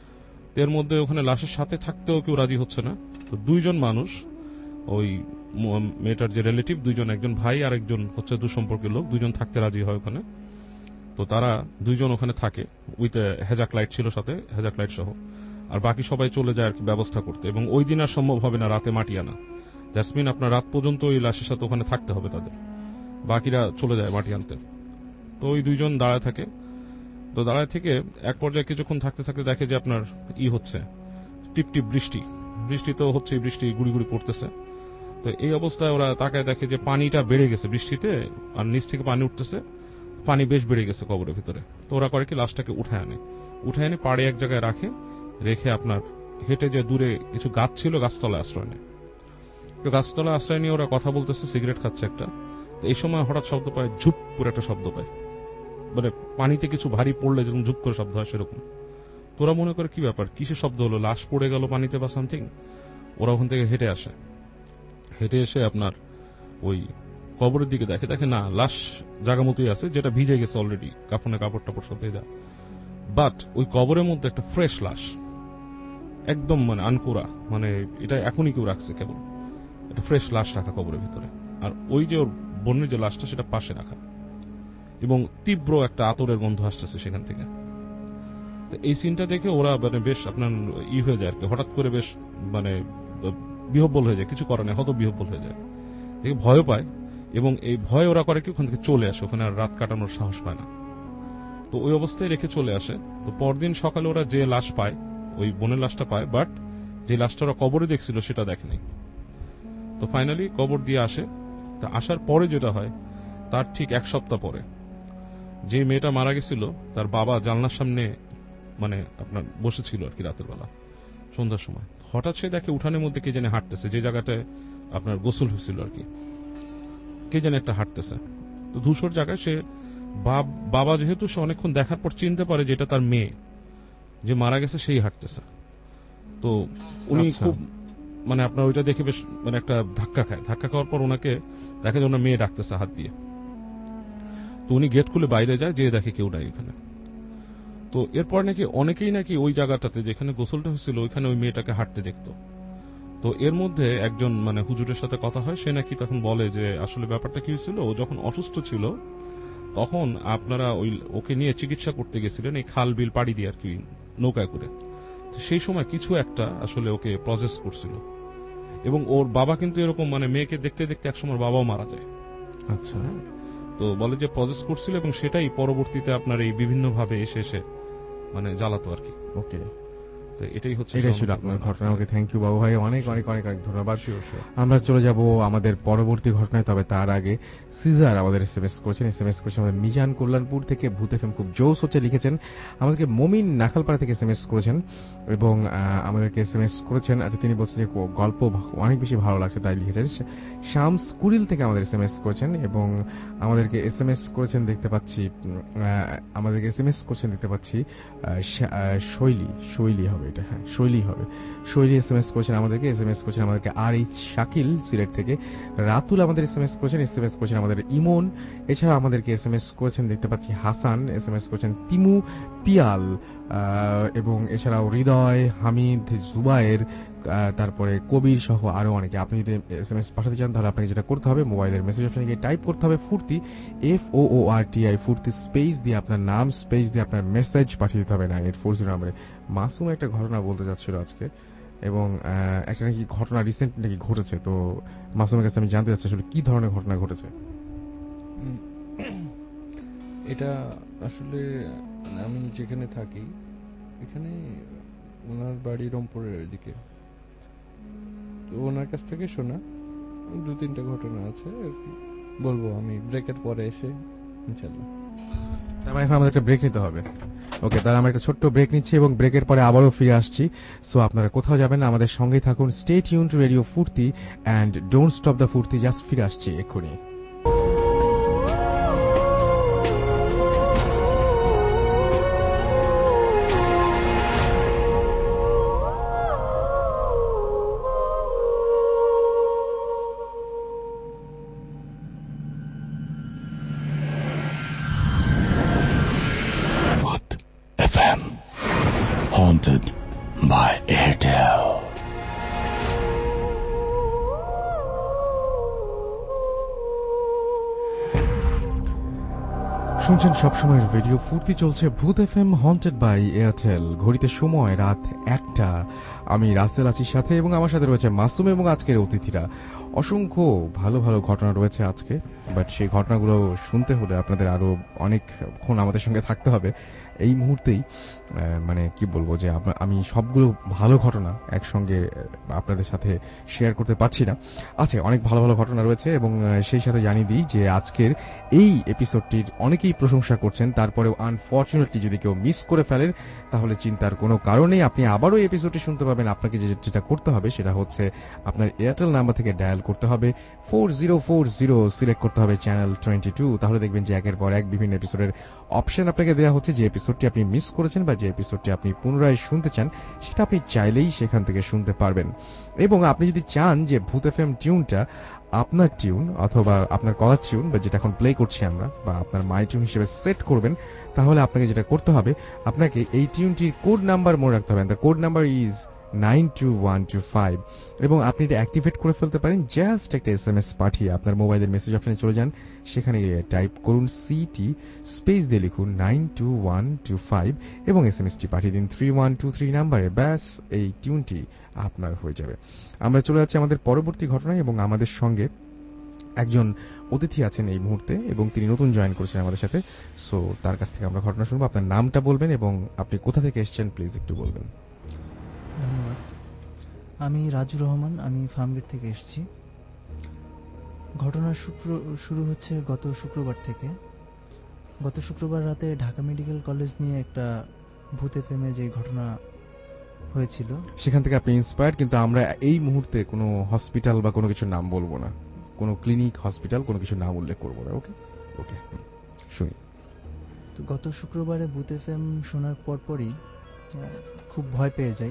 এর মধ্যে ওখানে লাশের সাথে থাকতেও কেউ রাজি হচ্ছে না। তো দুইজন মানুষ, ওই মেয়েটার যে রিলেটিভ দুইজন, একজন ভাই আর একজন হচ্ছে দুঃসম্পর্কের লোক, দুইজন থাকতে রাজি হয় ওখানে। তো তারা দুইজন ওখানে থাকে, উইথ হেজাক লাইট ছিল সাথে, হেজাক লাইট সহ। আর বাকি সবাই চলে যায় আর কি ব্যবস্থা করতে। এবং ওই দিন আর সম্ভব হবে না রাতে মাটি আনা, জাসমিন আপনার রাত পর্যন্ত ওই লাশের সাথে ওখানে থাকতে হবে তাদের, বাকিরা চলে যায় মাটি আনতে। তো ওই দুইজন দাঁড়ায় থাকে। তো দাঁড়ায় থেকে এক পর্যায়ে কিছুক্ষণ থাকতে থাকতে দেখে যে আপনার ই হচ্ছে, টিপ টিপ বৃষ্টি, বৃষ্টি তো হচ্ছে, বৃষ্টি গুড়ি গুড়ি পড়তেছে। তো এই অবস্থায় ওরা তাকায় দেখে যে পানিটা বেড়ে গেছে বৃষ্টিতে, আর নিচ থেকে পানি উঠতেছে, পানি বেশ বেড়ে গেছে কবরের ভিতরে। তো ওরা করে কি লাশটাকে উঠায় আনে, উঠায় এনে পাড়ে এক জায়গায় রাখে, রেখে আপনার হেঁটে যে দূরে কিছু গাছ ছিল গাছতলায় আশ্রয় নেয়। তো গাছতলায় আশ্রয় নিয়ে ওরা কথা বলতেছে, সিগারেট খাচ্ছে একটা। তো এই সময় হঠাৎ শব্দ পায়, ঝুপ করে একটা শব্দ পায়, মানে পানিতে কিছু ভারী পড়লে যেরকম ঝুপ করে শব্দ হয় সেরকম। তোরা মনে করে কি ব্যাপার, কিসের শব্দ হলো, লাশ পড়ে গেল পানিতে বা সামথিং। ওরা ওখান থেকে হেঁটে আসে, হেঁটে এসে আপনার ওই কবরের দিকে দেখে, দেখে না, লাশ জায়গা মতোই আছে, যেটা ভিজে গেছে অলরেডি, কাফনে কাপড় টাপড় সব ভেজা। বাট ওই কবরের মধ্যে একটা ফ্রেশ লাশ, একদম মানে আনকুরা, মানে এটা এখনই কেউ রাখছে, কেবল একটা ফ্রেশ লাশ রাখা কবরের ভিতরে। আর ওই যে ওর বোনের যে লাশটা সেটা পাশে রাখা, এবং তীব্র একটা আতরের গন্ধ আসতেছে সেখান থেকে। তো এই সিনটা দেখে ওরা মানে বেশ আপনার ই হয়ে যায় আর কি, হঠাৎ করে বেশ মানে বিহব্বল হয়ে যায়, কিছু করার নেই, হত বিহব্বল হয়ে যায়, দেখে ভয় পায়। এবং এই ভয় ওরা করে কি ওখান থেকে চলে আসে, ওখানে আর রাত কাটানোর সাহস পায় না। তো ওই অবস্থায় রেখে চলে আসে। তো পরদিন সকালে ওরা যে লাশ পায়, ওই বোনের লাশটা পায়, বাট যে লাশটা ওরা কবরে দেখছিল সেটা দেখেনি। তো ফাইনালি কবর দিয়ে আসে। তা আসার পরে যেটা হয়, তার ঠিক এক সপ্তাহ পরে যে মেয়েটা মারা গেছিল তার বাবা জানলার সামনে মানে আপনার বসেছিল আর কি রাতের বেলা, সন্ধ্যার সময়। হঠাৎ সে দেখে উঠানের মধ্যে কে জানে হাঁটতেছে, যে জায়গাটায় আপনার গোসল হয়েছিল আর কি, কে জানে একটা হাঁটতেছে। তো ধূসর জায়গায় সে, বাবা যেহেতু সে অনেকক্ষণ দেখার পর চিনতে পারে যে এটা তার মেয়ে, যে মারা গেছে সেই হাঁটতেছে। তো উনি খুব মানে আপনার ওইটা দেখে বেশ মানে একটা ধাক্কা খায়, ধাক্কা খাওয়ার পর ওনাকে দেখে যে ওনার মেয়ে ডাকতেছে হাত দিয়ে। তো উনি গেট খুলে বাইরে যায়, যেয়ে দেখে কেউ নাই এখানে। তো এরপর নাকি অনেকেই নাকি ওই জায়গাটাতে যেখানে গোসলটা হয়েছিল ওইখানে ওই মেয়েটাকে হাঁটতে দেখতো। তো এর মধ্যে একজন মানে হুজুরের সাথে কথা হয়, সে নাকি তখন বলে যে আসলে ব্যাপারটা কি হয়েছিল, ও যখন অসুস্থ ছিল তখন আপনারা ওই ওকে নিয়ে চিকিৎসা করতে গেছিলেন এই খাল বিল পাড়ি দিয়ে আর কি, নৌকায় করে। সেই সময় কিছু একটা আসলে ওকে প্রসেস করছিল, এবং ওর বাবা কিন্তু এরকম মানে মেয়েকে দেখতে দেখতে একসময় বাবাও মারা যায়। আচ্ছা, তো বলে যে প্রসেস করছিল, এবং সেটাই পরবর্তীতে আপনার এই বিভিন্ন ভাবে এসে এসে মানে জ্বালাতো আর কি। ওকে, তো এটাই হচ্ছে এটাই ছিল আপনার ঘটনা। আমাকে থ্যাংক ইউ বাবু ভাই, অনেক অনেক অনেক অনেক ধন্যবাদ। আমরা চলে যাব আমাদের পরবর্তী ঘটনায়, তবে তার আগে সিজার আমাদের এসএমএস করেছেন, এসএমএস করেছেন আমাদের মিজান কল্যাণপুর থেকে। ভূত এফএম খুব জোস হচ্ছে লিখেছেন। আমাদেরকে মমিন নাখালপাড়া থেকে এসএমএস করেছেন, এবং আমাদেরকে এসএমএস করেছেন। আচ্ছা, তিনি বলছেন যে গল্প অনেক বেশি ভালো লাগছে তাই লিখেছেন। শামস কুরিল থেকে আমাদের এসএমএস করেছেন, এবং আমাদেরকে এসএমএস করেছেন দেখতে পাচ্ছি, আমাদেরকে এসএমএস করেছেন দেখতে পাচ্ছি শৈলী, শৈলী হবে এটা, হ্যাঁ শৈলী হবে, শৈলী এসএমএস করেছেন আমাদেরকে। এসএমএস করেছেন আমাদেরকে আর এইচ শাকিল সিলেট থেকে। রাতুল আমাদের এসএমএস করেছেন, এসএমএস করেছেন আমাদের ইমন। এছাড়া আমাদেরকে এসএমএস করেছেন দেখতে পাচ্ছি হাসান, এসএমএস করেছেন তিমু পিয়াল, এবং এছাড়াও হৃদয়, হামিদ, জুবায়ের, তারপরে কবির সহ আরো অনেকে। আপনি যদি এসএমএস পাঠাতে চান তাহলে আপনাকে যেটা করতে হবে, মোবাইলের মেসেজ অপশনে গিয়ে টাইপ করতে হবে Foorti, F O O R T I, Foorti space দিয়ে আপনার নাম, স্পেস দিয়ে আপনার মেসেজ পাঠিয়ে দিতে হবে নাইন এইট ফোর জিরো নাম্বারে। মাসুম একটা ঘটনা বলতে যাচ্ছিল আজকে, এবং একটা নাকি ঘটনা রিসেন্ট নাকি ঘটেছে। তো মাসুমের কাছে আমি জানতে চাচ্ছি আসলে কি ধরনের ঘটনা ঘটেছে। এটা আসলে আমি যেখানে থাকি এখানে ওনার বাড়ি রংপুরের ওইদিকে, তো ওনার কাছ থেকে শোনা দু তিনটা ঘটনা আছে আর কি, বলবো আমি ব্রেকের পরে এসে ইনশাল্লাহ। তার মানে এখন আমাদের একটা ব্রেক নিতে হবে। ওকে, তাহলে আমরা একটা ছোট্ট ব্রেক নিচ্ছি এবং ব্রেকের পরে আবারও ফিরে আসছি। সো আপনারা কোথাও যাবেন না, আমাদের সঙ্গেই থাকুন। Stay tune to radio Foorti and don't stop the Foorti. Just ফিরে আসছি এক্ষুনি। F M, haunted by Airtel. শুনছেন সবসময়ের রেডিও ফুর্তি, চলছে ভূত এফএম হন্টেড বাই এয়ারটেল। ঘড়িতে সময় রাত একটা। আমি রাসেল আছি সাথে এবং আমার সাথে রয়েছে মাসুম এবং আজকের অতিথিরা। অসংখ্য ভালো ভালো ঘটনা রয়েছে আজকে, বাট সেই ঘটনাগুলো শুনতে হলে আপনাদের আরো অনেকক্ষণ আমাদের সঙ্গে থাকতে হবে। এই মুহূর্তেই মানে কি বলবো যে আমি সবগুলো ভালো ঘটনা একসঙ্গে আপনাদের সাথে শেয়ার করতে পারছি না। আছে অনেক ভালো ভালো ঘটনা রয়েছে এবং সেই সাথে জানিয়ে দিই যে আজকের এই এপিসোডটির অনেকেই প্রশংসা করছেন, তারপরেও আনফরচুনেটলি যদি কেউ মিস করে ফেলেন তাহলে চিন্তার কোনো কারণেই, আপনি আবারও এই এপিসোডটি শুনতে পাবেন। আপনাকে যেটা করতে হবে সেটা হচ্ছে আপনার এয়ারটেল নাম্বার থেকে ডায়াল করতে হবে four zero four zero, select করতে হবে চ্যানেল টোয়েন্টি টু। তাহলে দেখবেন যে একের পর এক বিভিন্ন এপিসোডের অপশন আপনাকে দেওয়া হচ্ছে। যে এপিসোডটি আপনি মিস করেছেন বা যে এপিসোডটি আপনি পুনরায় শুনতে চান সেটা আপনি চাইলেই সেখান থেকে শুনতে পারবেন। এবং আপনি যদি চান যে ভূত এফএম টিউনটা আপনার টিউন অথবা আপনার কলার টিউন বা যেটা এখন প্লে করছি আমরা বা আপনার মাই টিউন হিসেবে সেট করবেন, তাহলে আপনাকে যেটা করতে হবে, আপনাকে এই টিউনটির কোড নাম্বার মনে রাখতে হবে। The code number is nine two one two five এবং আপনি এটা অ্যাক্টিভেট করে ফেলতে পারেন জাস্ট একটা এস এম এস পাঠিয়ে। আপনার মোবাইলের মেসেজ অপশনে চলে যান, সেখানে টাইপ করুন সিটি স্পেস দিয়ে লিখুন nine two one two five এবং এস এম এসটি পাঠিয়ে দিন থ্রি ওয়ান টু থ্রি নাম্বারে। ব্যাস এই টিউনটি আপনার হয়ে যাবে। আমরা চলে যাচ্ছি আমাদের পরবর্তী ঘটনায় এবং আমাদের সঙ্গে একজন অতিথি আছেন এই মুহূর্তে এবং তিনি নতুন জয়েন করেছেন আমাদের সাথে। সো তার কাছ থেকে আমরা ঘটনা শুনবো। আপনার নামটা বলবেন এবং আপনি কোথা থেকে এসেছেন প্লিজ একটু বলবেন। ধন্যবাদ। আমি রাজু রহমান, আমি ফার্মগেট থেকে এসেছি। ঘটনার শুরু হচ্ছে গত শুক্রবার থেকে। গত শুক্রবার রাতে ঢাকা মেডিকেল কলেজ নিয়ে একটা ভূত এফএমে যে ঘটনা হয়েছিল সেখান থেকে আপনি ইন্সপায়ার্ড, কিন্তু আমরা এই মুহূর্তে কোনো হসপিটাল বা কোনো কিছুর নাম বলবো না, কোনো ক্লিনিক হসপিটাল কোনো কিছুর নাম উল্লেখ করবো না। ওকে ওকে শুনি। তো গত শুক্রবারে ভূত এফএম শোনার পরপরই খুব ভয় পেয়ে যাই।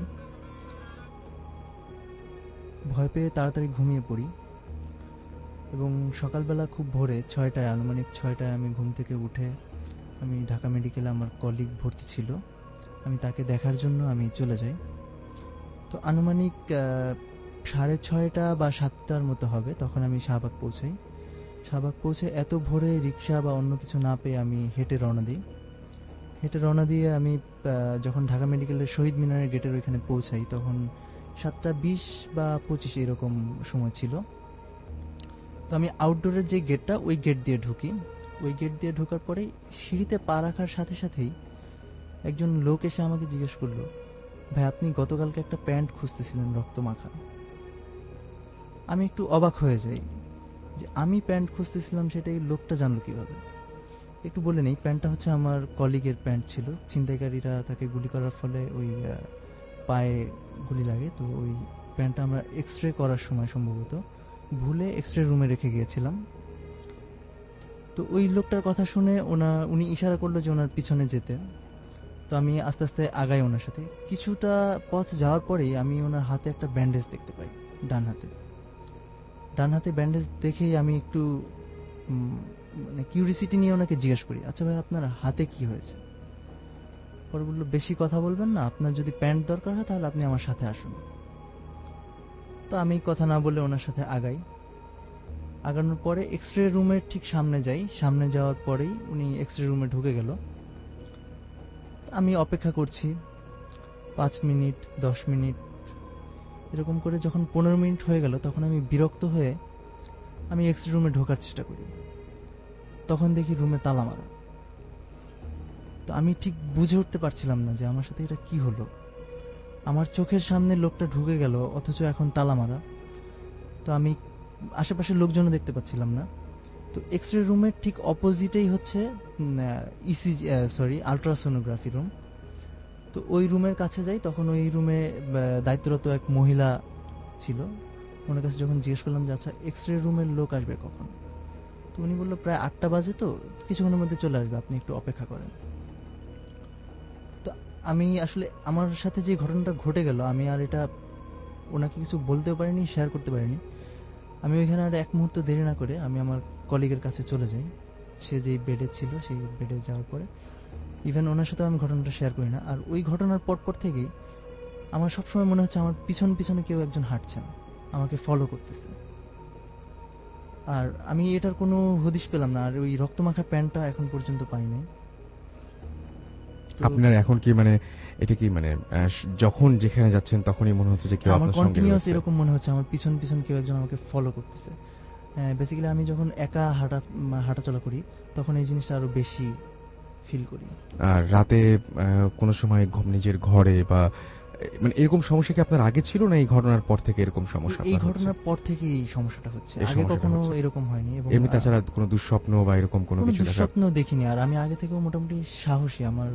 ভয় পেয়ে তাড়াতাড়ি ঘুমিয়ে পড়ি এবং সকালবেলা খুব ভোরে ছয়টায় আনুমানিক ছয়টায় আমি ঘুম থেকে উঠে আমি ঢাকা মেডিকেলে আমার কলিগ ভর্তি ছিল, আমি তাকে দেখার জন্য আমি চলে যাই। তো আনুমানিক সাড়ে ছয়টা বা সাতটার মতো হবে তখন আমি শাহবাগ পৌঁছাই। শাহবাগ পৌঁছে এত ভোরে রিক্সা বা অন্য কিছু না পেয়ে আমি হেঁটে রওনা দিই। হেঁটে রওনা দিয়ে আমি যখন ঢাকা মেডিকেলের শহীদ মিনারের গেটের ওইখানে পৌঁছাই তখন সাতটা বিশ বা পঁচিশ এরকম সময় ছিল। তো আমি আউটডোরের যে গেটটা ওই গেট দিয়ে ঢুকি। ওই গেট দিয়ে ঢোকার পরে সিঁড়িতে পা রাখার সাথে সাথেই একজন লোক এসে আমাকে জিজ্ঞেস করলো, ভাই আপনি গতকালকে একটা প্যান্ট খুঁজতেছিলেন রক্ত মাখা। আমি একটু অবাক হয়ে যাই যে আমি প্যান্ট খুঁজতেছিলাম সেটা এই লোকটা জানলো কিভাবে। একটু বলে নেই, প্যান্টটা হচ্ছে আমার কলিগের প্যান্ট ছিল। ছিনতাইকারীরা তাকে গুলি করার ফলে ওই পায়ে গুলি লাগে, তো ওই প্যান্টটা আমরা এক্স রে করার সময় সম্ভবত ভুলে এক্স রে রুমে রেখে গিয়েছিলাম। তো ওই লোকটার কথা শুনে ওনা উনি ইশারা করলো যে ওনার পিছনে যেতে। তো আমি আস্তে আস্তে আগাই ওনার সাথে। কিছুটা পথ যাওয়ার পরেই আমি ওনার হাতে একটা ব্যান্ডেজ দেখতে পাই, ডান হাতে। ডান হাতে ব্যান্ডেজ দেখেই আমি একটু মানে কিউরিসিটি নিয়ে ওনাকে জিজ্ঞেস করি, আচ্ছা ভাই আপনার হাতে কি হয়েছে? পরে বললো, বেশি কথা বলবেন না, আপনার যদি প্যান্ট দরকার হয় তাহলে আপনি আমার সাথে আসুন। তো আমি কথা না বলে ওনার সাথে আগাই। আগানোর পরে এক্স রে রুমের ঠিক সামনে যাই। সামনে যাওয়ার পরেই উনি এক্স রে রুমে ঢুকে গেল। আমি অপেক্ষা করছি পাঁচ মিনিট দশ মিনিট এরকম করে। যখন পনেরো মিনিট হয়ে গেল তখন আমি বিরক্ত হয়ে আমি এক্স রে রুমে ঢোকার চেষ্টা করি। তখন দেখি রুমে তালা মারা। তো আমি ঠিক বুঝে উঠতে পারছিলাম না যে আমার সাথে এটা কি হলো। আমার চোখের সামনে লোকটা ঢুকে গেল অথচ এখন তালা মারা। তো আমি আশেপাশের লোকজনও দেখতে পাচ্ছিলাম না। তো এক্স রে রুমের ঠিক অপোজিটেই হচ্ছে ইসিজি সরি আলট্রাসোনোগ্রাফি রুম। তো ওই রুমের কাছে যাই, তখন ওই রুমে দায়িত্বরত এক মহিলা ছিল। ওনার কাছে যখন জিজ্ঞেস করলাম যে আচ্ছা এক্স রে রুমের লোক আসবে কখন, তো উনি বললো প্রায় আটটা বাজে, তো কিছুক্ষণের মধ্যে চলে আসবে, আপনি একটু অপেক্ষা করেন। তো আমি আসলে আমার সাথে যে ঘটনাটা ঘটে গেল, আমি আর এটা ওনাকে কিছু বলতেও পারিনি, শেয়ার করতে পারিনি। আমি ওইখানে আর এক মুহূর্ত দেরি না করে আমি আমার কলিগের কাছে চলে যাই। সে যেই বেডে ছিল সেই বেডে যাওয়ার পরে ইভেন ওনার সাথে আমি ঘটনাটা শেয়ার করি না। আর ওই ঘটনার পরপর থেকেই আমার সবসময় মনে হচ্ছে আমার পিছন পিছনে কেউ একজন হাঁটছেন, আমাকে ফলো করতেছে। আর আমি এটার কোনো হদিশ পেলাম না। আর ওই রক্তমাখা প্যান্টটা এখন পর্যন্ত পাই নাই। আপনার এখন কি মানে এটা কি মানে যখন যেখানে যাচ্ছেন তখনই মনে হচ্ছে যে কেউ আমার আপনার সঙ্গে কন্টিনিউয়াস রয়েছে? এরকম মনে হচ্ছে আমার পিছন পিছন কেউ একজন আমাকে ফলো করতেছে। বেসিক্যালি আমি যখন একা হাঁটা হাঁটাচলা করি তখন এই জিনিসটা আরো বেশি ফিল করি। আর রাতে কোনো সময় নিজের ঘরে বা মানে এরকম সমস্যা কি আপনার আগে ছিল না এই ঘটনার পর থেকে এরকম সমস্যা? এই ঘটনার পর থেকে এই সমস্যাটা হচ্ছে, আগে কখনো এরকম হয়নি। এবং এমনি তাছাড়া কোনো দুঃস্বপ্ন বা এরকম কোনো কিছু দেখা? দুঃস্বপ্ন দেখিনি। আর আমি আগে থেকেও মোটামুটি সাহসী। আমার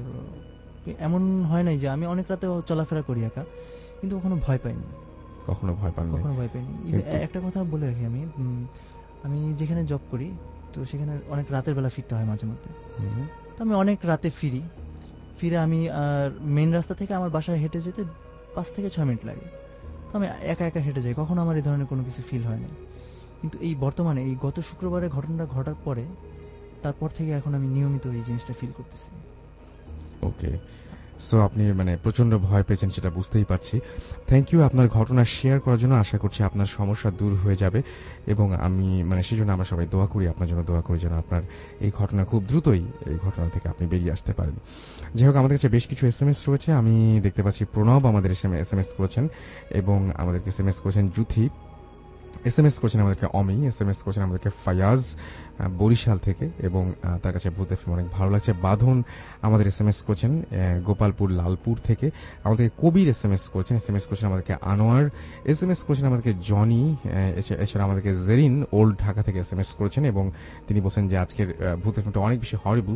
এমন হয় নাই যে আমি অনেক রাতে চলাফেরা করি একা, কিন্তু কখনো ভয় পাইনি। কখনো ভয় পাইনি? কখনো ভয় পাইনি। একটা কথা বলে রাখি, আমি আমি যেখানে জব করি তো সেখানে অনেক রাতের বেলা ফিরতে হয় মাঝে মধ্যে। তো আমি অনেক রাতে ফিরি। ফিরে আমি মেইন রাস্তা থেকে আমার বাসায় হেঁটে যেতে পাঁচ থেকে ছয় মিনিট লাগে। তো আমি একা একা হেঁটে যাই, কখনো আমার এই ধরনের কোনো কিছু ফিল হয়নি। কিন্তু এই বর্তমানে এই গত শুক্রবারে ঘটনাটা ঘটার পরে তারপর থেকে এখন আমি নিয়মিত এই জিনিসটা ফিল করতেছি। ওকে, সো আপনি মানে প্রচন্ড ভয় পেয়েছেন সেটা বুঝতেই পারছি। থ্যাংক ইউ আপনার ঘটনা শেয়ার করার জন্য। আশা করছি আপনার সমস্যা দূর হয়ে যাবে এবং আমি মানে সেই জন্য আমরা সবাই দোয়া করি, আপনার জন্য দোয়া করি যেন আপনার এই ঘটনা খুব দ্রুতই এই ঘটনা থেকে আপনি বেরিয়ে আসতে পারেন। যাই হোক, আমাদের কাছে বেশ কিছু এস এম এস রয়েছে। আমি দেখতে পাচ্ছি প্রণব আমাদের এস এম এস করেছেন এবং আমাদেরকে এস এম এস করেছেন জুথি, এস এম এস করেছেন আমাদেরকে অমি, এস এম এস করেছেন আমাদেরকে ফায়াজ বরিশাল থেকে এবং তার কাছে ভূত এফএম অনেক ভালো লাগছে। বাঁধন আমাদের এস এম এস করেছেন গোপালপুর লালপুর থেকে। আমাদেরকে কবির এস এম এস করেছেন, এস এম এস করেছেন আমাদেরকে আনোয়ার, এস এম এস করেছেন আমাদেরকে জনি, এছাড়া আমাদেরকে জেরিন ওল্ড ঢাকা থেকে এস এম এস করেছেন এবং তিনি বলছেন যে আজকের ভূত এফএমটা অনেক বেশি হরিবল।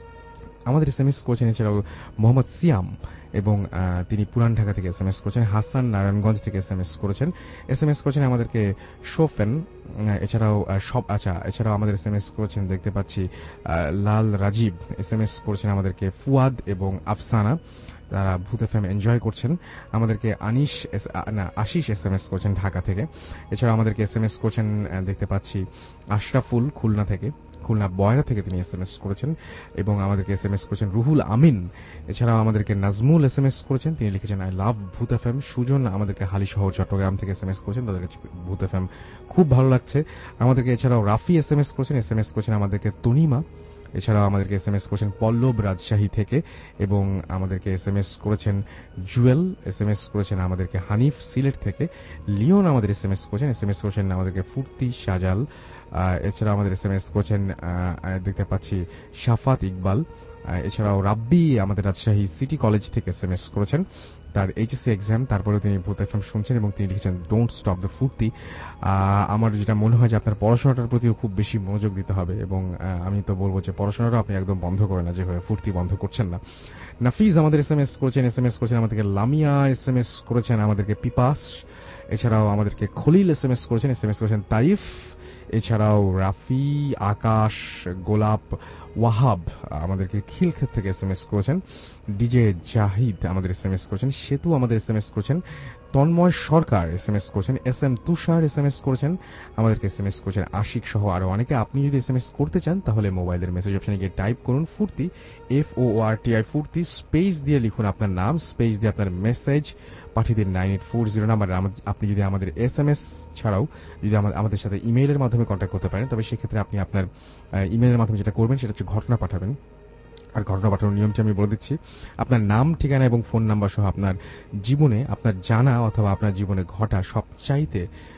আমাদের এস এম এস করেছেন এছাড়াও মোহাম্মদ সিয়াম এবং তিনি পুরান ঢাকা থেকে এস এম এস করেছেন। হাসান নারায়ণগঞ্জ থেকে এস এম এস করেছেন। এস এম এস করেছেন আমাদেরকে শোফেন, এছাড়াও সব আচ্ছা এছাড়াও আমাদের এস এম এস করেছেন দেখতে পাচ্ছি Lal Rajib, S M S করেছেন আমাদেরকে ফুয়াদ এবং আফসানা, তারা ভূত এফএম এনজয় করছেন। আমাদেরকে আনিশ না আশিস এস এম এস করেছেন ঢাকা থেকে। এছাড়াও আমাদেরকে এস এম এস করেছেন দেখতে পাচ্ছি আশরাফুল খুলনা থেকে, খুলনা বয়রা থেকে তিনি এস এম এস করেছেন এবং আমাদেরকে এস এম এস করেছেন রুহুল আমিন। এছাড়াও আমাদেরকে নাজমুল এস এম এস করেছেন, তিনি লিখেছেন আই লাভ ভূত এফএম। সুজন আমাদেরকে হালিশহর চট্টগ্রাম থেকে এস এম এস করেছেন, তাদের কাছে ভূত এফএম খুব ভালো লাগছে আমাদেরকে। এছাড়াও রাফি এস এম এস করেছেন, এস এম এস করেছেন আমাদেরকে তনিমা। এছাড়াও আমাদেরকে এস এম এস করেছেন পল্লব রাজশাহী থেকে এবং আমাদেরকে এস এম এস করেছেন জুয়েল, এস এম এস করেছেন আমাদেরকে হানিফ সিলেট থেকে। লিওন আমাদের এস এম এস করেছেন, এস এম এস করেছেন আমাদেরকে ফুর্তি সাজাল। এছাড়াও আমাদের এস এম এস করেছেন দেখতে পাচ্ছি শাফাত ইকবাল। এছাড়াও রাব্বি আমাদের রাজশাহী সিটি কলেজ থেকে এস এম এস করেছেন, তার এইচএসসি এক্সাম, তারপরেও তিনি ভূত এফএম শুনছেন এবং তিনি লিখেছেন ডোন্ট স্টপ দ্য ফুর্তি। আমার যেটা মনে হয় যে আপনার পড়াশোনাটার প্রতিও খুব বেশি মনোযোগ দিতে হবে এবং আমি তো বলবো যে পড়াশোনাটা আপনি একদম বন্ধ করেন না, যেভাবে ফুর্তি বন্ধ করছেন না। নাফিজ আমাদের এস এম এস করেছেন, এস এম এস করেছেন আমাদেরকে লামিয়া, এস এম এস করেছেন আমাদেরকে পিপাস। এছাড়াও আমাদেরকে খলিল এস এম এস করেছেন, এস এম এস করেছেন তারিফ। এছাড়াও রাফি, আকাশ, গোলাপ, ওয়াহাব আমাদেরকে খিলক্ষেত থেকে এস এম এস করেছেন। ডিজে জাহিদ আমাদের এস এম এস করেছেন। সেতু আমাদের এস এম এস করেছেন। Tanmoy Sarkar S M S করেছেন। S M Tushar S M S করেছেন, আমাদেরকে এস এম এস করেছেন আশিক সহ আরো অনেকে। আপনি যদি এস এম এস করতে চান তাহলে মোবাইলের মেসেজ অপশনে গিয়ে টাইপ করুন Foorti, F O R T I Foorti, space দিয়ে লিখুন আপনার নাম, স্পেস দিয়ে আপনার মেসেজ পাঠিয়ে দিন নাইন এইট ফোর জিরো নাম্বারে। আপনি যদি আমাদের এস এম এস ছাড়াও যদি আমাদের সাথে ইমেইলের মাধ্যমে কন্ট্যাক্ট করতে পারেন তবে সেক্ষেত্রে আপনি আপনার ইমেইলের মাধ্যমে যেটা করবেন সেটা হচ্ছে ঘটনা পাঠাবেন। আর ঘটনা পাঠানোর নিয়মটি আমি বলে দিচ্ছি। আপনার নাম, ঠিকানা এবং ফোন নাম্বার সহ আপনার জীবনে আপনার জানা অথবা আপনার জীবনে ঘটা সবচাইতে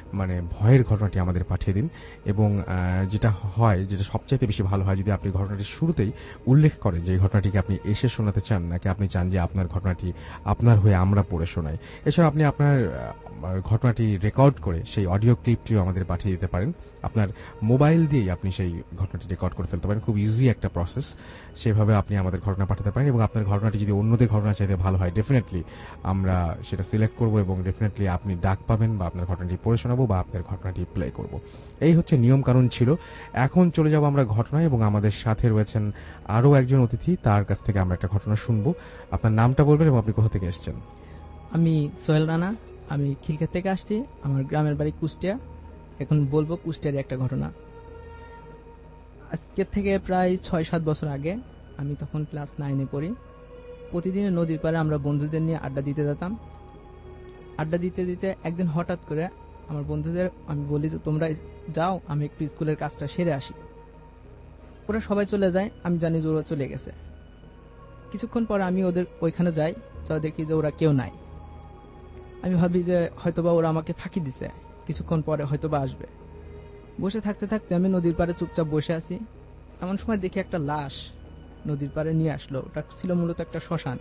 মানে ভয়ের ঘটনাটি আমাদের পাঠিয়ে দিন। এবং যেটা হয়, যেটা সবচাইতে বেশি ভালো হয়, যদি আপনি ঘটনাটি শুরুতেই উল্লেখ করেন যে এই ঘটনাটিকে আপনি এসে শোনাতে চান নাকি আপনি চান যে আপনার ঘটনাটি আপনার হয়ে আমরা পড়ে শোনাই। এছাড়া আপনি আপনার ঘটনাটি রেকর্ড করে সেই অডিও ক্লিপটিও আমাদের পাঠিয়ে দিতে পারেন। আপনার মোবাইল দিয়েই আপনি সেই ঘটনাটি রেকর্ড করে ফেলতে পারেন, খুব ইজি একটা প্রসেস। সেভাবে আপনি আমাদের ঘটনা পাঠাতে পারেন এবং আপনার ঘটনাটি যদি অন্যদের ঘটনা চাইতে ভালো হয়, ডেফিনেটলি আমরা সেটা সিলেক্ট করব এবং ডেফিনেটলি আপনি ডাক পাবেন বা আপনার ঘটনাটি পড়ে শোনাবো বা আপনার ঘটনাটি প্লে করব। এই হচ্ছে নিয়ম কানুন ছিল। এখন চলে যাব আমরা ঘটনায় এবং আমাদের সাথে রয়েছেন আরো একজন অতিথি, তার কাছ থেকে আমরা একটা ঘটনা শুনবো। আপনার নামটা বলবেন এবং আপনি কোথা থেকে এসেছেন? আমি সোহেল রানা, আমি খিলক্ষেত থেকে আসছি। আমার গ্রামের বাড়ি কুষ্টিয়া। এখন বলবো কুষ্টিয়ার একটা ঘটনা। আজকের থেকে প্রায় ছয় সাত বছর আগে, আমি তখন ক্লাস নাইনে পড়ি। প্রতিদিন নদীর পাড়ে আমরা বন্ধুদের নিয়ে আড্ডা দিতে যেতাম। আড্ডা দিতে দিতে একদিন হঠাৎ করে আমার বন্ধুদের আমি বলি যে তোমরা যাও, আমি একটু স্কুলের কাজটা সেরে আসি। ওরা সবাই চলে যায়, আমি জানি যে ওরা চলে গেছে। কিছুক্ষণ পরে আমি ওদের ওইখানে যাই, যা দেখি যে ওরা কেউ নাই। আমি ভাবি যে হয়তোবা ওরা আমাকে ফাঁকি দিছে, কিছুক্ষণ পরে হয়তোবা আসবে। বসে থাকতে থাকতে আমি নদীর পাড়ে চুপচাপ বসে আছি। এমন সময় দেখি একটা লাশ নদীর পাড়ে নিয়ে আসলো। ওটা ছিল মূলত একটা শ্মশান।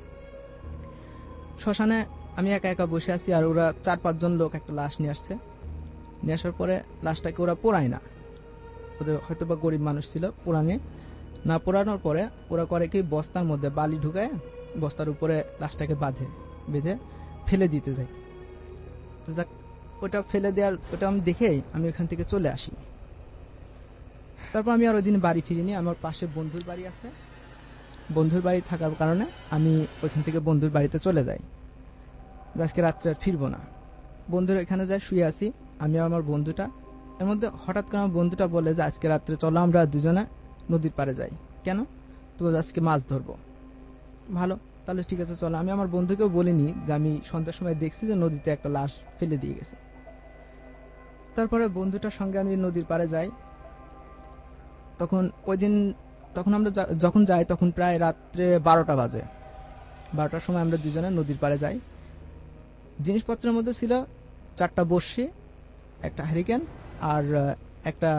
শ্মশানে আমি একা একা বসে আছি, আর ওরা চার পাঁচজন লোক একটা লাশ নিয়ে আসছে। নিয়ে আসার পরে লাশটাকে ওরা পোড়ায় না, ওদের হয়তোবা গরিব মানুষ ছিল, পোড়ানে না পোড়ানোর পরে ওরা করে কি বস্তার মধ্যে বালি ঢুকায় বস্তার উপরে লাশটাকে বাঁধে, বেঁধে ফেলে দিতে যায়। তো যাক, ওটা ফেলে দেওয়ার ওটা আমি দেখেই আমি ওখান থেকে চলে আসি। তারপর আমি আর ওই দিন বাড়ি ফিরিনি। আমার পাশে বন্ধুর বাড়ি আছে, বন্ধুর বাড়ি থাকার কারণে আমি ওইখান থেকে বন্ধুর বাড়িতে চলে যাই। আজকে রাত্রে আর ফিরবো না। বন্ধুর এখানে যাই, শুয়ে আছি আমি আর আমার বন্ধুটা। এর মধ্যে হঠাৎ করে আমার বন্ধুটা বলে যে আজকে রাত্রে চলো আমরা দুজনে নদীর পাড়ে যাই। কেন? তো আজকে মাছ ধরবো। ভালো, তাহলে ঠিক আছে চলো। আমি আমার বন্ধুকেও বলিনি যে আমি সন্ধ্যার সময় দেখছি যে নদীতে একটা লাশ ফেলে দিয়ে গেছে। তারপরে বন্ধুটার সঙ্গে আমি নদীর পাড়ে যাই। তখন ওই দিন তখন আমরা যখন যাই তখন প্রায় রাত্রে বারোটা বাজে। বারোটার সময় আমরা দুজনে নদীর পাড়ে যাই। জিনিসপত্রের মধ্যে ছিল চারটা বড়শি, একটা হ্যারিকেন আর একটা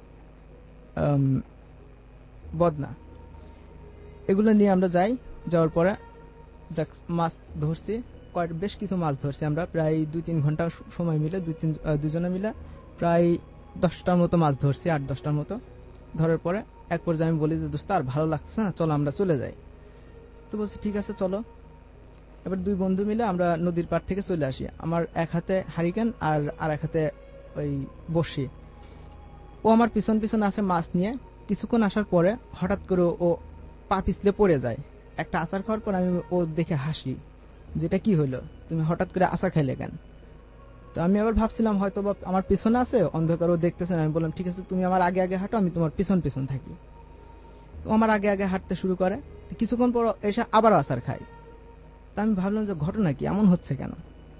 বদনা। এগুলো নিয়ে আমরা যাই। যাওয়ার পরে যাক মাছ ধরছি, কয়েক বেশ কিছু মাছ ধরছি আমরা, প্রায় দুই তিন ঘন্টা সময় মিলে দুই তিন দুজনে মিলে প্রায় দশটার মতো মাছ ধরছি, আট দশটার মতো। ধরার পরে এক পর্যায়ে আমি বলি যে দোস্ত আর ভালো লাগছে না, চলো আমরা চলে যাই। তো বলছি ঠিক আছে চলো। এবার দুই বন্ধু মিলে আমরা নদীর পাড় থেকে চলে আসি। আমার এক হাতে হারিকেন আর আর এক হাতে ওই বড়শি। ও আমার পিছন পিছন আসে মাছ নিয়ে। কিছুক্ষণ আসার পরে হঠাৎ করে ও পা পিছলে পড়ে যায়। একটা আচার খাওয়ার পর আমি ও দেখে হাসি, যেটা কি হলো, তুমি হঠাৎ করে আচার খাইলে কেন? তো আমি আবার ভাবছিলাম হয়তো বা আমার পিছনে আছে, অন্ধকার ও দেখতেছে না। আমি বললাম ঠিক আছে তুমি আমার আগে আগে হাঁটো, আমি তোমার পিছন পিছন থাকি। ও আমার আগে আগে হাঁটতে শুরু করে। কিছুক্ষণ পর এসে আবার আচার খায়। তা আমি ভাবলাম যে ঘটনা কি, এমন হচ্ছে কেন?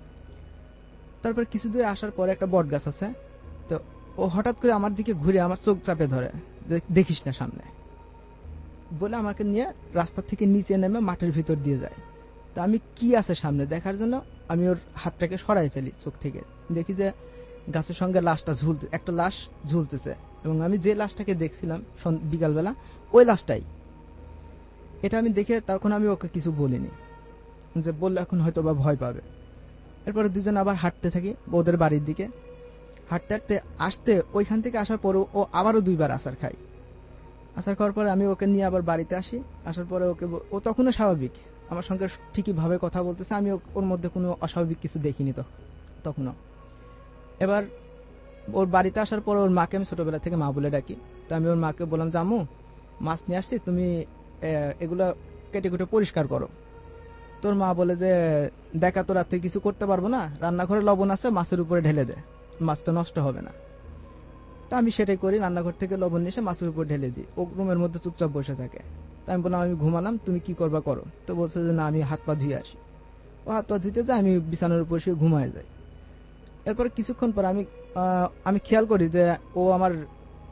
তারপর কিছু দূরে আসার পরে একটা বট গাছ আছে। তো ও হঠাৎ করে আমার দিকে ঘুরে আমার চোখ চাপে ধরে যে দেখিস না সামনে বলে আমাকে নিয়ে রাস্তা থেকে নিচে নেমে মাঠের ভিতর দিয়ে যায়। তা আমি কি আছে সামনে দেখার জন্য আমি ওর হাতটাকে সরাই ফেলি চোখ থেকে। দেখি যে গাছের সঙ্গে লাশটা ঝুলতে একটা লাশ ঝুলতেছে, এবং আমি যে লাশটাকে দেখছিলাম বিকালবেলা ওই লাশটাই। এটা আমি দেখে তখন আমি ওকে কিছু বলিনি, যে বললে এখন হয়তো বা ভয় পাবে। এরপরে দুজন আবার হাঁটতে থাকি ওদের বাড়ির দিকে। হাঁটতে হাঁটতে আসতে ওইখান থেকে আসার পরও ও আবারও দুইবার আচার খায়। আচার খাওয়ার পরে আমি ওকে নিয়ে আবার বাড়িতে আসি। আসার পরে ওকে ও তখনও স্বাভাবিক, আমার সঙ্গে ঠিকই ভাবে কথা বলতেছে। আমি ওর মধ্যে কোনো অস্বাভাবিক কিছু দেখিনি তখনও। এবার ওর বাড়িতে আসার পর ওর মাকে আমি ছোটবেলা থেকে মা বলে ডাকি। তো আমি ওর মাকে বললাম যে আম্মু মাছ নিয়ে আসছি, তুমি এগুলা কেটে কুটে পরিষ্কার করো। তোর মা বলে যে দেখা তো রাত্রে কিছু করতে পারবো না, রান্নাঘরে লবণ আছে, মাছের উপরে ঢেলে দে, মাছটা নষ্ট হবে না। তা আমি সেটাই করি, রান্নাঘর থেকে লবণ নিয়ে এসে মাছের উপর ঢেলে দিই। ও রুমের মধ্যে চুপচাপ বসে থাকে। তা আমি বললাম আমি ঘুমালাম, তুমি কি করবা করো। তো বলছে যে না আমি হাত পা ধুয়ে আসি। ও হাত পা ধুতে যায়, আমি বিছানার উপর শুয়ে ঘুমায় যাই। এরপর কিছুক্ষণ পর আমি আমি খেয়াল করি যে ও আমার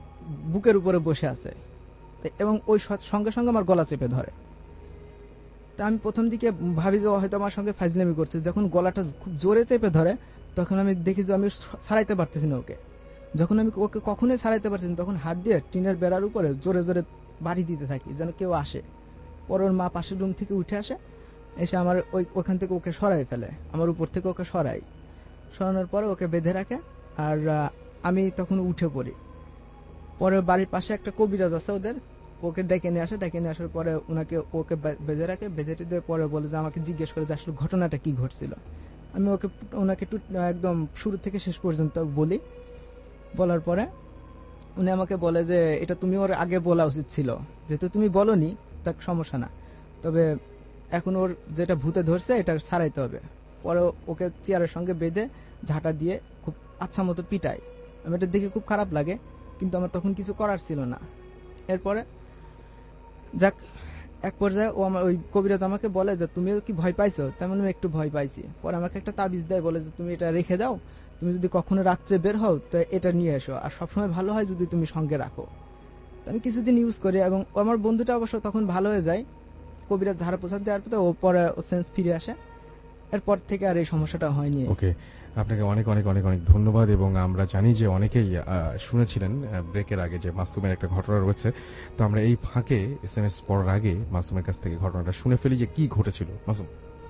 বুকের উপরে বসে আছে, এবং ওই সঙ্গে সঙ্গে আমার গলা চেপে ধরে। তা আমি প্রথম দিকে ভাবি যে ও হয়তো আমার সঙ্গে ফাজলামি করছে। যখন গলাটা খুব জোরে চেপে ধরে তখন আমি দেখি যে আমি ছাড়াইতে পারতেছি না ওকে। যখন আমি ওকে কখনোই ছাড়াইতে পারছি না তখন হাত দিয়ে টিনের বেড়ার উপরে জোরে জোরে বাড়ি দিতে থাকি যেন কেউ আসে। পরে ওর মা পাশের রুম থেকে উঠে আসে, এসে আমার ওই ওখান থেকে ওকে সরাই ফেলে, আমার উপর থেকে ওকে সরাই। সরানোর পরে ওকে বেঁধে রাখে আর আমি তখন উঠে পড়ি। পরে বাড়ির পাশে একটা কবিরাজ আছে ওদের, ওকে ডেকে নিয়ে আসে। ডেকে নিয়ে আসার পরে ওনাকে ওকে বেঁধে রাখে। বেঁধে টেঁধে পরে বলে যে আমাকে জিজ্ঞেস করে যে আসলে ঘটনাটা কি ঘটছিল। আমি ওকে ওনাকে একদম শুরু থেকে শেষ পর্যন্ত বলি। বলার পরে উনি আমাকে বলে যে এটা তুমি ওর আগে বলা উচিত ছিল, যেহেতু তুমি বলনি তার সমস্যা না, তবে এখন ওর যেটা ভূতে ধরছে এটা ছাড়াইতে হবে। পরে ওকে চেয়ারের সঙ্গে বেঁধে ঝাঁটা দিয়ে খুব আচ্ছা মতো পিটাই। আমি এটা দেখে খুব খারাপ লাগে, কিন্তু আমার তখন কিছু করার ছিল না। এরপরে যাক এক পর্যায়ে ও আমার ওই কবিরাজ আমাকে বলে যে তুমি কি ভয় পাইছো? তেমন আমি একটু ভয় পাইছি। পরে আমাকে একটা তাবিজ দেয়, বলে যে তুমি এটা রেখে দাও, তুমি যদি কখনো রাত্রে বের হও তো এটা নিয়ে এসো, আর সবসময় ভালো হয় যদি তুমি সঙ্গে রাখো। আমি কিছুদিন ইউজ করি এবং আমার বন্ধুটা অবশ্য তখন ভালো হয়ে যায়। কবিরাজ ঝাড়া প্রসাদ দেওয়ার পর ও পরে সেন্স ফিরে আসে। এরপর থেকে আর এই সমস্যাটা হয়নি। ওকে, আপনাকে অনেক অনেক অনেক অনেক ধন্যবাদ। এবং আমরা জানি যে অনেকেই শুনেছিলেন ব্রেকের আগে যে মাসুমের একটা ঘটনা রয়েছে, তো আমরা এই ফাঁকে এস এম এস পড়ার আগে মাসুমের কাছ থেকে ঘটনাটা শুনে ফেলি যে কি ঘটেছিল। মাসুম,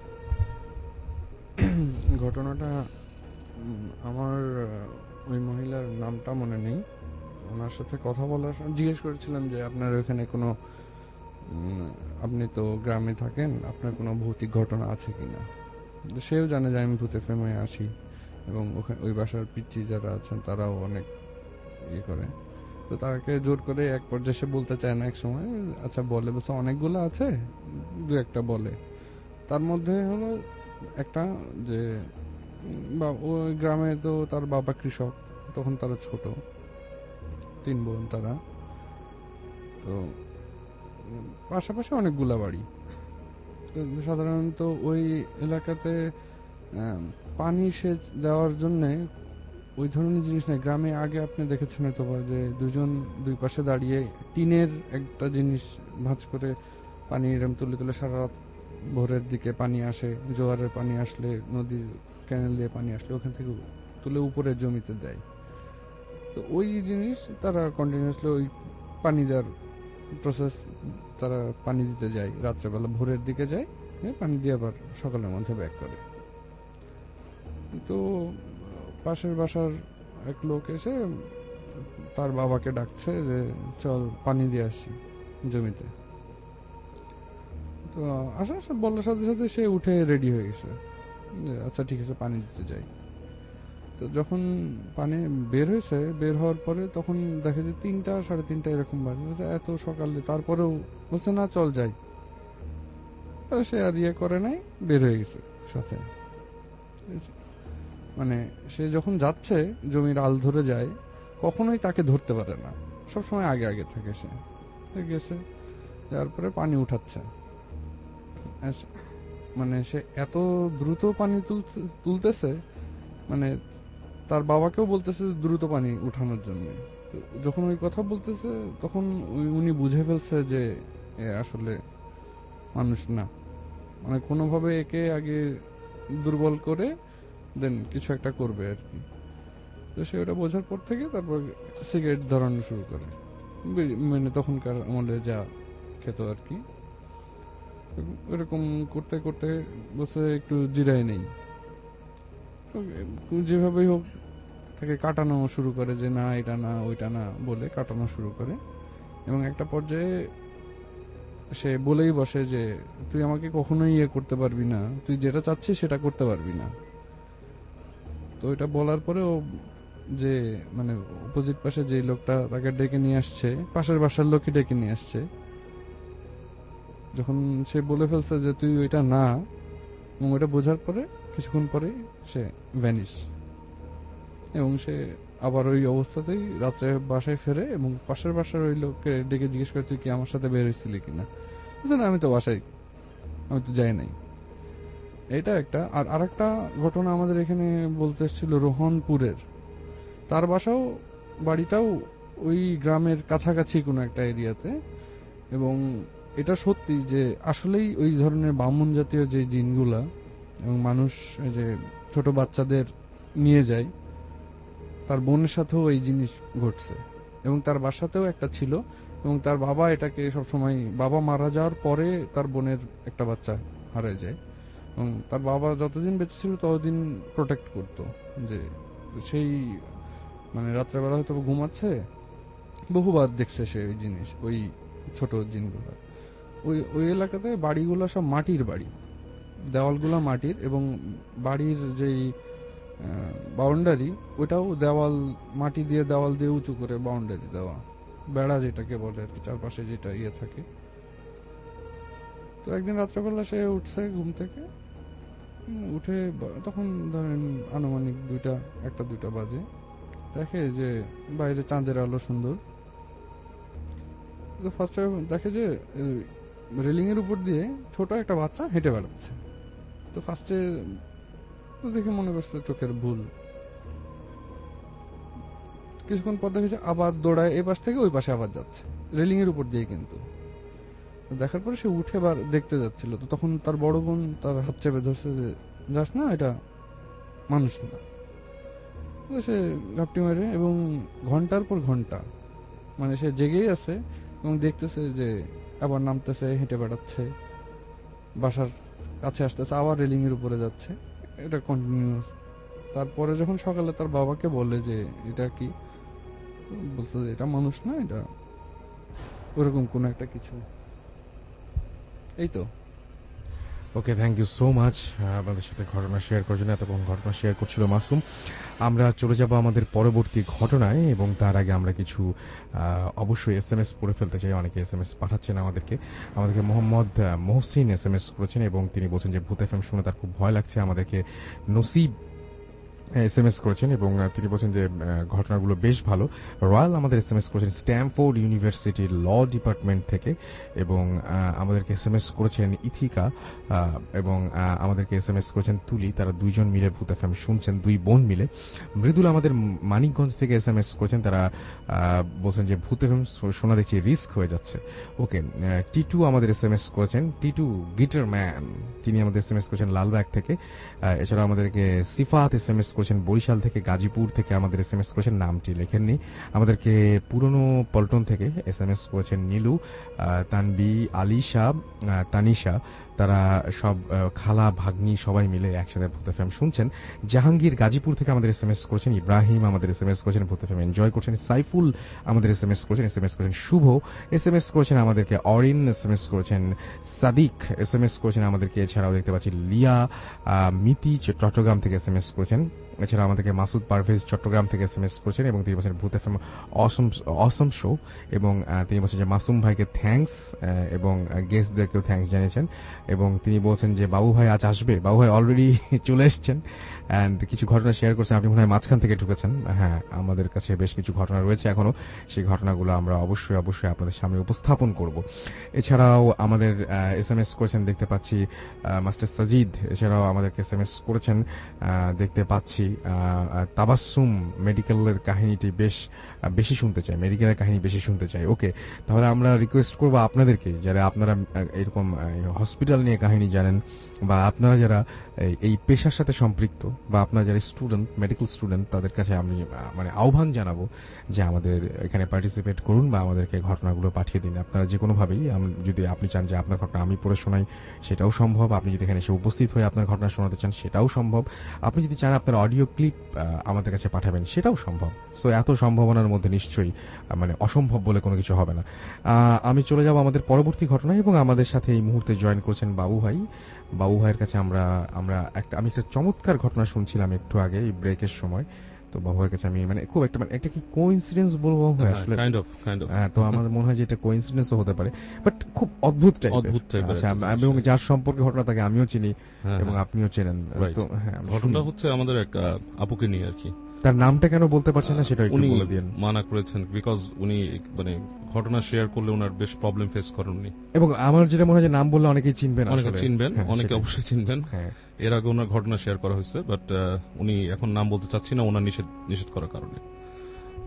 ঘটনাটা আমার ওই মহিলার নামটা মনে নেই, ওনার সাথে কথা বলার জিজ্ঞেস করেছিলাম যে আপনার ওখানে কোনো, আপনি তো গ্রামে থাকেন, আপনার কোনো ভৌতিক ঘটনা আছে কিনা। সেও জানে যে আমি ভূতের ফেমে আসি এবং ওখানে ওই বাসার পিচ্ছি যারা আছেন তারাও অনেক ইয়ে করে। তো তাকে জোর করে এক পর্যায়ে সে বলতে চায় না এক সময়, আচ্ছা বলে বলছে অনেকগুলো আছে, দু একটা বলে। তার মধ্যে হলো একটা যে ওই গ্রামে তো তার বাবা কৃষক, তখন তারা ছোট তিন বোন তারা, তো পাশাপাশি অনেকগুলা বাড়ি। সাধারণত ওই এলাকাতে পানি সেচ দেওয়ার জন্য ওই ধরনের জিনিস নেই। গ্রামে আগে আপনি দেখেছেন হয়তো যে দুজন দুই পাশে দাঁড়িয়ে টিনের একটা জিনিস ভাঁজ করে পানি এরম তুলে তুলে সারা রাত ভোরের দিকে পানি আসে, জোয়ারের পানি আসলে, নদী ক্যানেল দিয়ে পানি আসলে ওখান থেকে তুলে উপরে জমিতে দেয়। তো ওই জিনিস তারা কন্টিনিউয়াসলি ওই পানি দেওয়ার প্রসেস, তারা পানি দিতে যায় রাত্রেবেলা, ভোরের দিকে যায়, পানি দিয়ে আবার সকালের মধ্যে ব্যাক করে। তো পাশের বাসার এক লোক এসে তার বাবাকে ডাকছে যে চল পানি দিয়ে আসি জমিতে। তো আসার বলার সাথে সাথে সে উঠে রেডি হয়ে গেছে, আচ্ছা ঠিক আছে পানি দিতে যাই। তো যখন পানি বের হয়েছে, বের হওয়ার পরে তখন দেখে যে তিনটা সাড়ে তিনটা এরকম বাজে, এত সকালে, তারপরেও বলছে না চল যাই। সে আর ইয়ে করে নাই, বের হয়ে গেছে সাথে। মানে সে যখন যাচ্ছে জমির আল ধরে যায়, কখনোই তাকে ধরতে পারে না, সবসময় আগে আগে থাকে। সে গেছে, তারপরে পানি উঠাচ্ছে, মানে সে এত দ্রুত পানি তুলতেছে, মানে তার বাবাকেও বলতেছে দ্রুত পানি উঠানোর জন্য। যখন ওই কথা বলতেছে তখন উনি বুঝে ফেলছে যে এ আসলে মানুষ না, মানে কোনোভাবে একে আগে দুর্বল করে দেন কিছু একটা করবে আর কি। তো সে ওটা বোঝার পর থেকে তারপর সিগারেট ধরানো শুরু করে, মানে তখনকার আমলে যা খেত আর কি। এরকম করতে করতে বসে একটু জিরায় নেই, যেভাবেই হোক তাকে কাটানো শুরু করে, যে না এটা না ওইটা না বলে কাটানো শুরু করে। এবং একটা পর্যায়ে সে বলেই বসে যে তুই আমাকে কখনোই ইয়ে করতে পারবি না, তুই যেটা চাচ্ছিস সেটা করতে পারবি না। তো এটা বলার পরেও যে মানে অপোজিট পাশে যে লোকটা তাকে ডেকে নিয়ে আসছে, পাশের বাসার লোকই ডেকে নিয়ে আসছে, যখন সে বলে ফেলছে যে তুই ওইটা না, এবং ওইটা বোঝার পরে কিছুক্ষণ পরে সে ভ্যানিশ, এবং সে আবার ওই অবস্থাতেই রাত্রে বাসায় ফেরে এবং পাশের বাসার ওই লোককে ডেকে জিজ্ঞেস করে তুই কি আমার সাথে বের হয়েছিলি কিনা। বুঝলেন, আমি তো বাসায়, আমি তো যাই নাই। এটা একটা। আর আরেকটা ঘটনা আমাদের এখানে বলতে এসেছিল রোহনপুরের, তার বাসাও বাড়িটাও ওই গ্রামের কাছাকাছি কোনো একটা এরিয়াতে, এবং এটা সত্যি যে আসলেই ওই ধরনের বামন জাতীয় যে জিনগুলা এবং মানুষ এই যে ছোট বাচ্চাদের নিয়ে যায়, তার বোনের সাথেও এই জিনিস ঘটছে এবং তার বাসাতেও একটা ছিল এবং তার বাবা এটাকে সবসময়, বাবা মারা যাওয়ার পরে তার বোনের একটা বাচ্চা হারিয়ে যায় এবং তার বাবা যতদিন বেঁচে ছিল ততদিন প্রোটেক্ট করতো। যে সেই মানে রাত্রেবেলা হয়তো ঘুমাচ্ছে, বহুবার দেখছে সে ওই জিনিস, ওই ছোট জিনগুলো। ওই ওই এলাকাতে বাড়িগুলো সব মাটির বাড়ি, দেওয়ালগুলো মাটির এবং বাড়ির যেই বাউন্ডারি ওটাও দেওয়াল মাটি দিয়ে, দেওয়াল দিয়ে উঁচু করে বাউন্ডারি দেওয়া, বেড়া যেটাকে বলে আর কি, চারপাশে যেটা ইয়ে থাকে। তো একদিন রাত্রেবেলা সে উঠছে ঘুম থেকে, উঠে তখন ধরেন আনুমানিক দুইটা একটা দুইটা বাজে, দেখে যে বাইরে চাঁদের আলো সুন্দর। ফার্স্টে দেখে যে রেলিং এর উপর দিয়ে ছোট একটা বাচ্চা হেঁটে বেড়াচ্ছে। তো ফার্স্টে দেখে মনে করছে চোখের ভুল। কিছুক্ষণ পর দেখেছে আবার দৌড়ায় এই পাশ থেকে ওই পাশে আবার যাচ্ছে, রেলিং এর উপর দিয়ে। কিন্তু দেখার পরে সে উঠে বার দেখতে যাচ্ছিল, তো তখন তার বড় বোন তার হাত চেপে ধরছে যে যাস না, এটা মানুষ না। সে ঘাপটি মারে এবং ঘন্টার পর ঘন্টা মানে সে জেগেই আছে এবং দেখতেছে যে আবার নামতেছে, হেঁটে বেড়াচ্ছে, বাসার কাছে আসতেছে, আবার রেলিং এর উপরে যাচ্ছে, এটা কন্টিনিউয়াস। তারপরে যখন সকালে তার বাবাকে বলে যে এটা কি, বলছে যে এটা মানুষ না, এটা ওরকম কোন একটা কিছু। এই তো। Okay, thank you so much আমাদের সাথে ঘটনা শেয়ার করার জন্য। এতক্ষণ ঘটনা শেয়ার করছিল মাসুম। আমরা চলে যাব আমাদের পরবর্তী ঘটনায় এবং তার আগে আমরা কিছু অবশ্যই এস এম এস পড়ে ফেলতে চাই। অনেকে এস এম এস পাঠাচ্ছেন আমাদেরকে। আমাদেরকে Mohammad Mohsin S M S করেছেন এবং তিনি বলছেন যে ভূত এফএম শুনে তার খুব ভয় লাগছে। আমাদেরকে নসিব এস এম এস করেছেন এবং তিনি বলছেন যে ঘটনাগুলো বেশ ভালো। রয়্যাল আমাদের এস এম এস করেছেন স্ট্যামফোর্ড ইউনিভার্সিটির ল ডিপার্টমেন্ট থেকে এবং আমাদেরকে এস এম এস করেছেন ইথিকা এবং আমাদেরকে এস এম এস করেছেন তুলি। তারা দুইজন মিলে ভূত এফএম শুনছেন, দুই বোন মিলে। মৃদুল আমাদের মানিকগঞ্জ থেকে এস এম এস করেছেন, তারা বলছেন যে ভূত এফএম শোনা দেখছি রিস্ক হয়ে যাচ্ছে। ওকে, টিটু আমাদের এস এম এস করেছেন, টিটু গিটার ম্যান, তিনি আমাদের এস এম এস করেছেন লালবাগ থেকে। এছাড়া আমাদেরকে সিফাত এস এম এস করেছেন বরিশাল থেকে, গাজীপুর থেকে আমাদের এস এম এস করেছেন, নামটি লেখেননি। আমাদেরকে পুরনো পল্টন থেকে এস এম এস করেছেন নীলু, তানবি, আলিশা, তানিশা, তারা সব খালা ভাগ্নি সবাই মিলে একসাথে ভূত এফএম শুনছেন। জাহাঙ্গীর গাজীপুর থেকে আমাদের এস এম এস করেছেন, ইব্রাহিম আমাদের এস এম এস করেছেন ভূত এফএম এনজয় করছেন, সাইফুল আমাদের এস এম এস করেছেন, এস এম এস করেছেন শুভ, এস এম এস করেছেন আমাদেরকে অরিন, এস এম এস করেছেন সাদিক, এস এম এস করেছেন আমাদেরকে। এছাড়াও দেখতে পাচ্ছি লিয়া মিতি চট্টগ্রাম থেকে এস এম এস করেছেন। এছাড়া আমাদেরকে মাসুদ পারভেজ চট্টগ্রাম থেকে এস এম এস করেছেন এবং তিনি বলছেন ভূত এফএম অসম অসম শো এবং তিনি বলছেন যে মাসুম ভাইকে থ্যাঙ্কস এবং গেস্টদেরকেও থ্যাঙ্কস জানিয়েছেন এবং তিনি বলছেন যে বাবু ভাই আজ আসবে। বাবু ভাই অলরেডি চলে এসছেন অ্যান্ড কিছু ঘটনা শেয়ার করছেন। আপনি মনে হয় মাঝখান থেকে ঢুকেছেন। হ্যাঁ, আমাদের কাছে বেশ কিছু ঘটনা রয়েছে এখনো, সেই ঘটনাগুলো আমরা অবশ্যই অবশ্যই আপনাদের সামনে উপস্থাপন করব। এছাড়াও আমাদের এস এম এস করেছেন দেখতে পাচ্ছি মাস্টার সাজিদ, এছাড়াও আমাদেরকে এস এম এস করেছেন দেখতে পাচ্ছি তাবাসসুম, মেডিকেলের কাহিনীটি বেশ বেশি শুনতে চাই, মেডিকেলের কাহিনী বেশি শুনতে চাই। ওকে, তাহলে আমরা রিকোয়েস্ট করবো আপনাদেরকে, যারা আপনারা এরকম হসপিটাল নিয়ে কাহিনী জানেন বা আপনারা যারা এই পেশার সাথে সম্পৃক্ত বা আপনারা যারা স্টুডেন্ট, মেডিকেল স্টুডেন্ট, তাদের কাছে আমি মানে আহ্বান জানাবো যে আমাদের এখানে পার্টিসিপেট করুন বা আমাদেরকে ঘটনাগুলো পাঠিয়ে দিন। আপনারা যে কোনোভাবেই, যদি আপনি চান যে আপনার ঘটনা আমি পড়ে শোনাই সেটাও সম্ভব, আপনি যদি এখানে এসে উপস্থিত হয়ে আপনার ঘটনা শোনাতে চান সেটাও সম্ভব, আপনি যদি চান আপনার অডিও ক্লিপ আমাদের কাছে পাঠাবেন সেটাও সম্ভব। সো এত সম্ভাবনার মধ্যে নিশ্চয়ই মানে অসম্ভব বলে কোনো কিছু হবে না। আমি চলে যাব আমাদের পরবর্তী ঘটনায় এবং আমাদের সাথে এই মুহূর্তে জয়েন করছেন বাবু ভাই। বাবু ভাইয়ের কাছে আমরা আমরা একটা আমি একটা চমৎকার ঘটনা শুনছিলাম একটু আগে এই ব্রেকের সময়। তো বাবু ভাইয়ের কাছে আমি মানে খুব একটা মানে একটা কি কোইন্সিডেন্স বলবো আসলে, কাইন্ড অফ কাইন্ড অফ হ্যাঁ, তো আমার মনে হয় যে এটা কোইন্সিডেন্সও হতে পারে, বাট খুব অদ্ভুত টাইপের। অদ্ভুত টাইপের। আচ্ছা, এবং যার সম্পর্কে ঘটনা তাকে আমিও চিনি এবং আপনিও চেনেন। তো হ্যাঁ, ঘটনাটা হচ্ছে আমাদের এক আপুকে নিয়ে আর কি। তার নামটা কেন বলতে পারছেন না সেটা একটু বলে দিন। মানা করেছেন বিকজ উনি মানে ঘটনা শেয়ার করলে ওনার বেশ প্রবলেম ফেস করেন উনি। এবং আমার যেটা মনে হয় যে নাম বললে অনেকেই চিনবেন, অনেকে চিনবেন, অনেকে অবশ্যই চিনবেন। এর আগে ওনার ঘটনা শেয়ার করা হয়েছে, বাট উনি এখন নাম বলতে চাচ্ছি না ওনার নিষেধ নিষেধ করার কারণে।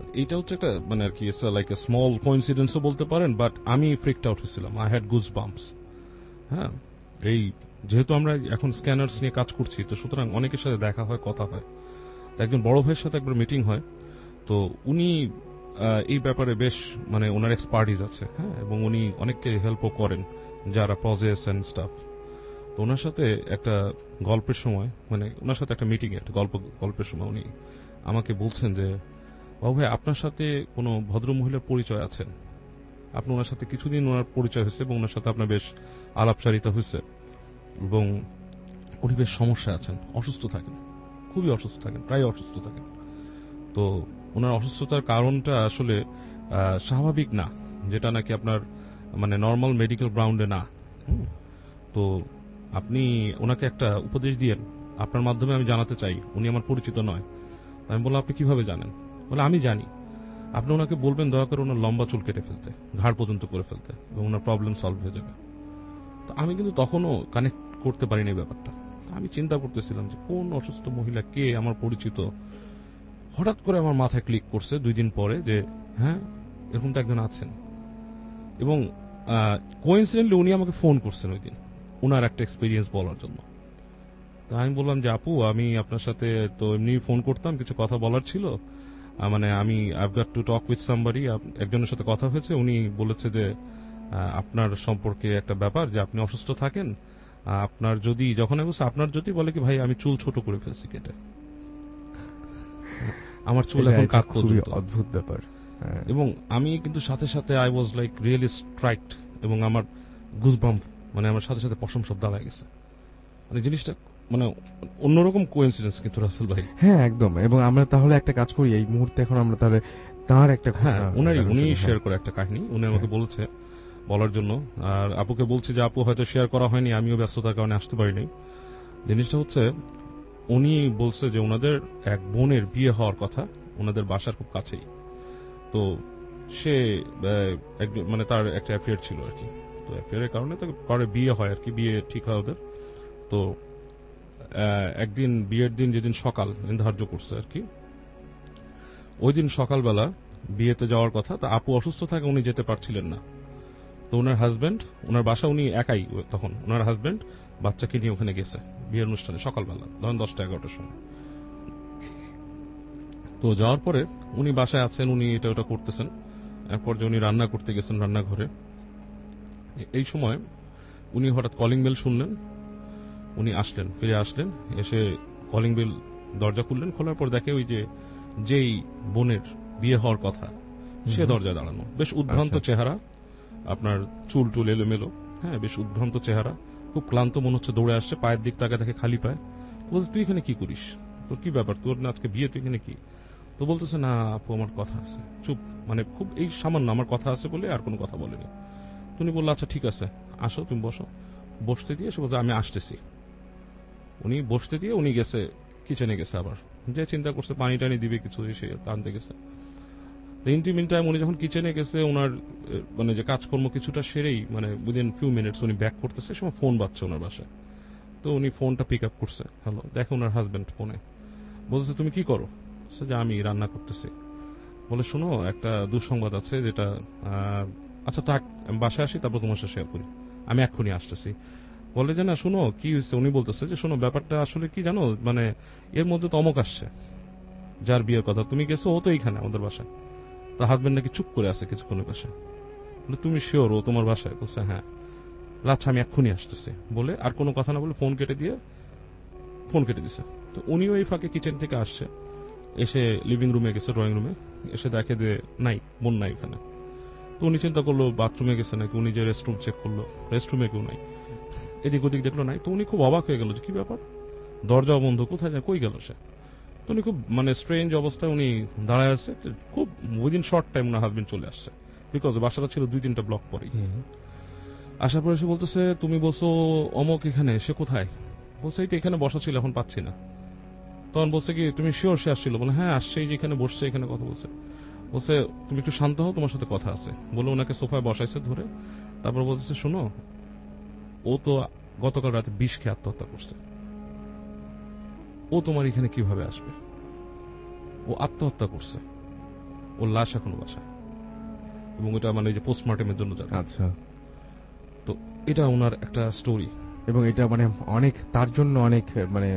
এইটা হচ্ছে একটা মানে আর কি লাইক এ স্মল কোইন্সিডেন্সও বলতে পারেন, বাট আমি ফ্রিকড আউট হয়েছিলাম, আই হ্যাড গুজ বাম্পস। হ্যাঁ, এই যেহেতু আমরা এখন স্ক্যানার্স নিয়ে কাজ করছি, তো সুতরাং অনেকের সাথে দেখা হয়, কথা হয়। একজন বড় ভাইয়ের সাথে একবার মিটিং হয়, তো উনি এই ব্যাপারে বেশ মানে ওনার এক্সপার্টিস আছে, হ্যাঁ, এবং উনি অনেককে হেল্পও করেন যারা প্রজেস এন্ড স্টাফ। তো ওনার সাথে একটা গল্পের সময় মানে ওনার সাথে একটা মিটিং এ একটা গল্প গল্পের সময় উনি আমাকে বলছেন যে, বাবু ভাই আপনার সাথে কোনো ভদ্র মহিলার পরিচয় আছেন? আপনি ওনার সাথে কিছুদিন ওনার পরিচয় হয়েছে এবং ওনার সাথে আপনার বেশ আলাপচারিতা হয়েছে, এবং উনি বেশ সমস্যা আছেন, অসুস্থ থাকেন, খুবই অসুস্থ থাকেন, প্রায় অসুস্থ থাকেন। তো ওনার অসুস্থতার কারণটা আসলে স্বাভাবিক না, যেটা নাকি আপনার মানে নর্মাল মেডিকেল গ্রাউন্ডে না। তো আপনি ওনাকে একটা উপদেশ দিয়েন, আপনার মাধ্যমে আমি জানাতে চাই, উনি আমার পরিচিত নয়। আমি বললাম আপনি কিভাবে জানেন? বলে আমি জানি। আপনি ওনাকে বলবেন দয়া করে ওনার লম্বা চুল কেটে ফেলতে, ঘাড় পর্যন্ত করে ফেলতে, এবং ওনার প্রবলেম সলভ হয়ে যাবে। তো আমি কিন্তু তখনও কানেক্ট করতে পারিনি ব্যাপারটা। আমি চিন্তা করতেছিলাম যে কোন অসুস্থ মহিলা, কে আমার পরিচিত। হঠাৎ করে আমার মাথায় ক্লিক করছে দুই দিন পরে যে হ্যাঁ, এরকম তো একজন আছেন। এবং কোইন্সিডেন্টলি উনি আমাকে ফোন করছেন ওই দিন ওনার একটা এক্সপিরিয়েন্স বলার জন্য। তো আমি বললাম যে আপু, আমি আপনার সাথে তো এমনি ফোন করতাম, কিছু কথা বলার ছিল, মানে আমি I've got to talk with somebody, একজনের সাথে কথা হয়েছে, উনি বলেছে যে আপনার সম্পর্কে একটা ব্যাপার, যে আপনি অসুস্থ থাকেন, আপনার যদি যখন আমি বলছি আপনার যদি, বলে কি ভাই আমি চুল ছোট করে ফেলছি কেটে, আমার চুল এখন কাট পর্যন্ত। অদ্ভুত ব্যাপার। এবং আমি কিন্তু সাথে সাথে I was like really striked, এবং আমার গুজবাম্প মানে আমার সাথে সাথে পশম সব দাঁড়ায় গেছে। মানে জিনিসটা মানে অন্যরকম কোইন্সিডেন্স কিন্তু রাসেল ভাই। হ্যাঁ একদম। এবং আমরা তাহলে একটা কাজ করি এই মুহূর্তে, এখন আমরা তাহলে তার একটা হ্যাঁ উনারই উনি শেয়ার করে একটা কাহিনী উনি আমাকে বলেছে বলার জন্য। আর আপুকে বলছি যে আপু হয়তো শেয়ার করা হয়নি, আমিও ব্যস্ততার কারণে আসতে পারিনি। জিনিসটা হচ্ছে উনি বলছে যে ওনাদের এক বোনের বিয়ে হওয়ার কথা, ওনাদের বাসার খুব কাছেই। তো সে মানে তার একটা অ্যাফেয়ার ছিল আর কি, তো অ্যাফেয়ারের কারণে তাকে পরে বিয়ে হয় আর কি, বিয়ে ঠিক হয় ওদের। তো একদিন বিয়ের দিন যেদিন সকাল নির্ধার্য করছে আর কি, ওই দিন সকালবেলা বিয়েতে যাওয়ার কথা, তা আপু অসুস্থ থাকে, উনি যেতে পারছিলেন না। তো ওনার হাজবেন্ড, ওনার বাসা উনি একাই তখন, ওনার হাজবেন্ড বাচ্চাকে নিয়ে ওখানে গেছে বিয়ের অনুষ্ঠানে সকালবেলা, ধরেন দশটা এগারোটার সময়। তো যাওয়ার পরে উনি বাসায় আছেন, উনি এটা ওটা করতেছেন, এক পর্যায়ে উনি রান্না করতে গেছেন রান্নাঘরে। এই সময় উনি হঠাৎ কলিং বেল শুনলেন, উনি আসলেন, ফিরে আসলেন, এসে কলিং বেল দরজা খুললেন, খোলার পর দেখে ওই যে যেই বোনের বিয়ে হওয়ার কথা সে দরজা দাঁড়ানো, বেশ উদ্ভ্রান্ত চেহারা, আপনার চুল টুল এলোমেলো, হ্যাঁ বেশ উদ্ভ্রান্ত চেহারা, খুব ক্লান্ত মনে হচ্ছে, দৌড়ে আসছে, পায়ের দিক তাকে দেখে খালি পায়। বলছে তুই এখানে কি করিস, তোর কি ব্যাপার, তোর না আজকে বিয়ে, তুই এখানে কি? তো বলতেছে না আপু আমার কথা আছে, চুপ, মানে খুব এই সামান্য আমার কথা আছে বলে আর কোনো কথা বলেনি। উনি বললো আচ্ছা ঠিক আছে আসো, তুমি বসো। বসতে দিয়ে সে বলছে আমি আসতেছি। উনি বসতে দিয়ে উনি গেছে কিচেনে, গেছে আবার, যে চিন্তা করছে পানি টানি দিবে কিছু, সে আনতে গেছে। ইন্টিমিন টাইম উনি যখন কিচেনে গেছে, ওনার মানে যে কাজকর্ম কিছুটা সেরেই মানে উইদিন ফিউ মিনিটস উনি ব্যাক করতেছে, সময় ফোন বাজছে ওনার বাসায়। তো উনি ফোনটা পিক আপ করছে, হ্যালো, দেখে ওনার হাজবেন্ড ফোনে বলছে তুমি কি করো? যে আমি রান্না করতেছি। বলে শোনো একটা দুঃসংবাদ আছে, যেটা আচ্ছা থাক বাসায় আসি তারপর তোমার সাথে শেয়ার করি, আমি এক্ষুনি আসতেছি। বলে যে না শোনো কি হয়েছে, উনি বলতেছে যে শোনো ব্যাপারটা আসলে কি জানো, মানে এর মধ্যে তো অমক আসছে যার বিয়ের কথা, তুমি গেছো, ও তো এইখানে আমাদের বাসায়। তার হাজবেন্ড নাকি চুপ করে আছে কিছুক্ষণের বাসায়। বলে তুমি শিওর ও তোমার বাসায়? বলছে হ্যাঁ। আচ্ছা আমি এক্ষুনি আসতেছি বলে আর কোনো কথা না বলে ফোন কেটে দিয়ে ফোন কেটে দিছে। তো উনিও এই ফাঁকে কিচেন থেকে আসছে, এসে লিভিং রুমে গেছে, ড্রয়িং রুমে এসে দেখে যে নাই, বোন নাই এখানে। তো উনি চিন্তা করলো বাথরুমে গেছে নাকি, উনি যে রেস্টরুম চেক করলো, রেস্টরুমে কেউ নাই, এদিক ওদিক দেখলো নাই। তো উনি খুব অবাক হয়ে গেল যে কি ব্যাপার, দরজা বন্ধ, কোথায় যায়, কই গেল সে? তো উনি খুব মানে স্ট্রেঞ্জ অবস্থায় উনি দাঁড়ায় আছে, খুব উইদিন শর্ট টাইম ওনার হাজবেন্ড চলে আসছে, বিকজ বাসাটা ছিল দুই তিনটা ব্লক পরেই। আসার পরে সে বলতেছে তুমি বলছো অমক এখানে, সে কোথায়? বলছে এই তো এখানে বসা ছিল, এখন পাচ্ছি না। তখন বলছে কি তুমি শিওর সে আসছিল? বলে হ্যাঁ আসছে, যেখানে বসছে এখানে কথা বলছে। বলছে তুমি একটু শান্ত হও, তোমার সাথে কথা আছে বলে ওনাকে সোফায় বসাইছে ধরে। তারপর বলতেছে শোনো, ও তো গতকাল রাতে বিষ খেয়ে আত্মহত্যা করছে, ও তোমার এখানে কিভাবে আসবে? ও আত্মহত্যা করছে। ওর লাশ এখনো বাসায়, এবং এটা মানে যে পোস্টমর্টেমের জন্য যাবে। আচ্ছা, তো এটা ওনার একটা স্টোরি, এবং এটা মানে অনেক তার জন্য অনেক মানে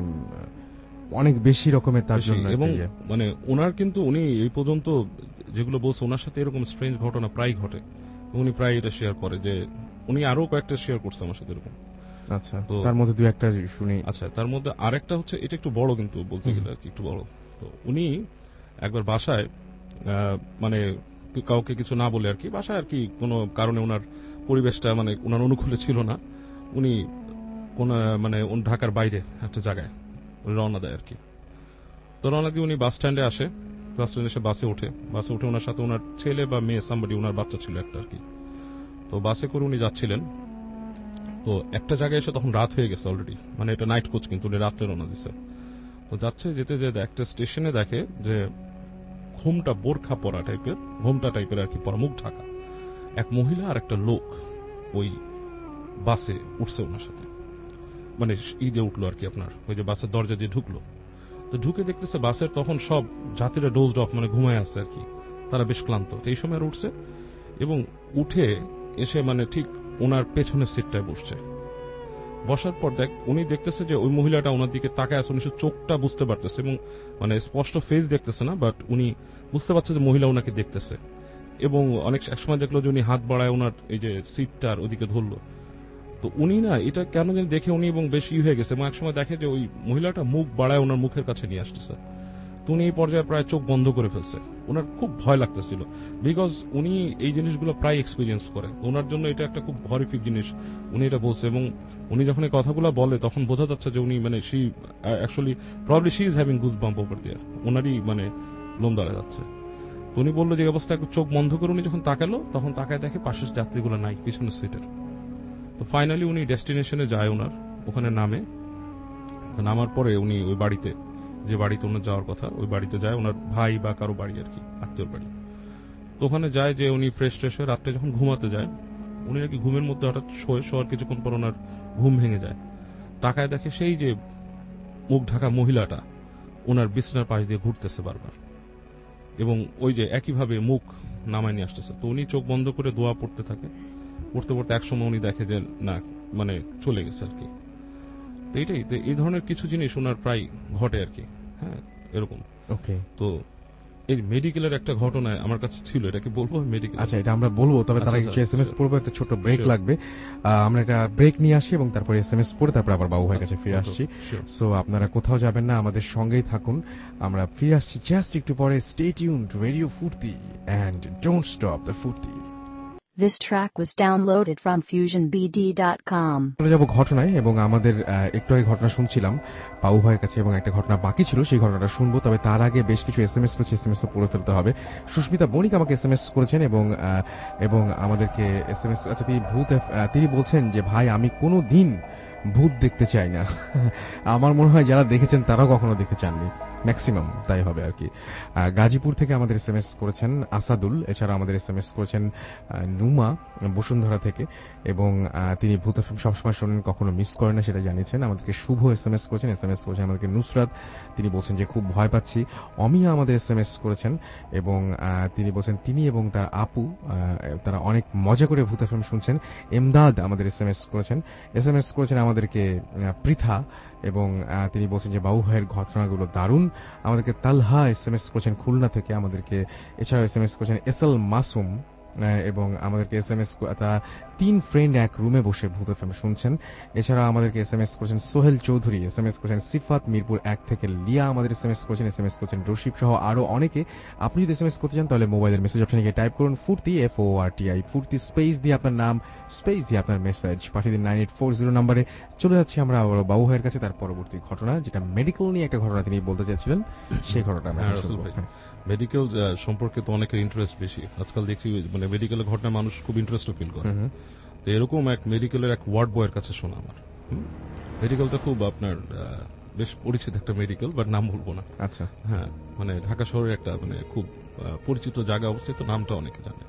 অনেক বেশি রকমের তার জন্য, এবং মানে ওনার কিন্তু উনি এই পর্যন্ত যেগুলো বলছে ওনার সাথে এরকম স্ট্রেঞ্জ ঘটনা প্রায় ঘটে, উনি প্রায় এটা শেয়ার করে, যে উনি আরো কয়েকটা শেয়ার করছে আমার সাথে এরকম। আচ্ছা, তো তার মধ্যে দুই একটা শুনি। আচ্ছা, তার মধ্যে আরেকটা হচ্ছে, এটা একটু বড় কিন্তু বলতে গেলে আর কি একটু বড়। তো উনি একবার বাসায় মানে কাউকে কিছু না বলে আর কি, বাসায় আর কি কোনো কারণে ওনার পরিবেশটা মানে ওনার অনুকূলে ছিল না, উনি কোন মানে ঢাকার বাইরে একটা জায়গায় রওনা দেয় আর কি। তো রওনা দিয়ে উনি বাস স্ট্যান্ডে আসে, বাস স্ট্যান্ডে এসে বাসে ওঠে, বাসে উঠে ওনার সাথে ওনার ছেলে বা মেয়ে সামবাডি, ওনার বাচ্চা ছিল একটা আর কি। তো বাসে করে উনি যাচ্ছিলেন, তো একটা জায়গায় এসে তখন রাত হয়ে গেছে অলরেডি, মানে এটা নাইট কোচ কিন্তু উনি রাত্রে রওনা দিচ্ছে। তো যাচ্ছে যেতে যেতে একটা স্টেশনে দেখে যে ঘোমটা বোরখা পরা টাইপের, ঘোমটা টাইপের আর কি পরা, মুখ ঢাকা এক মহিলা আর একটা লোক ওই বাসে উঠছে ওনার সাথে, মানে ঈদে উঠলো আর কি আপনার, ওই যে বাসের দরজা দিয়ে ঢুকলো। তো ঢুকে দেখতেছে বাসের তখন সব যাত্রীরা ডোজড অফ, মানে ঘুমায় আছে আর কি, তারা বেশ ক্লান্ত। তো এই সময় আর উঠছে এবং উঠে এসে মানে ঠিক ওনার পেছনের সিটটায় বসছে। বসার পর দেখ উনি দেখতেছে যে ওই মহিলাটা ওনার দিকে তাকায় আছে, উনি চোখটা বুঝতে পারতেছে এবং মানে স্পষ্ট ফেস দেখতেছে না, বাট উনি বুঝতে পারছে যে মহিলা ওনাকে দেখতেছে। এবং অনেক একসময় দেখলো যে উনি হাত বাড়ায় ওনার এই যে সিটটার ওদিকে ধরলো। তো উনি না এটা কেন যেন দেখে উনি এবং বেশি হয়ে গেছে, এবং একসময় দেখে যে ওই মহিলাটা মুখ বাড়ায় ওনার মুখের কাছে নিয়ে আসতেছে। তো উনি এই পর্যায়ে প্রায় চোখ বন্ধ করে ফেলছে, ওনার খুব ভয় লাগতেছিল, বিকজ উনি এই জিনিসগুলো প্রায় এক্সপিরিয়েন্স করে, ওনার জন্য এটা একটা খুব হরিফিক জিনিস, উনি এটা বলছে। এবং উনি যখন এই কথাগুলো বলে তখন বোঝা যাচ্ছে যে উনি মানে she actually probably she is having goose bump over there, ওনারই মানে লোম দাঁড়ায় যাচ্ছে। তো উনি বললো যে অবস্থা একটু চোখ বন্ধ করে উনি যখন তাকালো তখন তাকায় দেখে পাশের যাত্রীগুলো নাই পিছনের সিটের। তো ফাইনালি উনি ডেস্টিনেশনে যায়, ওনার ওখানে নামে, নামার পরে উনি ওই বাড়িতে, যে বাড়িতে ওনার যাওয়ার কথা ওই বাড়িতে যায়, ওনার ভাই বা কারো বাড়ি আর কি, আত্মীয়র বাড়ি। তো ওখানে যায় যে উনি ফ্রেশ ট্রেশ হয়ে রাত্রে যখন ঘুমাতে যায়, উনি নাকি ঘুমের মধ্যে হঠাৎ শোয়, শোয়ার কিছুক্ষণ পর ওনার ঘুম ভেঙে যায়, তাকায় দেখে সেই যে মুখ ঢাকা মহিলাটা ওনার বিছনার পাশ দিয়ে ঘুরতেছে বারবার, এবং ওই যে একইভাবে মুখ নামায় নিয়ে আসতেছে। তো উনি চোখ বন্ধ করে দোয়া পড়তে থাকে, পড়তে পড়তে একসময় উনি দেখে যে না মানে চলে গেছে আর কি। তো এইটাই, এই ধরনের কিছু জিনিস ওনার প্রায় ঘটে আর কি। হ্যাঁ, এরকম। ওকে, তো এই মেডিকেলের একটা ঘটনা আমার কাছে ছিল, এটা কি বলবো মেডিকেল? আচ্ছা, এটা আমরা বলবো, তবে তার আগে এসএমএস পড়বো, একটা ছোট ব্রেক লাগবে। আমরা একটা ব্রেক নিয়ে আসি এবং তারপরে এসএমএস পড়ে তারপর আবার বাবু ভাইয়ের কাছে ফিরে আসছি। সো আপনারা কোথাও যাবেন না, আমাদের সঙ্গেই থাকুন, আমরা ফিরে আসছি জাস্ট একটু পরে। Stay tuned, radio Foorti, and don't stop the Foorti. This track was downloaded from fusion b d dot com. চলে যাব ঘটনায়, এবং আমাদের একটু আগে ঘটনা শুনছিলাম বাবু ভাইয়ের কাছে, এবং একটা ঘটনা বাকি ছিল, সেই ঘটনাটা শুনবো। তবে তার আগে বেশ কিছু এসএমএস রয়েছে, এসএমএস তো পড়ে ফেলতে হবে। সুস্মিতা বণিক আমাকে এসএমএস করেছেন এবং এবং আমাদেরকে এসএমএস, আচ্ছা তিনি ভূত, তিনি বলছেন যে ভাই আমি কোনো দিন ভূত দেখতে চাই না। আমার মনে হয় যারা দেখেছেন তারাও কখনো দেখতে চাননি, ম্যাক্সিমাম তাই হবে আর কি। গাজীপুর থেকে আমাদের এসএমএস করেছেন আসাদুল, এছাড়া আমাদের এসএমএস করেছেন নুমা বসুন্ধরা থেকে, এবং তিনি ভূত এফএম সবসময় শোনেন, কখনো মিস করেন না সেটা জানিয়েছেন। আমাদেরকে শুভ এসএমএস করেছেন, এসএমএস করেছেন আমাদেরকে নুসরাত, তিনি বলছেন যে খুব ভয় পাচ্ছি। অমিয়া আমাদের এসএমএস করেছেন এবং তিনি বলছেন তিনি এবং তার আপু তারা অনেক মজা করে ভূত এফএম শুনছেন। এমদাদ আমাদের এসএমএস করেছেন, এসএমএস করেছেন আমাদেরকে পৃথা, এবং তিনি বলছেন যে বাবু ভাইয়ের ঘটনাগুলো দারুণ। আমাদেরকে তালহা এসএমএস করেছেন খুলনা থেকে, আমাদেরকে এছাড়াও এসএমএস করেছেন এসএল মাসুম, এবং আমাদেরকে এসএমএস তিন ফ্রেন্ড এক রুমে বসে ভূত এফএম শুনছেন। এছাড়া আমাদেরকে এসএমএস করেছেন সোহেল চৌধুরী, এসএমএস করেছেন সিফাত মিরপুর এক থেকে, লিয়া আমাদের এসএমএস করেছেন, এসএমএস করেছেন রশিদ সহ আরো অনেকে। আপনি যদি এসএমএস করতে চান তাহলে মোবাইলের মেসেজ অপশনে গিয়ে টাইপ করুন Foorti, F O R T I, Foorti, space দিয়ে আপনার নাম, স্পেস দিয়ে আপনার মেসেজ পাঠিয়ে দিন নাইন এইট ফোর জিরো নাম্বারে। চলে যাচ্ছি আমরা বাবু ভাইয়ের কাছে, তার পরবর্তী ঘটনা যেটা মেডিকেল নিয়ে একটা ঘটনা তিনি বলতে চাচ্ছিলেন, সেই ঘটনা। মেডিকেল সম্পর্কে তো অনেকের ইন্টারেস্ট বেশি আজকাল দেখছি, মানে মেডিকেলের ঘটনা মানুষ খুব ইন্টারেস্ট ফিল করে। তো এরকম এক মেডিকেলের এক ওয়ার্ড বয়ের কাছে শোনা আমার। মেডিকেলটা খুব আপনার বেশ পরিচিত একটা মেডিকেল, বাট নাম বলবো না। আচ্ছা, হ্যাঁ, মানে ঢাকা শহরের একটা মানে খুব পরিচিত জায়গা অবস্থিত, নামটা অনেকে জানে।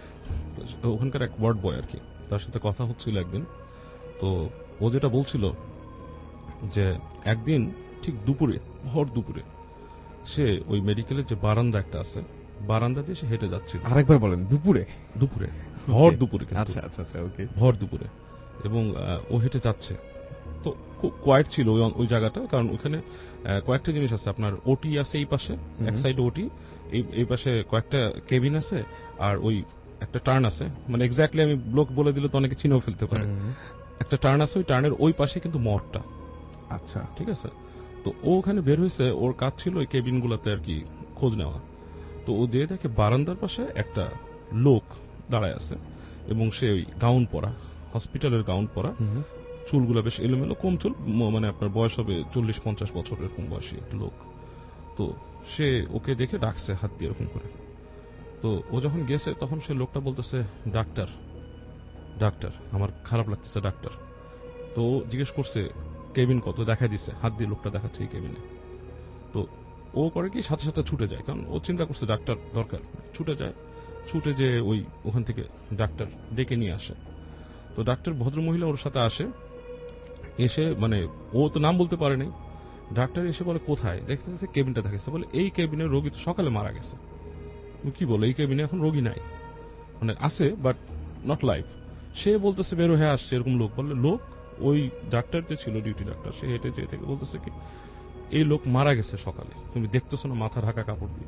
ওখানকার এক ওয়ার্ড বয় আর কি, তার সাথে কথা হচ্ছিল একদিন। তো ও যেটা বলছিল যে একদিন ঠিক দুপুরে, ভর দুপুরে সে ওই মেডিকেলের যে বারান্দা একটা আছে বারান্দা দিয়ে সে হেঁটে যাচ্ছিল। আরেকবার বলেন, দুপুরে? দুপুরে, ভর দুপুরে। আচ্ছা আচ্ছা আচ্ছা, ওকে, ভর দুপুরে। এবং ও হেঁটে যাচ্ছে, তো খুব কোয়াইট ছিল ওই জায়গাটা, কারণ ওখানে কয়েকটা জিনিস আছে। আপনার ওটি আছে এই পাশে, এক সাইডে ওটি, এই পাশে কয়েকটা কেবিন আছে, আর ওই একটা টার্ন আছে, মানে এক্স্যাক্টলি আমি ব্লক বলে দিলে তো অনেকে চিনেও ফেলতে পারে। একটা টার্ন আছে, ওই টার্নের ওই পাশে কিন্তু মঠটা। আচ্ছা, ঠিক আছে। তো ও ওখানে বের হয়েছে, ওর কাজ ছিল ওই কেবিন গুলাতে আর কি খোঁজ নেওয়া। তো ও যে দেখে বারান্দার পাশে একটা লোক দাঁড়ায় আছে, এবং সে ওই গাউন পরা, হসপিটালের গাউন পরা, চুলগুলো বেশ এলোমেলো, কম চুল, মানে আপনার বয়স হবে চল্লিশ পঞ্চাশ বছর এরকম বয়সী একটা লোক। তো সে ওকে দেখে ডাকছে হাত দিয়ে এরকম করে। তো ও যখন গেছে তখন সে লোকটা বলতেছে, ডাক্তার ডাক্তার আমার খারাপ লাগতেছে ডাক্তার। তো জিজ্ঞেস করছে কেবিন কত, দেখা দিচ্ছে, হাত দিয়ে লোকটা দেখাচ্ছে এই কেবিনে। তো ও করে কি সাথে সাথে ছুটে যায়, কারণ ও চিন্তা করছে ডাক্তার দরকার। ছুটে যায়, ছুটে যে ওই ওখান থেকে ডাক্তার ডেকে নিয়ে আসে। তো ডাক্তার ভদ্র মহিলা ওর সাথে আসে, এসে মানে ও তো নাম বলতে পারেনি। ডাক্তার এসে বলে কোথায়, দেখতে দেখতে কেবিনটা দেখেছে, বলে এই কেবিনের রোগী তো সকালে মারা গেছে। কি বলে, এই কেবিনে এখন রোগী নাই, মানে আছে বাট নট লাইভ। সে বলতেছে বেরো হয়ে আসছে এরকম লোক। বললে লোক, ওই ডাক্তার যে ছিল ডিউটি ডাক্তার, সে হেঁটে যেয়ে থেকে বলতেছে কি এই লোক মারা গেছে সকালে, তুমি দেখতেছো না, মাথা ঢাকা কাপড় দিয়ে।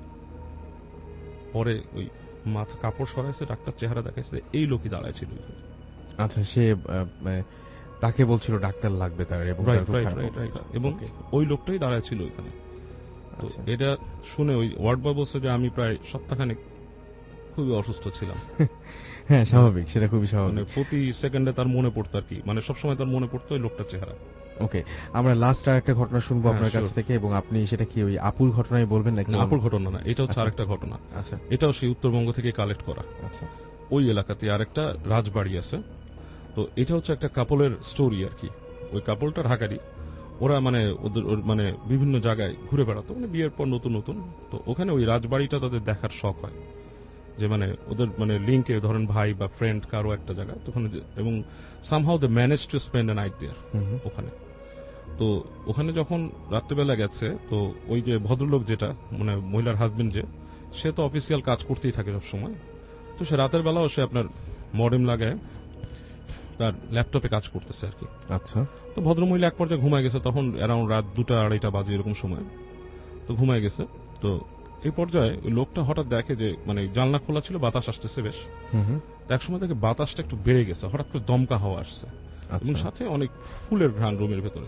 পরে ওই মাথা কাপড় সরাইছে, ডাক্তার চেহারা দেখাইছে, এই লোকই দাঁড়ায় ছিল। আচ্ছা, সে তাকে বলছিল ডাক্তার লাগবে তার, এবং ওই লোকটাই দাঁড়ায় ছিল ওইখানে। তো এটা শুনে ওই ওয়ার্ড বয় বলছে যে আমি প্রায় সপ্তাহখানেক খুবই অসুস্থ ছিলাম। হ্যাঁ, স্বাভাবিক, সেটা খুবই স্বাভাবিক। প্রতি সেকেন্ডে তার মনে পড়তো আর কি, মানে সবসময় তার মনে পড়তো ওই লোকটার চেহারা। ওকে, আমরা লাস্ট আর একটা ঘটনা শুনবো আপনার কাছ থেকে, এবং আপনি সেটা কি ওই আপুর ঘটনাই বলবেন নাকি? আপুর ঘটনা না, এটা হচ্ছে আরেকটা ঘটনা। আচ্ছা, এটাও সেই উত্তরবঙ্গ থেকে কালেক্ট করা। আচ্ছা, ওই এলাকাতে আরেকটা রাজবাড়ি আছে। তো এটা হচ্ছে একটা কাপলের স্টোরি আর কি। ওই কাপলটা ঢাকারই, ওরা মানে ওদের মানে বিভিন্ন জায়গায় ঘুরে বেড়াতো, মানে বিয়ের পর নতুন নতুন। তো ওখানে ওই রাজবাড়িটা তাদের দেখার শখ হয়, যে মানে ওদের মানে লিঙ্কে ধরেন ভাই বা ফ্রেন্ড কারো একটা জায়গায় তখন, এবং somehow they manage to spend a night there ওখানে। তো ওখানে যখন রাত্রেবেলা গেছে, তো ওই যে ভদ্রলোক যেটা মানে মহিলার হাজবেন্ড, যে সে তো অফিসিয়াল কাজ করতেই থাকে সব সময়। তো সে রাতের বেলাও সে আপনার মডেম লাগায় তার ল্যাপটপে কাজ করতেছে আর কি। আচ্ছা, তো ভদ্রমহিলা এক পর্যায়ে ঘুমায় গেছে, তখন অ্যারাউন্ড রাত দুটা আড়াইটা বাজে এরকম সময়। তো ঘুমায় গেছে। তো এই পর্যায়ে ওই লোকটা হঠাৎ দেখে যে মানে জানলা খোলা ছিল, বাতাস আসতেছে বেশ। এক সময় দেখে বাতাসটা একটু বেড়ে গেছে, হঠাৎ করে দমকা হাওয়া আসছে, এবং সাথে অনেক ফুলের ঘ্রাণ রুমের ভেতরে।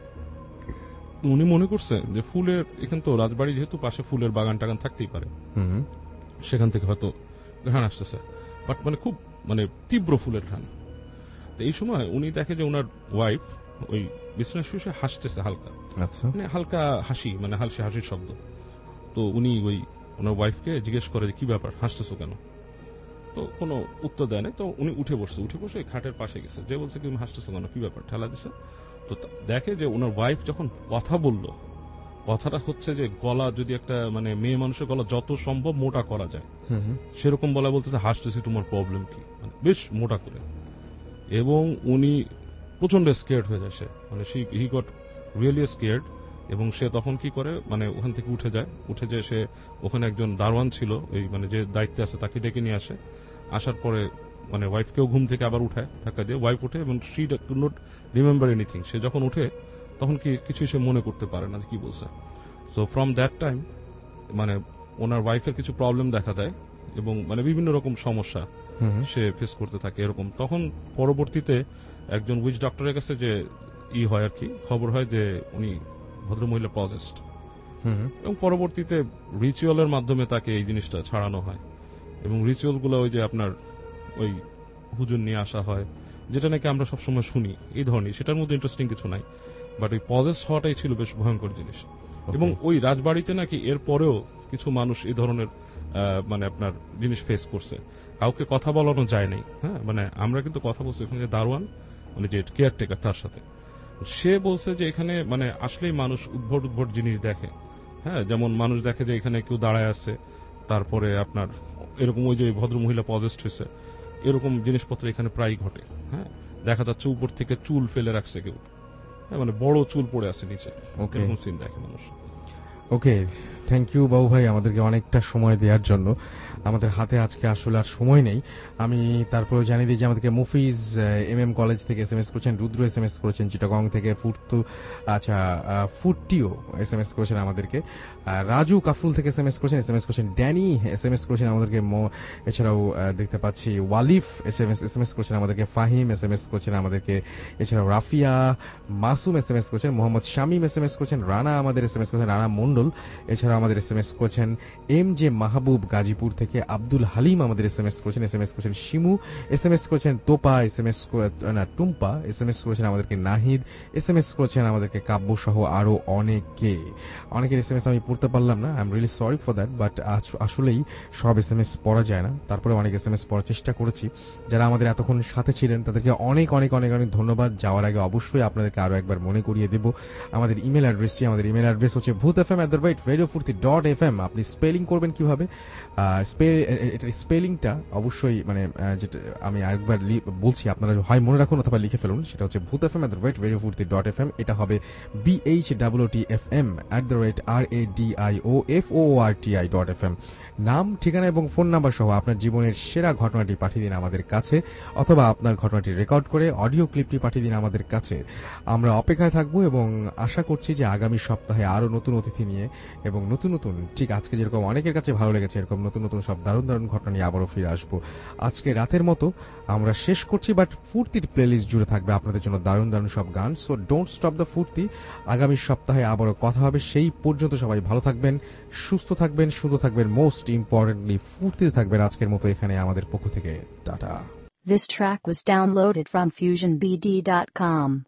উনি মনে করছে যে ফুলের, এখানে তো রাজবাড়ি যেহেতু পাশে ফুলের বাগান টাগান থাকতেই পারে, সেখান থেকে হয়তো ঘ্রাণ আসতেছে, বাট মানে খুব মানে তীব্র ফুলের ঘ্রাণ। এই সময় উনি দেখে যে ওনার ওয়াইফ ওই বিছানায় শুয়ে হাসতেছে হালকা, আচ্ছা, মানে হালকা হাসি, মানে হালকা হাসির শব্দ। তো উনি ওই ওনার ওয়াইফকে জিজ্ঞেস করে যে কি ব্যাপার, হাসতেছো কেন? তো কোনো উত্তর দেয় না। তো উনি উঠে বসছে, উঠে বসে খাটের পাশে গেছে, যে বলছে কি তুমি হাসতেছো কেন, কি ব্যাপার, ঠেলা দিছে। তো দেখে যে ওনার ওয়াইফ যখন কথা বলল, কথাটা হচ্ছে যে গলা যদি একটা মানে মেয়ে মানুষের গলা যত সম্ভব মোটা করা যায় সেরকম বলা, বলতেছে হাসতেছি তোমার প্রবলেম কি, মানে বেশ মোটা করে। এবং উনি প্রচন্ড স্কেয়ার্ড হয়ে যায়, সে মানে হি গট রিয়েলি স্কেয়ার্ড। এবং সে তখন কি করে, মানে ওখান থেকে উঠে যায়, উঠে যে সে ওখানে একজন দারোয়ান ছিল, ওই মানে যে দায়িত্বে আছে, তাকে ডেকে নিয়ে আসে। আসার পরে মানে ওয়াইফকেও ঘুম থেকে আবার উঠায় ধাক্কা দিয়ে, ওয়াইফ উঠে, এবং she could not remember anything. সে যখন উঠে তখন কি কিছুই সে মনে করতে পারে না কি বলছে। সো ফ্রম দ্যাট টাইম মানে ওনার ওয়াইফের কিছু প্রবলেম দেখা দেয়, এবং মানে বিভিন্ন রকম সমস্যা সে ফেস করতে থাকে এরকম। তখন পরবর্তীতে একজন উইচ ডক্টরের কাছে যে ই হয় আর কি, খবর হয় যে উনি ভদ্রমহিলা পজেসড, এবং পরবর্তীতে রিচুয়ালের মাধ্যমে তাকে এই জিনিসটা ছাড়ানো হয়। এবং রিচুয়াল গুলো ওই যে আপনার ওই হুজুর নিয়ে আসা হয়, যেটা নাকি আমরা সবসময় শুনি এই ধরনের, সেটার মধ্যে ইন্টারেস্টিং কিছু নাই, বাট ওই পজেস হওয়াটাই ছিল বেশ ভয়ঙ্কর জিনিস। এবং ওই রাজবাড়িতে নাকি এর পরেও কিছু মানুষ এই ধরনের মানে আপনার জিনিস ফেস করছে, কাউকে কথা বলানো যায় নাই। হ্যাঁ, মানে আমরা কিন্তু কথা বলছি এখানে দারোয়ান মানে যে কেয়ারটেকার তার সাথে, সে বলছে যে এখানে মানে আসলেই মানুষ উদ্ভট উদ্ভট জিনিস দেখে। হ্যাঁ, যেমন মানুষ দেখে যে এখানে কেউ দাঁড়ায় আছে, তারপরে আপনার এরকম ওই যে ভদ্র মহিলা পজেস্ট হয়েছে, এরকম জিনিসপত্র এখানে প্রায় ঘটে। হ্যাঁ, দেখা যাচ্ছে উপর থেকে চুল ফেলে রাখছে কেউ, হ্যাঁ মানে বড় চুল পড়ে আছে নিচে, এরকম সিন দেখে মানুষ। ওকে, থ্যাংক ইউ বাবু ভাই আমাদেরকে অনেকটা সময় দেওয়ার জন্য। আমাদের হাতে আজকে আসলে আর সময় নেই। আমি তারপরেও জানিয়ে দিই যে আমাদেরকে মুফিজ এম এম কলেজ থেকে এস এম এস করেছেন, রুদ্র এস এম এস করেছেন, চিটাগং থেকে ফুটতু আচ্ছা ফুটটিও এস এম এস করেছেন আমাদেরকে, রাজু কাফরুল থেকে এস এম এস করেছেন, এস এম এস করেছেন ড্যানি এস এম এস করেছেন আমাদেরকে, এছাড়াও দেখতে পাচ্ছি Walif S M S S M S করেছেন আমাদেরকে, ফাহিম এস এম এস করেছেন আমাদেরকে, এছাড়াও Rafia, Masum S M S করেছেন, Mohammad Shamim S M S করেছেন, রানা আমাদের এস এম এস করেছেন, রানা মন্ডল, এছাড়াও আমাদের এস এম এস করেছেন এম জে মাহবুব গাজীপুর থেকে, আব্দুল হালিম আমাদের এস এম এস করেছেন, এস এম এস করেছেন শিমু, এস এম এস করেছেন তোপা, এস এম এস না টুম্পা, এস এম এস করেছেন আমাদেরকে নাহিদ, এস এম এস করেছেন আমাদেরকে কাব্য সহ আরো অনেকে। অনেকের এস এম এস আমি পড়তে পারলাম না, I am really sorry for that, but আসলেই সব এস এম এস পড়া যায় না, তারপরে অনেক এস এম এস পড়ার চেষ্টা করেছি। যারা আমাদের এতক্ষণ সাথে ছিলেন তাদেরকে অনেক অনেক অনেক অনেক ধন্যবাদ। যাওয়ার আগে অবশ্যই আপনাদেরকে আরো একবার মনে করিয়ে দেব আমাদের ইমেল অ্যাড্রেসটি। আমাদের ইমেল অ্যাড্রেস হচ্ছে Bhoot F M at the rate radio Foorti dot F M. আপনি স্পেলিং করবেন কিভাবে, এটার স্পেলিংটা অবশ্যই মানে যেটা আমি আরেকবার বলছি, আপনারা হয় মনে রাখুন অথবা লিখে ফেলুন। সেটা হচ্ছে Bhoot F M at the rate radio Foorti dot F M. এটা হবে B H W T F M at the rate R A D I O F O R T I dot F M. নাম, ঠিকানা এবং phone number সহ আপনার জীবনের সেরা ঘটনাটি পাঠিয়ে দিন আমাদের কাছে, অথবা আপনার ঘটনাটি রেকর্ড করে অডিও ক্লিপটি পাঠিয়ে দিন আমাদের কাছে। আমরা অপেক্ষায় থাকবো এবং আশা করছি যে আগামী সপ্তাহে আরো নতুন অতিথি নিয়ে এবং নতুন নতুন, ঠিক আজকে যেরকম অনেকের কাছে ভালো লেগেছে এরকম নতুন নতুন সব দারুণ দারুণ ঘটনা নিয়ে আবারও ফিরে আসবো। আজকে রাতের মতো আমরা শেষ করছি, বাট ফুর্তির প্লেলিস্ট জুড়ে থাকবে আপনাদের জন্য দারুণ দারুণ সব গান। সো ডোন্ট স্টপ দ্য ফুর্তি। আগামী সপ্তাহে আবারও কথা হবে, সেই পর্যন্ত সবাই ভালো থাকবেন, সুস্থ থাকবেন, সুন্দর থাকবেন, মোস্ট ইম্পর্টেন্টলি ফুর্তিতে থাকবেন। আজকের মতো এখানে আমাদের পক্ষ থেকে টাটা। This track was downloaded from fusion b d dot com.